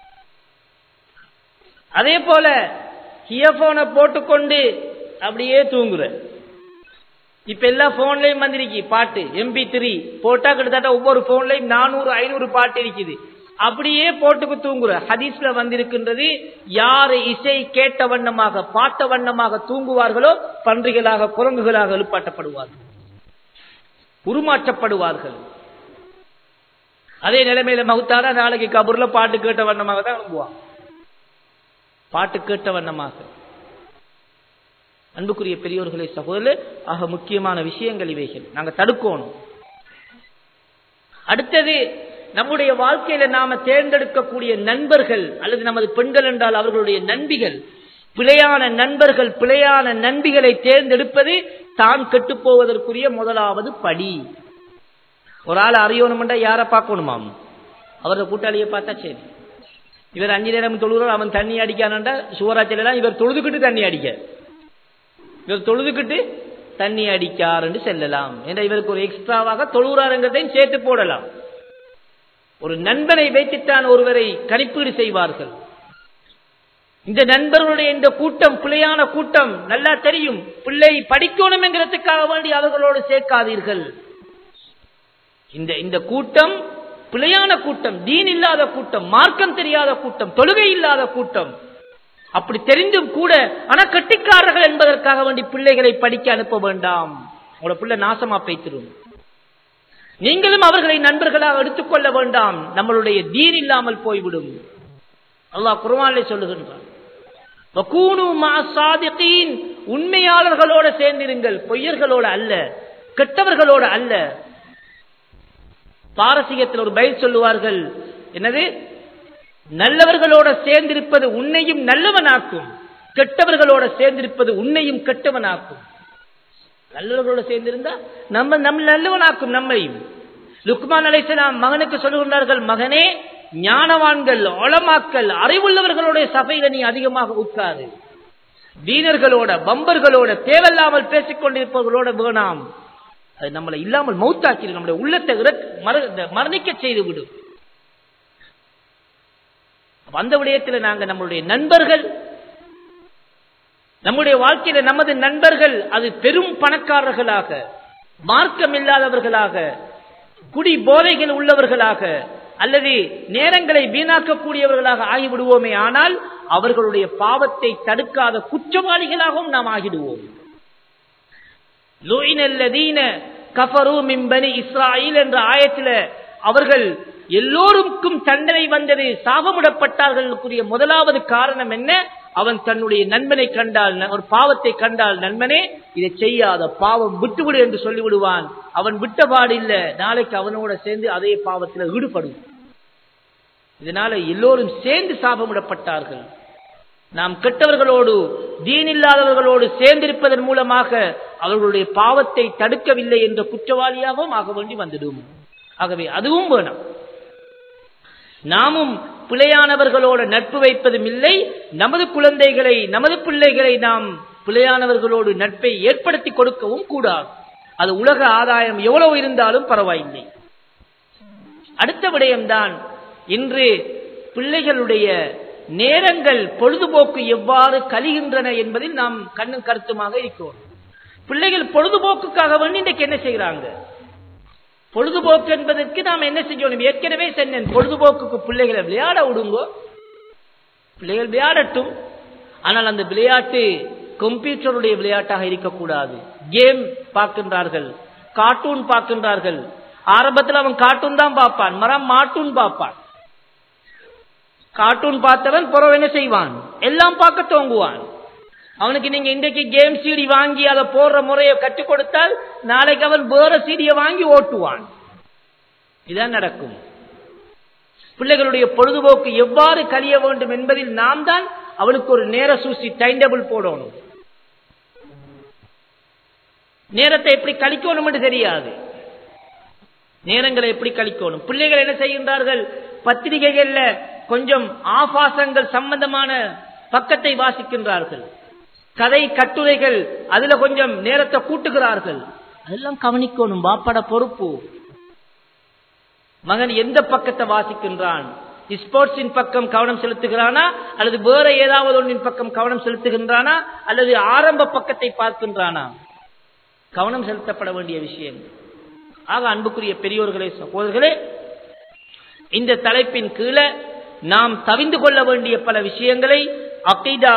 அதே போல இயர்போனை போட்டுக்கொண்டு அப்படியே தூங்குற. இப்ப எல்லா போன்லயும் வந்திருக்கு பாட்டு. MP3 போட்டா கிட்டத்தட்ட ஒவ்வொரு போன்லயும் 400-500 பாட்டு இருக்குது. அப்படியே போட்டுக்கு தூங்குற. ஹதீஸ்ல வந்திருக்கின்றது, யாரு இசை கேட்ட வண்ணமாக பாட்ட வண்ணமாக தூங்குவார்களோ பன்றிகளாக குரங்குகளாக எழுப்பாட்டப்படுவார்கள், உருமாற்றப்படுவார்கள். அதே நிலைமையில மௌத்தானா நாளைக்கு கபூர்ல பாட்டு கேட்ட வண்ணமாக தான் எழும்புவான். பாட்டு கேட்ட வண்ணமாக. அன்புக்குரிய பெரியோர்களே, சகோதரர்களே, ஆக முக்கியமான விஷயங்கள் இவைகள். நாங்க தடுக்கணும். அடுத்தது, நம்முடைய வாழ்க்கையில நாம தேர்ந்தெடுக்கக்கூடிய நண்பர்கள் அல்லது நமது பெண்கள் என்றால் அவர்களுடைய நண்பிகள், பிழையான நண்பர்கள், பிழையான நண்பிகளை தேர்ந்தெடுப்பது தான் கெட்டு போவதற்குரிய முதலாவது படி. ஒரு ஆள் அறியணும்டா யாரை பார்க்கணுமாம்? அவரது கூட்டாளியை பார்த்தா சரி. இவர் 5 நேரம் தொழுகிறார், அவன் தண்ணி அடிக்கானண்டா சுவராட்சியெல்லாம் இவர் தொழுதுகிட்டு தண்ணி அடிக்கார் என்று செல்லலாம். என்ற இவருக்கு ஒரு எக்ஸ்ட்ராவாக தொழுகிறாருங்கிறதையும் சேர்த்து போடலாம். ஒரு நண்பனை வைத்துத்தான் ஒருவரை கணிப்பீடு செய்வார்கள். இந்த நண்பர்களுடைய இந்த கூட்டம் பிழையான கூட்டம், நல்லா தெரியும். பிள்ளை படிக்கணும் என்கிறதுக்காக வேண்டி அவர்களோடு சேர்க்காதீர்கள். இந்த கூட்டம் பிழையான கூட்டம், தீன் இல்லாத கூட்டம், மார்க்கம் தெரியாத கூட்டம், தொழுகை இல்லாத கூட்டம். அப்படி தெரிந்தும் கூட ஆனா கட்டிக்காரர்கள் என்பதற்காக வேண்டி பிள்ளைகளை படிக்க அனுப்ப வேண்டாம். உங்களோட பிள்ளை நாசமா போய்த்திரும். நீங்களும் அவர்களை நண்பர்களாக எடுத்துக்கொள்ள வேண்டாம். நம்மளுடைய தீன் இல்லாமல் போய்விடும். அல்லாஹ் குர்ஆனிலே சொல்லுகின்றான், வகூனு மஅஸ்ஸாதிகீன், உண்மையாளர்களோடு சேர்ந்திருங்கள், பொய்யர்களோடு அல்ல, கெட்டவர்களோடு அல்ல. பாரசீகத்தில் ஒரு பைல் சொல்லுவார்கள், என்னது, நல்லவர்களோட சேர்ந்திருப்பது உன்னையும் நல்லவனாக்கும், கெட்டவர்களோட சேர்ந்திருப்பது உன்னையும் கெட்டவனாக்கும். நல்லவர்களோட சேர்ந்திருந்தா நம்ம நல்லவனாக்கும் நம்மையும். லுக்மான் அலைஹிஸ்ஸலாம் மகனுக்கு சொல்லுகின்றார்கள், மகனே, ஞானவான்கள், உலமாக்கள், அறிவுள்ளவர்களுடைய சபையில நீ அதிகமாக உட்காரு. வீணர்களோட, பம்பர்களோட, தேவையில்லாமல் பேசிக் கொண்டிருப்பவர்களோட வேணாம். அது நம்மளை இல்லாமல் மௌத்தாக்கிடும், நம்முடைய உள்ளத்தை மரணிக்க செய்து விடும். அந்த விடயத்தில் நாங்கள் நம்முடைய நண்பர்கள், நம்முடைய வாழ்க்கையில நமது நண்பர்கள் அது பெரும் பணக்காரர்களாக, மார்க்கம் இல்லாதவர்களாக, குடி போதைகள் உள்ளவர்களாக அல்லது நேரங்களை வீணாக்கக்கூடியவர்களாக ஆகிவிடுவோமே. ஆனால் அவர்களுடைய பாவத்தை தடுக்காத குற்றவாளிகளாகவும் நாம் ஆகிடுவோம். லுஇனல்லதீன கஃபரு மின் பனி இஸ்ராயீல் என்ற ஆயத்தில் அவர்கள் எல்லோருக்கும் தண்டனை வந்தது, சாபமிடப்பட்டார்களுக்குரிய முதலாவது காரணம் என்ன? அவன் தன்னுடைய நண்பனை கண்டால், ஒரு பாவத்தை கண்டால், நண்பனே இதை செய்யாத, பாவம் விட்டுவிடு என்று சொல்லிவிடுவான். அவன் விட்டபாடு இல்ல, நாளைக்கு அவனோட சேர்ந்து அதே பாவத்தில் ஈடுபடும். இதனால எல்லோரும் சேர்ந்து சாபமிடப்பட்டார்கள். நாம் கெட்டவர்களோடு, தீன் இல்லாதவர்களோடு சேர்ந்திருப்பதன் மூலமாக அவர்களுடைய பாவத்தை தடுக்கவில்லை என்ற குற்றவாளியாகவும் ஆக வேண்டி வந்துடும். ஆகவே அதுவும் வேணும். நாமும் பிழையானவர்களோடு நட்பு வைப்பதும் இல்லை, நமது குழந்தைகளை, நமது பிள்ளைகளை நாம் பிழையானவர்களோடு நட்பை ஏற்படுத்தி கொடுக்கவும் கூடாது. அது உலக ஆதாயம் எவ்வளவு இருந்தாலும் பரவாயில்லை. அடுத்த விடயம்தான், இன்று பிள்ளைகளுடைய நேரங்கள் பொழுதுபோக்கு எவ்வாறு கழிகின்றன என்பதில் நாம் கண்ணும் கருத்துமாக இருக்கிறோம். பிள்ளைகள் பொழுதுபோக்குக்காக வேண்டி இன்றைக்கு என்ன செய்கிறாங்க? பொழுதுபோக்கு என்பதற்கு நாம் என்ன செய்யணும்? ஏற்கனவே சொன்னேன், பொழுதுபோக்குக்கு பிள்ளைகளை விளையாட விடுங்கோ, பிள்ளைகள் விளையாடட்டும். ஆனால் அந்த விளையாட்டு கம்ப்யூட்டருடைய விளையாட்டாக இருக்கக்கூடாது. கேம் பார்க்கின்றார்கள், கார்ட்டூன் பார்க்கின்றார்கள். ஆரம்பத்தில் அவன் கார்ட்டூன் தான் பார்ப்பான், மரம் மாட்டூன் பார்ப்பான். கார்ட்டூன் பார்த்தவன் பிறகு என்ன செய்வான்? எல்லாம் பார்க்க தோங்குவான். அவனுக்கு நீங்க இன்றைக்கு கேம் சீடி வாங்கி அதை போடுற முறையை கற்றுக் கொடுத்தால் நாளைக்கு அவன் வேற சீடியை வாங்கி ஓட்டுவான். இதான் நடக்கும். பிள்ளைகளுடைய பொழுதுபோக்கு எவ்வாறு கழிய வேண்டும் என்பதில் நாம் தான் அவனுக்கு ஒரு நேர சூசி டைம் டேபிள் போடணும். நேரத்தை எப்படி கழிக்கணும் என்று தெரியாது, நேரங்களை எப்படி கழிக்கணும். பிள்ளைகள் என்ன செய்கின்றார்கள்? பத்திரிகைகள்ல கொஞ்சம் ஆபாசங்கள் சம்பந்தமான பக்கத்தை வாசிக்கின்றார்கள், கதை கட்டுரைகள், அதுல கொஞ்சம் நேரத்தை கூட்டுகிறார்கள். அதெல்லாம் கவனிக்கணும், பாப்பட பொறுப்பு. மகன் எந்த பக்கத்தை வாசிக்கின்றான்? ஸ்போர்ட்ஸின் பக்கம் கவனம் செலுத்துகிறானா, அல்லது வேற ஏதாவது ஒன்றின் பக்கம் கவனம் செலுத்துகின்றானா, அல்லது ஆரம்ப பக்கத்தை பார்க்கின்றானா? கவனம் செலுத்தப்பட வேண்டிய விஷயம். ஆக அன்புக்குரிய பெரியோர்களே, சகோதரர்களே, இந்த தலைப்பின் கீழே நாம் தவிந்து கொள்ள வேண்டிய பல விஷயங்களை, அகீதா,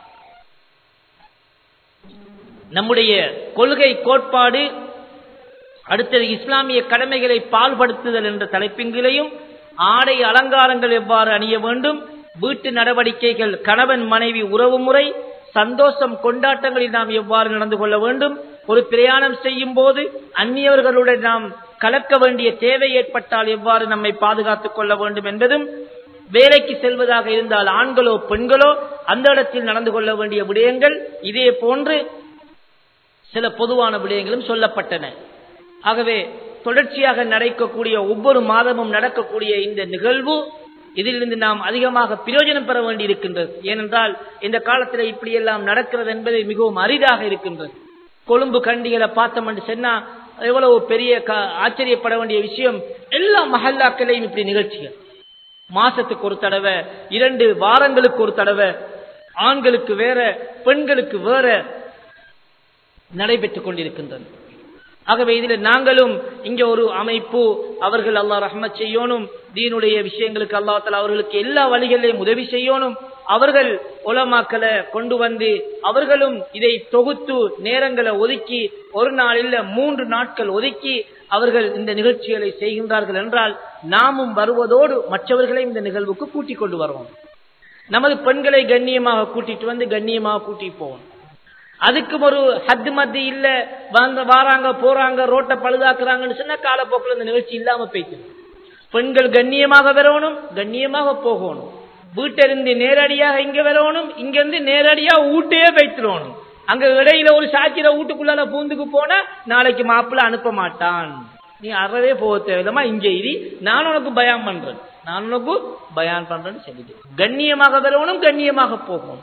நம்முடைய கொள்கை கோட்பாடு, அடுத்தது இஸ்லாமிய கடமைகளை பால்படுத்துதல் என்ற தலைப்பின்களையும், ஆடை அலங்காரங்கள் எவ்வாறு அணிய வேண்டும், வீட்டு நடவடிக்கைகள், கணவன் மனைவி உறவு முறை, சந்தோஷம் கொண்டாட்டங்களில் நாம் எவ்வாறு நடந்து கொள்ள வேண்டும், ஒரு பிரயாணம் செய்யும் போது அந்நியவர்களுடன் நாம் கலக்க வேண்டிய தேவை ஏற்பட்டால் எவ்வாறு நம்மை பாதுகாத்துக் கொள்ள வேண்டும் என்பதும், வேலைக்கு செல்வதாக இருந்தால் ஆண்களோ பெண்களோ அந்த இடத்தில் நடந்து கொள்ள வேண்டிய விடயங்கள், இதே போன்று சில பொதுவான விடயங்களும் சொல்லப்பட்டன. ஆகவே தொடர்ச்சியாக நடக்கக்கூடிய, ஒவ்வொரு மாதமும் நடக்கக்கூடிய இந்த நிகழ்வு, இதிலிருந்து நாம் அதிகமாக பிரயோஜனம் பெற வேண்டி இருக்கின்றது. ஏனென்றால் இந்த காலத்தில் இப்படி எல்லாம் நடக்கிறது என்பது மிகவும் அரிதாக இருக்கின்றது. கொழும்பு கண்டிகளை பார்த்தோம் என்று சொன்னா எவ்வளவு பெரிய ஆச்சரியப்பட வேண்டிய விஷயம். எல்லா மஹல்லாக்களையும் இப்படி நிகழ்ச்சிகள், மாசத்துக்கு ஒரு தடவை, 2 வாரங்களுக்கு ஒரு தடவை, ஆண்களுக்கு வேற பெண்களுக்கு வேற நடைபெற்றுக் கொண்டிருக்கின்றன. ஆகவே இதில் நாங்களும் இங்க ஒரு அமைப்பு, அவர்கள் அல்லாஹ் ரஹ்மத் செய்யணும், தீனுடைய விஷயங்களுக்கு அல்லாஹ் தஆலா அவர்களுக்கு எல்லா வழிகளிலும் உதவி செய்யணும். அவர்கள் உலமாக்களை கொண்டு வந்து அவர்களும் இதை தொகுத்து நேரங்களை ஒதுக்கி, ஒரு நாள் இல்ல 3 நாட்கள் ஒதுக்கி அவர்கள் இந்த நிகழ்ச்சிகளை செய்கின்றார்கள் என்றால், நாமும் வருவதோடு மற்றவர்களையும் இந்த நிகழ்வுக்கு கூட்டிக் கொண்டு வருவோம். நமது பெண்களை கண்ணியமாக கூட்டிட்டு வந்து கண்ணியமாக கூட்டி போவோம். அதுக்கு ஒரு ஹத்து மத்தி இல்ல, வாராங்க போறாங்க ரோட்டை பழுதாக்குறாங்கன்னு சொன்னா காலப்போக்கில் இந்த நிகழ்ச்சி இல்லாம போயிட்டு. பெண்கள் கண்ணியமாக வரணும், கண்ணியமாக போகணும். வீட்டிலிருந்து நேரடியாக இங்க வரணும், இங்க இருந்து நேரடியா வீட்டையே வைத்துடணும். அங்க இடையில ஒரு சாட்சியில வீட்டுக்குள்ளால பூந்துக்கு போனா நாளைக்கு மாப்பிள்ள அனுப்ப மாட்டான். நீ அறவே போக தேவையில்லமா, இங்க இரு, நான் உனக்கு பயான் பண்றேன், நான் உனக்கு பயான் பண்றேன்னு சொல்லிட்டு கண்ணியமாக வரணும், கண்ணியமாக போகணும்.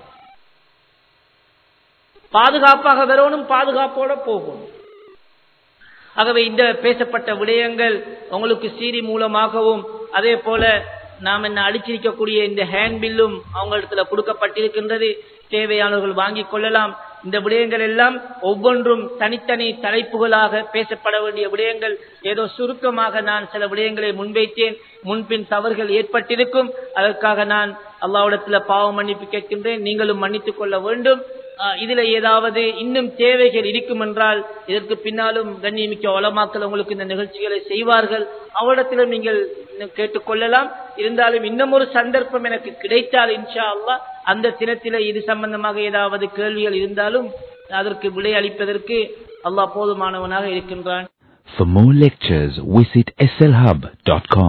பாதுகாப்பாக வரணும், பாதுகாப்போட போகணும். ஆகவே இந்த பேசப்பட்ட விடயங்கள் உங்களுக்கு சீரி மூலமாகவும், அதே போல நாம் என்ன அடிச்சிருக்கக்கூடிய இந்த ஹேண்ட் பில்லும் அவங்களிடத்துல கொடுக்கப்பட்டிருக்கின்றது, தேவையானவர்கள் வாங்கிக் கொள்ளலாம். இந்த விடயங்கள் எல்லாம் ஒவ்வொன்றும் தனித்தனி தலைப்புகளாக பேசப்பட வேண்டிய விடயங்கள். ஏதோ சுருக்கமாக நான் சில விடயங்களை முன்வைத்தேன், முன்பின் தவறுகள் ஏற்பட்டிருக்கும். அதற்காக நான் அல்லாஹ்விடத்துல பாவ மன்னிப்பு கேட்கின்றேன், நீங்களும் மன்னித்துக் கொள்ள வேண்டும். இதுல ஏதாவது இன்னும் தேவைகள் இருக்கும் என்றால் இதற்கு பின்னாலும் கண்ணியமிக்க உலமாக்கள் உங்களுக்கு இந்த நிகழ்ச்சிகளை செய்வார்கள், அவரிடத்திலும் நீங்கள் கேட்டுக்கொள்ளலாம். இருந்தாலும் இன்னும் ஒரு சந்தர்ப்பம் எனக்கு கிடைத்தால் இன்ஷா அல்லாஹ் அந்த தினத்திலே இது சம்பந்தமாக ஏதாவது கேள்விகள் இருந்தாலும் அதற்கு விடை அளிப்பதற்கு அல்லாஹ் போதுமானவனாக இருக்கின்றான். For more lectures, visit slhub.com.